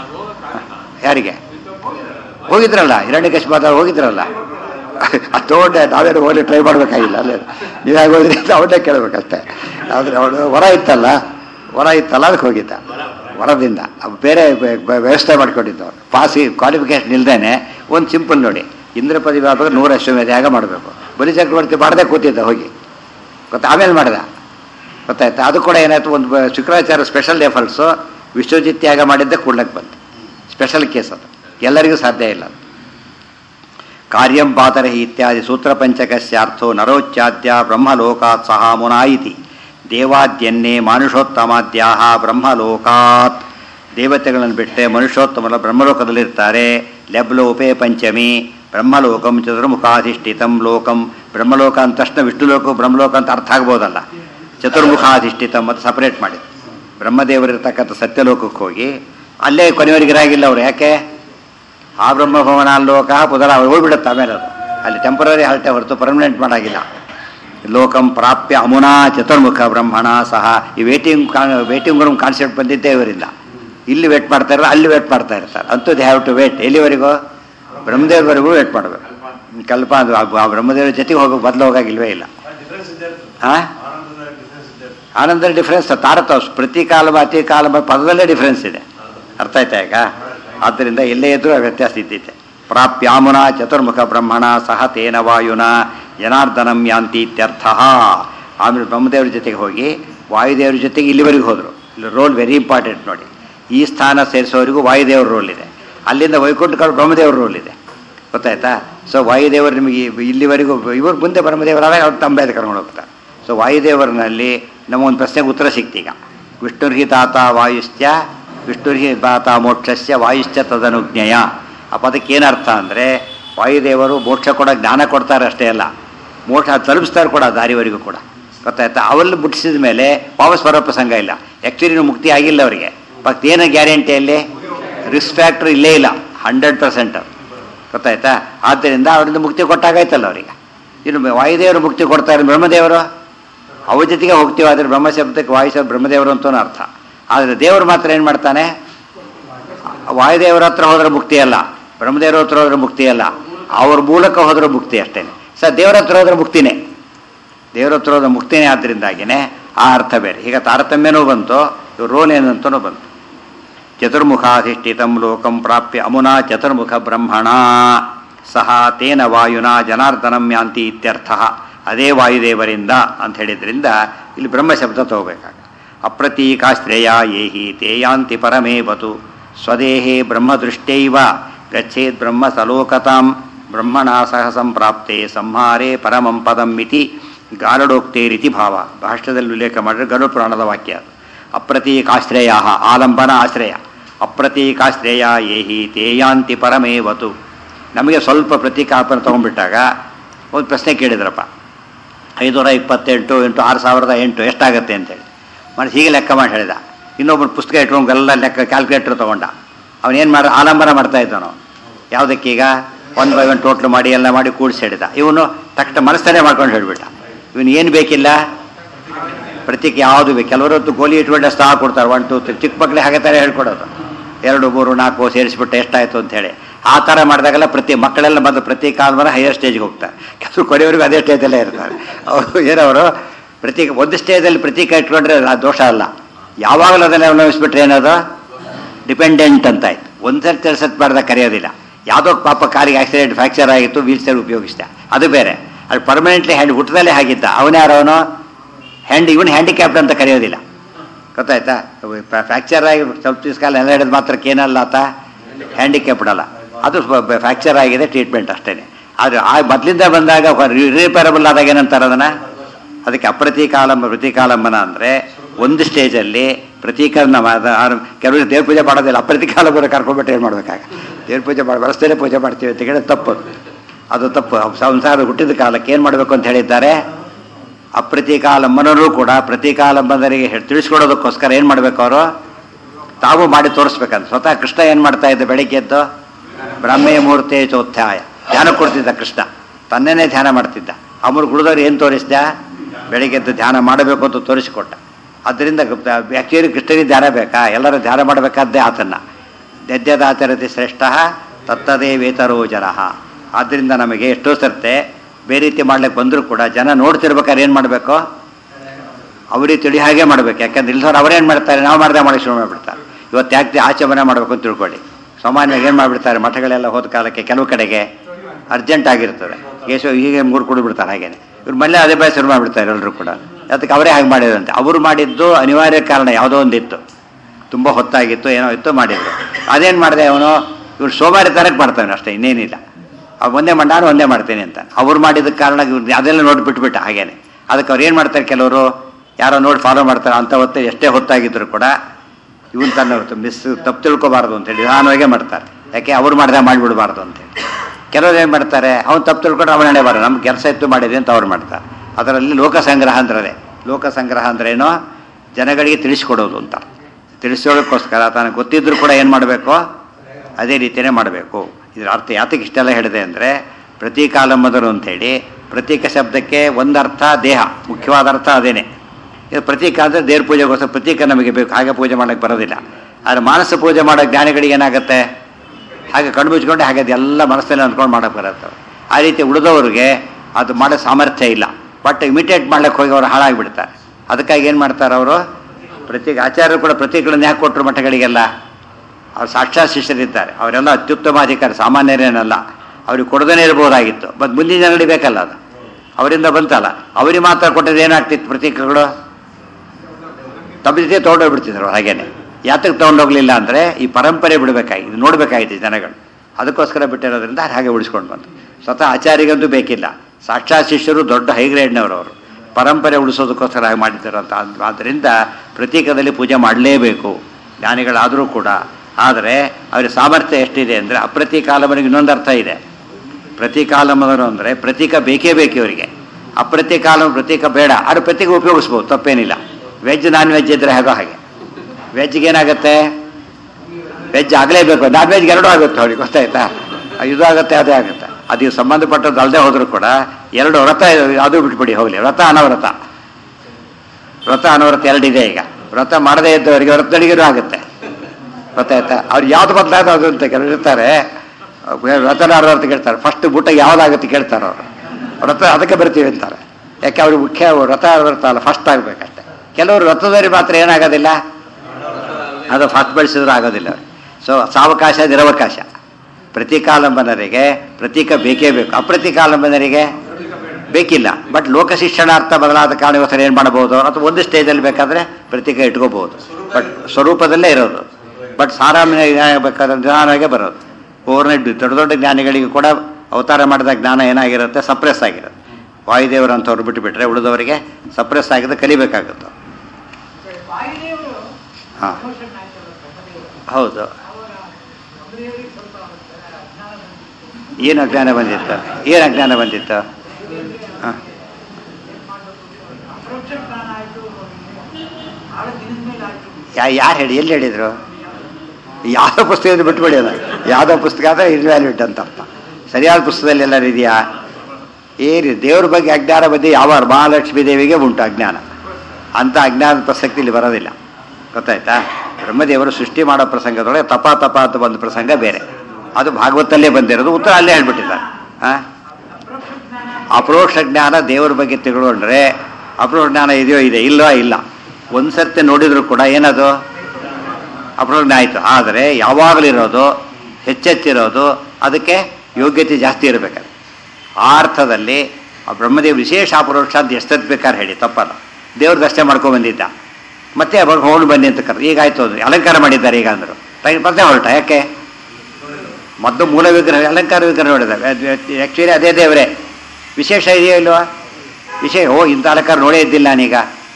ಯಾರಿಗೆ ಹೋಗಿದ್ರಲ್ಲ, ಹಿರಣ್ಯಕಶಿಪು ಹೋಗಿದ್ರಲ್ಲ, ಅದು ತೊಗೊಂಡೆ ನಾವೇನು ಹೋಗಿ ಟ್ರೈ ಮಾಡಬೇಕಾಗಿಲ್ಲ. ಅಲ್ಲೇ ನೀವಾಗಿ ಹೋದ್ರಿ ಅವನ್ನೇ ಕೇಳಬೇಕಷ್ಟೇ. ಆದರೆ ಅವಳು ಹೊರ ಇತ್ತಲ್ಲ ಹೊರ ಇತ್ತಲ್ಲ ಅದಕ್ಕೆ ಹೋಗಿದ್ದ. ಹೊರದಿಂದ ಬೇರೆ ವ್ಯವಸ್ಥೆ ಮಾಡ್ಕೊಂಡಿದ್ದು ಅವ್ರು. ಪಾಸ್ ಕ್ವಾಲಿಫಿಕೇಶನ್ ಇಲ್ದೇನೆ ಒಂದು ಸಿಂಪಲ್ ನೋಡಿ, ಇಂದ್ರ ಪದವಿ ಆದಾಗ ನೂರು ಅಶ್ವಮೇಧ ಯಾಗ ಮಾಡಬೇಕು. ಬಲಿ ಚಕ್ರವರ್ತಿ ಮಾಡದೆ ಕೂತಿದ್ದ ಹೋಗಿ, ಗೊತ್ತಾ? ಆಮೇಲೆ ಮಾಡ್ದ, ಗೊತ್ತಾಯ್ತಾ? ಅದು ಕೂಡ ಏನಾಯ್ತು, ಒಂದು ಶುಕ್ರಾಚಾರ್ಯ ಸ್ಪೆಷಲ್ ಎಫರ್ಟ್ಸು ವಿಶ್ವಜಿತ್ ಯಾಗ ಮಾಡಿದ್ದೆ ಕೂಡ್ಲಕ್ಕೆ ಬಂತು. ಸ್ಪೆಷಲ್ ಕೇಸ್ ಅದು, ಎಲ್ಲರಿಗೂ ಸಾಧ್ಯ ಇಲ್ಲ. ಕಾರ್ಯಂ ಪಾತರಹಿ ಇತ್ಯಾದಿ ಸೂತ್ರ ಪಂಚಕಸ್ಯಾರ್ಥೋ ನರೋಚ್ಚಾದ್ಯ ಬ್ರಹ್ಮಲೋಕಾತ್ ಸಹ ಮುನಾಯಿತಿ ದೇವಾದ್ಯನ್ನೇ ಮಾನುಷೋತ್ತಮಾದ್ಯಾಹ ಬ್ರಹ್ಮಲೋಕಾತ್. ದೇವತೆಗಳನ್ನು ಬಿಟ್ಟರೆ ಮನುಷ್ಯೋತ್ತಮರ ಬ್ರಹ್ಮಲೋಕದಲ್ಲಿರ್ತಾರೆ. ಲೆಬ್ಲೋಪೇ ಪಂಚಮಿ ಬ್ರಹ್ಮಲೋಕಂ ಚತುರ್ಮುಖಾಧಿಷ್ಠಿತಂ ಲೋಕಂ. ಬ್ರಹ್ಮಲೋಕ ಅಂದ ತಕ್ಷಣ ವಿಷ್ಣು ಲೋಕ ಬ್ರಹ್ಮಲೋಕ ಅಂತ ಅರ್ಥ ಆಗ್ಬೋದಲ್ಲ. ಚತುರ್ಮುಖಾಧಿಷ್ಠಿತಂ ಮತ್ತು ಸಪರೇಟ್ ಮಾಡಿದ್ರು. ಬ್ರಹ್ಮದೇವರಿರ್ತಕ್ಕಂಥ ಸತ್ಯಲೋಕಕ್ಕೆ ಹೋಗಿ ಅಲ್ಲೇ ಕೊನೆಯವರಿಗಿರಾಗಿಲ್ಲ ಅವರು. ಯಾಕೆ? ಆ ಬ್ರಹ್ಮಭವನ ಲೋಕ ಪುದರ ಹೋಗ್ಬಿಡುತ್ತೆ ಆಮೇಲೆ. ಅದು ಅಲ್ಲಿ ಟೆಂಪರರಿ ಹಾಲ್ಟೆ ಹೊರತು ಪರ್ಮನೆಂಟ್ ಮಾಡಾಗಿಲ್ಲ. ಲೋಕಂ ಪ್ರಾಪ್ಯ ಅಮುನಾ ಚತುರ್ಮುಖ ಬ್ರಹ್ಮಣ ಸಹ. ಈ ವೇಟಿಂಗ್ ವೇಟಿಂಗ್ ರೂಮ್ ಕಾನ್ಸೆಪ್ಟ್ ಬಂದಿದ್ದೇ ಇವರಿಂದ. ಇಲ್ಲಿ ವೇಟ್ ಮಾಡ್ತಾ ಇರೋ ಅಲ್ಲಿ ವೇಟ್ ಮಾಡ್ತಾ ಇರ್ತಾರೆ. ಅಂತೂ ದೇ ಹ್ಯಾವ್ ಟು ವೇಟ್. ಎಲ್ಲಿವರೆಗೂ? ಬ್ರಹ್ಮದೇವರಿಗೂ ವೇಟ್ ಮಾಡಬೇಕು. ಕಲ್ಪ ಅದು ಆ ಬ್ರಹ್ಮದೇವರ ಜೊತೆಗೆ ಹೋಗೋಕೆ ಬದಲು ಹೋಗಾಗಿಲ್ವೇ ಇಲ್ಲ. ಹಾಂ, ಆನಂದರ ಡಿಫ್ರೆನ್ಸ್ ತಾರತ ಪ್ರತಿ ಕಾಲ ಅತಿ ಕಾಲ ಪದದಲ್ಲೇ ಡಿಫ್ರೆನ್ಸ್ ಇದೆ. ಅರ್ಥ ಆಯ್ತಾ ಈಗ? ಆದ್ದರಿಂದ ಎಲ್ಲೇ ಇದ್ರೂ ವ್ಯತ್ಯಾಸ ಇದ್ದಿದೆ. ಪ್ರಾಪ್ಯಾಮುನ ಚತುರ್ಮುಖ ಬ್ರಹ್ಮಣ ಸಹ ತೇನ ವಾಯುನ ಜನಾರ್ದನಂ ಯಾಂತಿ ಇತ್ಯರ್ಥ. ಆಮೇಲೆ ಬ್ರಹ್ಮದೇವ್ರ ಜೊತೆಗೆ ಹೋಗಿ ವಾಯುದೇವ್ರ ಜೊತೆಗೆ ಇಲ್ಲಿವರೆಗೂ ಹೋದರು. ಇಲ್ಲಿ ರೋಲ್ ವೆರಿ ಇಂಪಾರ್ಟೆಂಟ್ ನೋಡಿ. ಈ ಸ್ಥಾನ ಸೇರಿಸೋವರೆಗೂ ವಾಯುದೇವ್ರ ರೋಲ್ ಇದೆ. ಅಲ್ಲಿಂದ ವೈಕುಂಠ ಕಾಲ ಬ್ರಹ್ಮದೇವ್ರ ರೋಲ್ ಇದೆ, ಗೊತ್ತಾಯ್ತಾ? ಸೊ ವಾಯುದೇವರು ನಿಮಗೆ ಇಲ್ಲಿವರೆಗೂ ಇವರು ಮುಂದೆ ಬ್ರಹ್ಮದೇವರಾದಾಗ ಅವ್ರು ತಂಬೆದ ಕರ್ಕೊಂಡು ಹೋಗ್ತಾರೆ. ಸೊ ವಾಯುದೇವರನಲ್ಲಿ ನಮಗೊಂದು ಪ್ರಶ್ನೆಗೆ ಉತ್ತರ ಸಿಕ್ತೀಗ. ವಿಷ್ಣುರ್ಹಿ ತಾತ ವಾಯುಶ್ಚ ವಿಷ್ಣುರ್ಹಿ ತಾತ ಮೋಕ್ಷಸ್ಯ ವಾಯುಶ್ಚ ತದನುಜ್ಞೆಯ. ಆ ಪದಕ್ಕೆ ಏನರ್ಥ ಅಂದರೆ ವಾಯುದೇವರು ಮೋಕ್ಷ ಕೂಡ ಜ್ಞಾನ ಕೊಡ್ತಾರೆ ಅಷ್ಟೇ ಅಲ್ಲ, ಮೋಕ್ಷ ತಲುಪಿಸ್ತಾರೆ ಕೂಡ ದಾರಿವರೆಗೂ ಕೂಡ, ಗೊತ್ತಾಯ್ತಾ? ಅವಲ್ಲಿ ಮುಟ್ಟಿಸಿದ ಮೇಲೆ ವಾಪಸ್ ಬರೋ ಪ್ರಸಂಗ ಇಲ್ಲ. ಆ್ಯಕ್ಚುಲಿ ಮುಕ್ತಿ ಆಗಿಲ್ಲ ಅವರಿಗೆ. ಭಕ್ತಿ ಏನು ಗ್ಯಾರಂಟಿಯಲ್ಲಿ ರಿಸ್ಕ್ ಫ್ಯಾಕ್ಟ್ರ್ ಇಲ್ಲೇ ಇಲ್ಲ, ಹಂಡ್ರೆಡ್ ಪರ್ಸೆಂಟ್, ಗೊತ್ತಾಯ್ತಾ? ಆದ್ದರಿಂದ ಅವರಿಂದ ಮುಕ್ತಿ ಕೊಟ್ಟಾಗಾಯ್ತಲ್ಲ ಅವರಿಗೆ. ಇನ್ನು ವಾಯುದೇವರು ಮುಕ್ತಿ ಕೊಡ್ತಾರೆ, ಬ್ರಹ್ಮದೇವರು ಅವ್ರ ಜೊತೆಗೆ ಹೋಗ್ತೀವಿ. ಆದರೆ ಬ್ರಹ್ಮ ಶಬ್ದಕ್ಕೆ ವಾಯು ಶಬ್ದ ಬ್ರಹ್ಮದೇವರು ಅಂತಲೂ ಅರ್ಥ. ಆದರೆ ದೇವರು ಮಾತ್ರ ಏನು ಮಾಡ್ತಾನೆ? ವಾಯುದೇವರ ಹತ್ರ ಹೋದ್ರೆ ಮುಕ್ತಿ ಅಲ್ಲ, ಬ್ರಹ್ಮದೇವರ ಹತ್ರ ಹೋದ್ರೆ ಮುಕ್ತಿ ಅಲ್ಲ, ಅವ್ರ ಮೂಲಕ ಹೋದ್ರೆ ಮುಕ್ತಿ ಅಷ್ಟೇ. ಸರ್ ದೇವರ ಹತ್ರ ಹೋದ್ರೆ ಮುಕ್ತಿನೇ, ದೇವರ ಹತ್ರ ಹೋದ್ರೆ ಮುಕ್ತಿನೇ. ಆದ್ದರಿಂದಾಗಿಯೇ ಆ ಅರ್ಥ ಬೇರೆ. ಈಗ ತಾರತಮ್ಯನೂ ಬಂತು, ರೋಲ್ ಏನಂತನೂ ಬಂತು. ಚತುರ್ಮುಖಾಧಿಷ್ಠಿತಂ ಲೋಕಂ ಪ್ರಾಪ್ಯ ಅಮುನಾ ಚತುರ್ಮುಖ ಬ್ರಹ್ಮಣ ಸಹ ತೇನ ವಾಯುನ ಜನಾರ್ದನಂ ಯಾಂತಿ ಇತ್ಯರ್ಥ. ಅದೇ ವಾಯುದೇವರಿಂದ ಅಂತ ಹೇಳಿದ್ರಿಂದ ಇಲ್ಲಿ ಬ್ರಹ್ಮ ಶಬ್ದ ತಗೋಬೇಕಾಗ. ಅಪ್ರತೀಕಾಶ್ರೇಯ ಯೇಹಿ ತೇಯಾಂತಿ ಪರಮೇವತು ಸ್ವದೇಹೇ ಬ್ರಹ್ಮದೃಷ್ಟೈವ ಗಚ್ಚೇದ್ ಬ್ರಹ್ಮ ಸಲೋಕತಾಂ ಬ್ರಹ್ಮಣ ಸಹ ಸಂಪ್ರಾಪ್ತೆ ಸಂಹಾರೇ ಪರಮಂ ಪದಂ ಇತಿ ಗಾರುಡೋಕ್ತೇರಿತಿ ಭಾವ. ಭಾಷ್ಯದಲ್ಲಿ ಉಲ್ಲೇಖ ಮಾಡಿದ್ರೆ ಗರುಡ ಪುರಾಣದ ವಾಕ್ಯ ಅದು. ಅಪ್ರತೀಕಾಶ್ರೇಯ ಆಲಂಬನ ಆಶ್ರಯ. ಅಪ್ರತೀಕಾಶ್ರೇಯ ಯೇಹಿ ತೇಯಾಂತಿ ಪರಮೇವತು. ನಮಗೆ ಸ್ವಲ್ಪ ಪ್ರತೀಕಾಪನ ತೊಗೊಂಡ್ಬಿಟ್ಟಾಗ ಒಂದು ಪ್ರಶ್ನೆ ಕೇಳಿದ್ರಪ್ಪ, ಐನೂರ ಇಪ್ಪತ್ತೆಂಟು ಇಂಟು ಆರು ಸಾವಿರದ ಎಂಟು ಎಷ್ಟಾಗತ್ತೆ ಅಂತೇಳಿ ಮನಸ್ಸು ಹೀಗೆ ಲೆಕ್ಕ ಮಾಡಿ ಹೇಳಿದ. ಇನ್ನೊಬ್ಬರು ಪುಸ್ತಕ ಇಟ್ಕೊಂಡೆಲ್ಲ ಲೆಕ್ಕ ಕ್ಯಾಲ್ಕುಲೇಟರ್ ತೊಗೊಂಡ. ಅವನೇನು ಮಾಡಿ ಆಲಂಬನ ಮಾಡ್ತಾ ಇದ್ದಾನೋ ಯಾವುದಕ್ಕೀಗ ಒನ್ ಬೈ ಒನ್ ಟೋಟ್ಲ್ ಮಾಡಿ ಎಲ್ಲ ಮಾಡಿ ಕೂಡಿಸಿ ಹೇಳಿದ. ಇವನು ತಕ್ಷಣ ಮನಸ್ಸನ್ನೇ ಮಾಡ್ಕೊಂಡು ಹೇಳಿಬಿಟ್ಟ. ಇವನು ಏನು ಬೇಕಿಲ್ಲ, ಪ್ರತೀಕ ಯಾವುದು ಬೇಕು. ಕೆಲವರೊತ್ತು ಗೋಲಿ ಇಟ್ಕೊಂಡೆ ಸ್ಟಾ ಕೊಡ್ತಾರೆ, ಒನ್ ಟೂ ತ್ರೀ. ಚಿಕ್ಕ ಮಕ್ಕಳಿಗೆ ಹಾಗೆ ಥರ ಹೇಳ್ಕೊಡೋದು, ಎರಡು ಮೂರು ನಾಲ್ಕು ಸೇರಿಸ್ಬಿಟ್ಟು ಎಷ್ಟಾಯಿತು ಅಂಥೇಳಿ. ಆ ಥರ ಮಾಡಿದಾಗೆಲ್ಲ ಪ್ರತಿ ಮಕ್ಕಳೆಲ್ಲ ಬಂದು ಪ್ರತಿ ಕಾಲಮಾನ ಹೈಯರ್ ಸ್ಟೇಜ್ಗೆ ಹೋಗ್ತಾರೆ. ಕೆಲವು ಕೊನೆಯವರೆಗೂ ಅದೇ ಸ್ಟೇಜಲ್ಲೇ ಇರ್ತಾರೆ. ಅವರು ಏನವರು ಪ್ರತೀಕ ಒಂದು ಸ್ಟೇಜಲ್ಲಿ ಪ್ರತೀಕ ಇಟ್ಕೊಂಡ್ರೆ ಆ ದೋಷ ಅಲ್ಲ. ಯಾವಾಗಲೂ ಅದನ್ನು ಅವಲಂಬಿಸ್ಬಿಟ್ರೆ ಏನದು ಡಿಪೆಂಡೆಂಟ್ ಅಂತ ಆಯ್ತು. ಒಂದು ಸರ್ತಿ ಎರಡು ಸರ್ತಿ ಮಾಡಿದಾಗ ಕರೆಯೋದಿಲ್ಲ. ಯಾವುದೋ ಪಾಪ ಕಾರಿಗೆ ಆಕ್ಸಿಡೆಂಟ್ ಫ್ರ್ಯಾಕ್ಚರ್ ಆಗಿತ್ತು, ವೀಲ್ ಚೇರ್ ಉಪಯೋಗಿಸಿದ, ಅದು ಬೇರೆ. ಅದು ಪರ್ಮನೆಂಟ್ಲಿ ಹ್ಯಾಂಡ್ ಹುಟ್ಟದಲ್ಲೇ ಆಗಿದ್ದ, ಅವನ್ಯಾರವನು ಹ್ಯಾಂಡ್ ಇವನು ಹ್ಯಾಂಡಿಕ್ಯಾಪ್ಡ್ ಅಂತ ಕರೆಯೋದಿಲ್ಲ, ಗೊತ್ತಾಯ್ತಾ? ಫ್ರ್ಯಾಕ್ಚರ್ ಆಗಿ ಸ್ವಲ್ಪ ದಿವಸ ಕಾಲ ಎಲ್ಲ ಹಿಡಿದು ಮಾತ್ರಕ್ಕೆ ಏನಲ್ಲ ಆತ ಹ್ಯಾಂಡಿಕ್ಯಾಪ್ಡ್ ಅಲ್ಲ. ಅದು ಫ್ರ್ಯಾಕ್ಚರ್ ಆಗಿದೆ, ಟ್ರೀಟ್ಮೆಂಟ್ ಅಷ್ಟೇ. ಆದರೆ ಆ ಮೊದಲಿಂದ ಬಂದಾಗ ರಿಪೇರಬಲ್ ಆದಾಗ ಏನಂತಾರೆ ಅದನ್ನು? ಅದಕ್ಕೆ ಅಪ್ರತೀಕಾಲಂಬ ಪ್ರತೀಕಾಲಂಬನ ಅಂದರೆ ಒಂದು ಸ್ಟೇಜಲ್ಲಿ ಪ್ರತೀಕರಣ ಕೆಲವರು ದೇವ್ರ ಪೂಜೆ ಮಾಡೋದಿಲ್ಲ, ಅಪ್ರತೀಕಾಲಂಬನ ಕರ್ಕೊಂಡ್ಬಿಟ್ಟು ಏನು ಮಾಡಬೇಕಾಗ? ದೇವ್ರ ಪೂಜೆ ಮಾಡಿ ಬಳಸ್ತೇನೆ ಪೂಜೆ ಮಾಡ್ತೀವಿ ಅಂತ ಹೇಳಿ ತಪ್ಪು. ಅದು ತಪ್ಪು. ಸಂಸಾರ ಹುಟ್ಟಿದ ಕಾಲಕ್ಕೆ ಏನು ಮಾಡಬೇಕು ಅಂತ ಹೇಳಿದ್ದಾರೆ? ಅಪ್ರತೀಕಾಲಂಬನರೂ ಕೂಡ ಪ್ರತೀಕಾಲಂಬನರಿಗೆ ತಿಳಿಸ್ಕೊಡೋದಕ್ಕೋಸ್ಕರ ಏನು ಮಾಡಬೇಕು? ಅವರು ತಾವು ಮಾಡಿ ತೋರಿಸ್ಬೇಕಂತ. ಸ್ವತಃ ಕೃಷ್ಣ ಏನು ಮಾಡ್ತಾ ಇದ್ದ? ಬೆಳಗ್ಗೆ ಎದ್ದು ಬ್ರಹ್ಮೇ ಮುಹೂರ್ತೆ ಚೋತ್ಥಾಯ ಧ್ಯಾನ ಕೊಡ್ತಿದ್ದ ಕೃಷ್ಣ, ತನ್ನೇನೆ ಧ್ಯಾನ ಮಾಡ್ತಿದ್ದ. ಅವರು ಗುರುದವ್ರು ಏನು ತೋರಿಸ್ದ? ಬೆಳಿಗ್ಗೆದ್ದು ಧ್ಯಾನ ಮಾಡಬೇಕು ಅಂತ ತೋರಿಸಿಕೊಟ್ಟ. ಆದ್ದರಿಂದ ಆ್ಯಕ್ಚುಲಿ ಕೃಷ್ಣನಿಗೆ ಧ್ಯಾನ ಬೇಕಾ? ಎಲ್ಲರೂ ಧ್ಯಾನ ಮಾಡಬೇಕಾದ್ದೇ ಆತನ್ನ. ಯದ್ಯದಾಚರತಿ ಶ್ರೇಷ್ಠ ತತ್ತದೇ ವೇತರೋ ಜನಃ. ಆದ್ದರಿಂದ ನಮಗೆ ಎಷ್ಟೋ ಸರ್ತೆ ಬೇರೆ ರೀತಿ ಮಾಡ್ಲಿಕ್ಕೆ ಬಂದರೂ ಕೂಡ ಜನ ನೋಡ್ತಿರ್ಬೇಕಾದ್ರೆ ಏನು ಮಾಡಬೇಕು? ಅವರಿಗೆ ತಿಳಿ ಹಾಗೆ ಮಾಡಬೇಕು. ಯಾಕಂದ್ರೆ ಇಲ್ದವ್ರು ಅವರೇನು ಮಾಡ್ತಾರೆ, ನಾವು ಮಾಡಿದೆ ಮಾಡಿ ಶುರು ಮಾಡಿಬಿಡ್ತಾರೆ. ಇವತ್ತು ಯಾಕೆ ಆಚಮನೆ ಮಾಡಬೇಕು ಅಂತ ತಿಳ್ಕೊಳ್ಳಿ. ಸಾಮಾನ್ಯವಾಗಿ ಏನು ಮಾಡಿಬಿಡ್ತಾರೆ, ಮಠಗಳೆಲ್ಲ ಹೋದ ಕಾಲಕ್ಕೆ ಕೆಲವು ಕಡೆಗೆ ಅರ್ಜೆಂಟ್ ಆಗಿರ್ತದೆ, ಕೇಶವ ಹೀಗೆ ಮೂರು ಕುಡಿಬಿಡ್ತಾರೆ. ಹಾಗೇನೆ ಇವ್ರು ಮళ్ళీ ಅದೇ ಬಾಯಿ ಶುರು ಮಾಡಿಬಿಡ್ತಾರೆ ಎಲ್ಲರೂ ಕೂಡ. ಅದಕ್ಕೆ ಅವರೇ ಹಾಗೆ ಮಾಡಿದಂತೆ. ಅವರು ಮಾಡಿದ್ದು ಅನಿವಾರ್ಯ ಕಾರಣ ಯಾವುದೋ ಒಂದಿತ್ತು, ತುಂಬ ಹೊತ್ತಾಗಿತ್ತು, ಏನೋ ಇತ್ತು, ಮಾಡಿದ್ರು. ಅದೇನು ಮಾಡಿದೆ ಅವನು? ಇವ್ರು ಸೋಮಾರಿ ತರಕ್ಕೆ ಮಾಡ್ತಾನೆ ಅಷ್ಟೇ, ಇನ್ನೇನಿಲ್ಲ. ಅವ್ರು ಒಂದೇ ಮಾಡಿ ನಾನು ಒಂದೇ ಮಾಡ್ತೀನಿ ಅಂತ ಅವ್ರು ಮಾಡಿದ ಕಾರಣ ಇವ್ರು ಅದೆಲ್ಲ ನೋಡಿ ಬಿಟ್ಬಿಟ್ಟ. ಹಾಗೇನೆ ಅದಕ್ಕೆ ಅವ್ರು ಏನು ಮಾಡ್ತಾರೆ, ಕೆಲವರು ಯಾರೋ ನೋಡಿ ಫಾಲೋ ಮಾಡ್ತಾರೆ. ಅಂಥ ಹೊತ್ತು ಎಷ್ಟೇ ಹೊತ್ತಾಗಿದ್ರು ಕೂಡ ಇವನು ತನ್ನ ಮಿಸ್ ತಪ್ಪು ತಿಳ್ಕೊಬಾರ್ದು ಅಂತೇಳಿ ನಿಧಾನವಾಗೇ ಮಾಡ್ತಾರೆ. ಯಾಕೆ ಅವ್ರು ಮಾಡಿದೆ ಮಾಡಿಬಿಡಬಾರ್ದು ಅಂತೇಳಿ. ಕೆಲವರು ಏನು ಮಾಡ್ತಾರೆ, ಅವ್ನು ತಪ್ಪು ತಿಳ್ಕೊಂಡ್ರೆ ಅವನೇ ಬಾರ್ದು, ನಮ್ಮ ಕೆಲಸ ಇತ್ತು ಮಾಡಿದೆ ಅಂತ ಅವ್ರು ಮಾಡ್ತಾರೆ. ಅದರಲ್ಲಿ ಲೋಕ ಸಂಗ್ರಹ ಅಂದ್ರೆ ಲೋಕ ಸಂಗ್ರಹ ಅಂದ್ರೇನೋ ಜನಗಳಿಗೆ ತಿಳಿಸ್ಕೊಡೋದು ಅಂತ. ತಿಳಿಸೋದಕ್ಕೋಸ್ಕರ ತನಗೆ ಗೊತ್ತಿದ್ರು ಕೂಡ ಏನು ಮಾಡಬೇಕು, ಅದೇ ರೀತಿಯೇ ಮಾಡಬೇಕು. ಇದರ ಅರ್ಥ ಯಾತಕ್ಕೆ ಇಷ್ಟೆಲ್ಲ ಹೇಳಿದೆ ಅಂದರೆ, ಪ್ರತೀಕಾಲಂಬದರು ಅಂಥೇಳಿ ಪ್ರತೀಕ ಶಬ್ದಕ್ಕೆ ಒಂದು ಅರ್ಥ ದೇಹ, ಮುಖ್ಯವಾದ ಅರ್ಥ ಅದೇನೆ. ಇದು ಪ್ರತೀಕ ಅಂದರೆ ದೇವ್ರ ಪೂಜೆಗೋಸ್ಕರ ಪ್ರತೀಕ ನಮಗೆ ಬೇಕು, ಹಾಗೆ ಪೂಜೆ ಮಾಡೋಕ್ಕೆ ಬರೋದಿಲ್ಲ. ಆದರೆ ಮಾನಸ ಪೂಜೆ ಮಾಡೋ ಜ್ಞಾನಿಗಳಿಗೆ ಏನಾಗುತ್ತೆ, ಹಾಗೆ ಕಣ್ಣು ಮುಚ್ಕೊಂಡು ಹಾಗೆ ಎಲ್ಲ ಮನಸ್ಸಲ್ಲಿ ಅಂದ್ಕೊಂಡು ಮಾಡೋಕ್ಕೆ ಬರುತ್ತೆ. ಆ ರೀತಿ ಉಳಿದವ್ರಿಗೆ ಅದು ಮಾಡೋ ಸಾಮರ್ಥ್ಯ ಇಲ್ಲ, ಬಟ್ ಇಮಿಟೇಟ್ ಮಾಡ್ಲಿಕ್ಕೆ ಹೋಗಿ ಅವರು ಹಾಳಾಗಿಬಿಡ್ತಾರೆ. ಅದಕ್ಕಾಗಿ ಏನು ಮಾಡ್ತಾರೆ ಅವರು, ಪ್ರತೀಕ ಆಚಾರ್ಯರು ಕೂಡ ಪ್ರತೀಕಗಳನ್ನು ಯಾಕೆ ಕೊಟ್ಟರು ಮಠಗಳಿಗೆಲ್ಲ? ಅವ್ರು ಸಾಕ್ಷಾತ್ ಶಿಷ್ಯರಿದ್ದಾರೆ, ಅವರೆಲ್ಲ ಅತ್ಯುತ್ತಮ ಅಧಿಕಾರಿ, ಸಾಮಾನ್ಯರೇನಲ್ಲ. ಅವ್ರಿಗೆ ಕೊಡದೇ ಇರ್ಬೋದಾಗಿತ್ತು, ಮತ್ತು ಮುಂದಿನ ಜನಗಳಿಗೆ ಬೇಕಲ್ಲ ಅದು, ಅವರಿಂದ ಬಂತಲ್ಲ. ಅವ್ರಿಗೆ ಮಾತ್ರ ಕೊಟ್ಟದ್ದು ಏನಾಗ್ತಿತ್ತು, ಪ್ರತೀಕಗಳು ತಮ್ಮ ಜೊತೆ ತೊಗೊಂಡೋಗ್ಬಿಡ್ತಿದ್ರು. ಹಾಗೇನೆ ಯಾತಕ್ಕೆ ತೊಗೊಂಡೋಗ್ಲಿಲ್ಲ ಅಂದರೆ, ಈ ಪರಂಪರೆ ಬಿಡಬೇಕಾಗಿ ಇದು ನೋಡಬೇಕಾಗಿತ್ತು ಜನಗಳು, ಅದಕ್ಕೋಸ್ಕರ ಬಿಟ್ಟಿರೋದ್ರಿಂದ ಹಾಗೆ ಉಳಿಸ್ಕೊಂಡು ಬಂತು. ಸ್ವತಃ ಆಚಾರ್ಯಗಂತೂ ಬೇಕಿಲ್ಲ, ಸಾಕ್ಷಾತ್ ಶಿಷ್ಯರು ದೊಡ್ಡ ಹೈಗ್ರೇಡ್ನವರು, ಅವರು ಪರಂಪರೆ ಉಳಿಸೋದಕ್ಕೋಸ್ಕರ ಹಾಗೆ ಮಾಡಿದ್ದಾರೆ ಅಂತ. ಆದ್ದರಿಂದ ಪ್ರತೀಕದಲ್ಲಿ ಪೂಜೆ ಮಾಡಲೇಬೇಕು ಜ್ಞಾನಿಗಳಾದರೂ ಕೂಡ. ಆದರೆ ಅವರ ಸಾಮರ್ಥ್ಯ ಎಷ್ಟಿದೆ ಅಂದರೆ, ಅಪ್ರತೀಕಾಲಮನಿಗೆ ಇನ್ನೊಂದು ಅರ್ಥ ಇದೆ. ಪ್ರತೀಕಾಲಮನರು ಅಂದರೆ ಪ್ರತೀಕ ಬೇಕೇ ಬೇಕು ಇವರಿಗೆ. ಅಪ್ರತೀಕಾಲಮ ಪ್ರತೀಕ ಬೇಡ, ಆದರೆ ಪ್ರತೀಕ ಉಪಯೋಗಿಸ್ಬೋದು, ತಪ್ಪೇನಿಲ್ಲ. ವೆಜ್ ನಾನ್ ವೆಜ್ ಇದ್ದರೆ ಹೇಗೋ ಹಾಗೆ. ವೆಜ್ಗೆ ಏನಾಗುತ್ತೆ, ವೆಜ್ ಆಗಲೇಬೇಕು, ನಾನ್ ವೆಜ್ಗೆ ಎರಡೂ ಆಗುತ್ತೆ ಅವ್ರಿಗೆ, ಗೊತ್ತಾಯ್ತಾ? ಇದು ಆಗುತ್ತೆ ಅದೇ ಆಗುತ್ತೆ. ಅದು ಸಂಬಂಧಪಟ್ಟದ್ದು ಅಲ್ಲದೆ ಹೋದರೂ ಕೂಡ ಎರಡು ವ್ರತ, ಅದು ಬಿಟ್ಬಿಡಿ ಹೋಗಲಿ. ವ್ರತ ಅನವ್ರತ, ವ್ರತ ಅನವ್ರತ ಎರಡಿದೆ ಈಗ. ವ್ರತ ಮಾಡದೇ ಇದ್ದವರಿಗೆ ವ್ರತಡಿಗೆನೂ ಆಗುತ್ತೆ, ಗೊತ್ತಾಯ್ತಾ? ಅವ್ರು ಯಾವ್ದು ಬದಲಾದ ಅದು ಅಂತ ಕೆಲವರು ಇರ್ತಾರೆ, ವ್ರತನಾರ್ಥ ಕೇಳ್ತಾರೆ. ಫಸ್ಟ್ ಊಟ ಯಾವುದಾಗುತ್ತೆ ಕೇಳ್ತಾರೆ ಅವರು. ವ್ರತ ಅದಕ್ಕೆ ಬರ್ತೀವಿ ಅಂತಾರೆ, ಯಾಕೆ ಅವ್ರಿಗೆ ಮುಖ್ಯ ವ್ರತ ವ್ರತ ಅಲ್ಲ, ಫಸ್ಟ್ ಆಗಬೇಕಷ್ಟೆ. ಕೆಲವರು ವ್ರತದವರಿಗೆ ಮಾತ್ರ ಏನಾಗೋದಿಲ್ಲ, ಅದು ಫಸ್ಟ್ ಬೆಳೆಸಿದ್ರು ಆಗೋದಿಲ್ಲ ಅವ್ರಿಗೆ. ಸೊ ಸಾವಕಾಶ ನಿರವಕಾಶ. ಪ್ರತೀಕಾಲಂಬನರಿಗೆ ಪ್ರತೀಕ ಬೇಕೇ ಬೇಕು, ಅಪ್ರತೀಕಾಲಂಬನರಿಗೆ ಬೇಕಿಲ್ಲ. ಬಟ್ ಲೋಕ ಶಿಕ್ಷಣಾರ್ಥ ಬದಲಾದ ಕಾರಣಕ್ಕೋಸ್ಕರ ಏನು ಮಾಡಬಹುದು, ಅಥವಾ ಒಂದು ಸ್ಟೇಜಲ್ಲಿ ಬೇಕಾದರೆ ಪ್ರತೀಕ ಇಟ್ಕೋಬಹುದು, ಬಟ್ ಸ್ವರೂಪದಲ್ಲೇ ಇರೋದು. ಬಟ್ ಸಾರಾಮ್ಯ ಬೇಕಾದ್ರೆ ನಿಧಾನವಾಗೇ ಬರೋದು. ಪೂರ್ಣ ದೊಡ್ಡ ದೊಡ್ಡ ಜ್ಞಾನಿಗಳಿಗೆ ಕೂಡ ಅವತಾರ ಮಾಡಿದ ಜ್ಞಾನ ಏನಾಗಿರುತ್ತೆ, ಸಪ್ರೆಸ್ ಆಗಿರುತ್ತೆ. ವಾಯುದೇವರು ಅಂತವ್ರು ಬಿಟ್ಟುಬಿಟ್ರೆ ಉಳಿದವರಿಗೆ ಸಪ್ರೆಸ್ ಆಗಿದ್ದು ಕಲಿಬೇಕಾಗುತ್ತೆ. ಹಾಂ ಹೌದು. ಏನು ಅಜ್ಞಾನ ಬಂದಿತ್ತು, ಏನು ಅಜ್ಞಾನ ಬಂದಿತ್ತು? ಹಾಂ ಯಾ ಯಾರು ಹೇಳಿ, ಎಲ್ಲಿ ಹೇಳಿದರು? ಯಾವುದೋ ಪುಸ್ತಕದಲ್ಲಿ ಬಿಟ್ಬಿಡಿ, ಅದ ಯಾವುದೋ ಪುಸ್ತಕ ಆದರೆ ಇನ್ವ್ಯಾಲಿಡ್ ಅಂತ ಅರ್ಥ. ಸರಿಯಾದ ಪುಸ್ತಕದಲ್ಲಿ ಎಲ್ಲರೂ ಇದೆಯಾ? ಏರಿ ದೇವ್ರ ಬಗ್ಗೆ ಅಜ್ಞಾನ ಬಂದು ಯಾವ ಮಹಾಲಕ್ಷ್ಮೀ ದೇವಿಗೆ ಉಂಟು ಅಜ್ಞಾನ, ಅಂಥ ಅಜ್ಞಾನದ ಪ್ರಸಕ್ತಿ ಇಲ್ಲಿ ಬರೋದಿಲ್ಲ, ಗೊತ್ತಾಯ್ತಾ? ಬ್ರಹ್ಮದೇವರು ಸೃಷ್ಟಿ ಮಾಡೋ ಪ್ರಸಂಗದೊಳಗೆ ತಪ ತಪ ಅಂತ ಬಂದ ಪ್ರಸಂಗ ಬೇರೆ, ಅದು ಭಾಗವತಲ್ಲೇ ಬಂದಿರೋದು, ಉತ್ತರ ಅಲ್ಲೇ ಹೇಳ್ಬಿಟ್ಟಿದ್ದಾರೆ. ಹಾಂ ಅಪರೋಕ್ಷ ಜ್ಞಾನ ದೇವ್ರ ಬಗ್ಗೆ ತಿಳ್ಕೊಂಡ್ರೆ ಅಪರೋಕ್ಷ ಜ್ಞಾನ ಇದೆಯೋ ಇದೆ, ಇಲ್ಲೋ ಇಲ್ಲ. ಒಂದು ಸರ್ತಿ ನೋಡಿದ್ರು ಕೂಡ ಏನದು ಅಪರೋಕ್ಷ ಜ್ಞಾನ ಆಯಿತು. ಆದರೆ ಯಾವಾಗಲಿರೋದು ಹೆಚ್ಚೆಚ್ಚಿರೋದು ಅದಕ್ಕೆ ಯೋಗ್ಯತೆ ಜಾಸ್ತಿ ಇರಬೇಕಾದ್ರೆ. ಆ ಅರ್ಥದಲ್ಲಿ ಆ ಬ್ರಹ್ಮದೇವ್ ವಿಶೇಷ ಅಪರೋಕ್ಷ ಅಂತ ಎಷ್ಟೊತ್ತು ಬೇಕಾದ್ರೆ ಹೇಳಿ ತಪ್ಪಲ್ಲ. ದೇವ್ರ ದರ್ಶನ ಮಾಡ್ಕೊಂಡು ಬಂದಿದ್ದ, ಮತ್ತೆ ಅವಾಗ ಹೋಗಿ ಬನ್ನಿ ಅಂತ ಕರೆದು ಈಗ ಆಯಿತು, ಅದು ಅಲಂಕಾರ ಮಾಡಿದ್ದಾರೆ ಈಗ ಅಂದರು, ಮತ್ತೆ ಹೊರಟ. ಯಾಕೆ ಮೊದಲು ಮೂಲ ವಿಗ್ರಹ ಅಲಂಕಾರ ವಿಗ್ರಹ ನೋಡಿದ್ದಾರೆ, ಆ್ಯಕ್ಚುಲಿ ಅದೇ ದೇವರೇ. ವಿಶೇಷ ಇದೆಯೋ ಇಲ್ವಾ? ವಿಶೇಷ ಓ ಇಂಥ ಅಲಂಕಾರ ನೋಡೇ ಇದ್ದಿಲ್ಲ ನಾನೀಗ.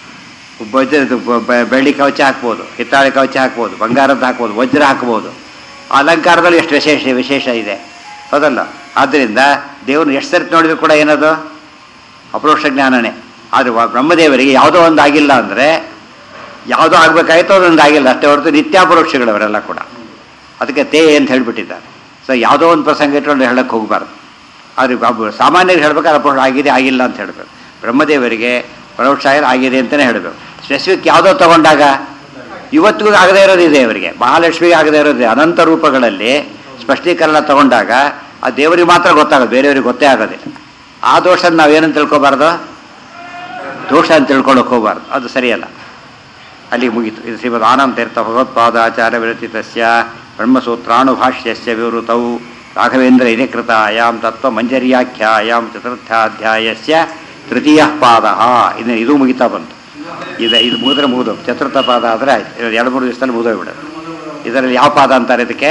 ಬೆಳ್ಳಿ ಕವಚ ಹಾಕ್ಬೋದು, ಹಿತ್ತಾಳೆ ಕವಚ ಹಾಕ್ಬೋದು, ಬಂಗಾರದ್ದು ಹಾಕ್ಬೋದು, ವಜ್ರ ಹಾಕ್ಬೋದು. ಆ ಅಲಂಕಾರದಲ್ಲಿ ಎಷ್ಟು ವಿಶೇಷ ವಿಶೇಷ ಇದೆ, ಹೌದಲ್ಲ? ಆದ್ದರಿಂದ ದೇವ್ರನ್ನ ಎಷ್ಟು ಸರ್ತಿ ನೋಡಿದ್ರು ಕೂಡ ಏನದು ಅಪರೋಕ್ಷ ಜ್ಞಾನನೇ. ಆದರೆ ಬ್ರಹ್ಮದೇವರಿಗೆ ಯಾವುದೋ ಒಂದು ಆಗಿಲ್ಲ ಅಂದರೆ, ಯಾವುದೋ ಆಗಬೇಕಾಯ್ತು ಅದೊಂದು ಆಗಿಲ್ಲ ಅಷ್ಟೇ ಹೊರತು ನಿತ್ಯಾಪರೋಕ್ಷಗಳವರೆಲ್ಲ ಕೂಡ. ಅದಕ್ಕೆ ತೇ ಅಂತ ಹೇಳಿಬಿಟ್ಟಿದ್ದಾರೆ. ಸೊ ಯಾವುದೋ ಒಂದು ಪ್ರಸಂಗ ಇಟ್ಕೊಂಡು ಹೇಳಕ್ಕೆ ಹೋಗಬಾರ್ದು. ಆದರೆ ಬಾಬು ಸಾಮಾನ್ಯರಿಗೆ ಹೇಳ್ಬೇಕಾದ್ರೆ ಅಪರೋಕ್ಷ ಆಗಿದೆ ಆಗಿಲ್ಲ ಅಂತ ಹೇಳಬೇಕು. ಬ್ರಹ್ಮದೇವರಿಗೆ ಪರೋಕ್ಷ ಆಗಿದೆ ಆಗಿದೆ ಅಂತಲೇ ಹೇಳಬೇಕು. ಸ್ಪೆಸಿಫಿಕ್ ಯಾವುದೋ ತಗೊಂಡಾಗ ಇವತ್ತಿಗೂ ಆಗದೇ ಇರೋದಿದೆ ಅವರಿಗೆ, ಮಹಾಲಕ್ಷ್ಮಿಗೆ ಆಗದೇ ಇರೋದಿದೆ. ಅನಂತ ರೂಪಗಳಲ್ಲಿ ಸ್ಪಷ್ಟೀಕರಣ ತಗೊಂಡಾಗ ಆ ದೇವರಿಗೆ ಮಾತ್ರ ಗೊತ್ತಾಗೋದು, ಬೇರೆಯವ್ರಿಗೆ ಗೊತ್ತೇ ಆಗೋದಿಲ್ಲ. ಆ ದೋಷನ ನಾವೇನಂತ ತಿಳ್ಕೊಬಾರ್ದು, ದೋಷ ಅಂತ ತಿಳ್ಕೊಳ್ಳೋಕೆ ಹೋಗಬಾರ್ದು, ಅದು ಸರಿಯಲ್ಲ. ಅಲ್ಲಿ ಮುಗೀತು. ಇದು ಶ್ರೀಮದ್ ಆನಂದ ತೀರ್ಥ ಭಗವತ್ಪಾದಾಚಾರ್ಯ ವಿರಚಿತಸ್ಯ ಬ್ರಹ್ಮಸೂತ್ರಾಣುಭಾಷ್ಯಸ್ಯ ವಿವೃತೌ ರಾಘವೇಂದ್ರ ಹಿರೇಕೃತಾಯಾಂ ತತ್ವ ಮಂಜರಿಯಾಖ್ಯಾಯಾಂ ಚತುರ್ಥಾಧ್ಯಾಯಸ್ಯ ತೃತೀಯ ಪಾದ. ಇನ್ನು ಇದು ಮುಗಿತಾ ಬಂತು. ಇದು ಇದು ಮುಗಿದ್ರೆ ಮುಗಿದು ಚತುರ್ಥ ಪಾದ ಆದರೆ ಆಯ್ತು. ಎರಡು ಮೂರು ದಿವಸದಲ್ಲಿ ಮುಗಿದೋಗ್ಬಿಡೋದು. ಇದರಲ್ಲಿ ಯಾವ ಪಾದ ಅಂತಾರೆ ಇದಕ್ಕೆ?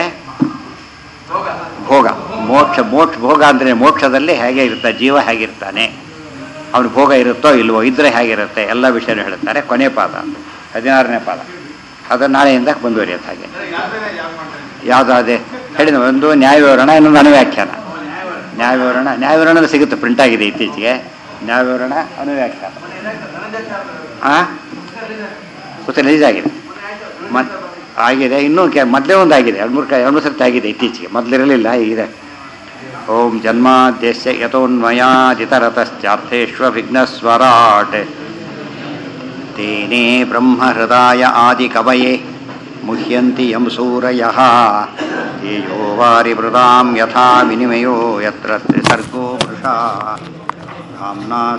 ಭೋಗ. ಮೋಕ್ಷ. ಮೋಕ್ಷ ಭೋಗ ಅಂದರೆ ಮೋಕ್ಷದಲ್ಲಿ ಹೇಗೆ ಇರ್ತಾನೆ ಜೀವ, ಹೇಗಿರ್ತಾನೆ, ಅವನು ಭೋಗ ಇರುತ್ತೋ ಇಲ್ವೋ, ಇದ್ರೆ ಹೇಗಿರುತ್ತೆ, ಎಲ್ಲ ವಿಷಯನೂ ಹೇಳುತ್ತಾರೆ. ಕೊನೆ ಪಾದ ಹದಿನಾರನೇ ಪಾದ, ಅದು ನಾಳೆಯಿಂದ ಮುಂದುವರಿಯುತ್ತೆ. ಹಾಗೆ ಯಾವುದಾದೆ ಹೇಳಿದ ಒಂದು ನ್ಯಾಯವಿವರಣ, ಇನ್ನೊಂದು ಅನುವ್ಯಾಖ್ಯಾನ. ನ್ಯಾಯವಿವರಣ ನ್ಯಾಯವಿವರಣ ಸಿಗುತ್ತೆ, ಪ್ರಿಂಟ್ ಆಗಿದೆ ಇತ್ತೀಚೆಗೆ. ನ್ಯಾಯವಿವರಣ ಅನುವ್ಯಾಖ್ಯಾನ ಹಾಂ ಗೊತ್ತ ರಿಲೀಸ್ ಆಗಿದೆ. ಮತ್ ಆಗಿದೆ ಇನ್ನೂ ಕೆ ಮೊದಲೇ ಒಂದು ಆಗಿದೆ, ಎರಡು ಮೂರು ಎರಡು ಮೂರು ಸರ್ತಿ ಆಗಿದೆ ಇತ್ತೀಚೆಗೆ, ಮೊದಲಿರಲಿಲ್ಲ, ಇದೆ. ಓಂ ಜನ್ಮಾದ್ಯಸ್ಯ ಯತೋನ್ಮಯಾದಿತರತಶ್ಚಾರ್ಥೇಶ್ವ ವಿಘ್ನಸ್ವರಾಟ್ ತೇನೇ ಬ್ರಹ್ಮ ಹೃದಯ ಆದಿ ಕವಯೇ ಮುಹ್ಯಂತಿ ಯಂ ಸೂರಯಃ ತೇಜೋ ವಾರಿವೃತಾಂ ಯಥಾ ವಿನಿಮಯೋ ಯತ್ರ ತ್ರಿಸರ್ಗೋ ವೃಷಾ ಧಾಮ್ನಾ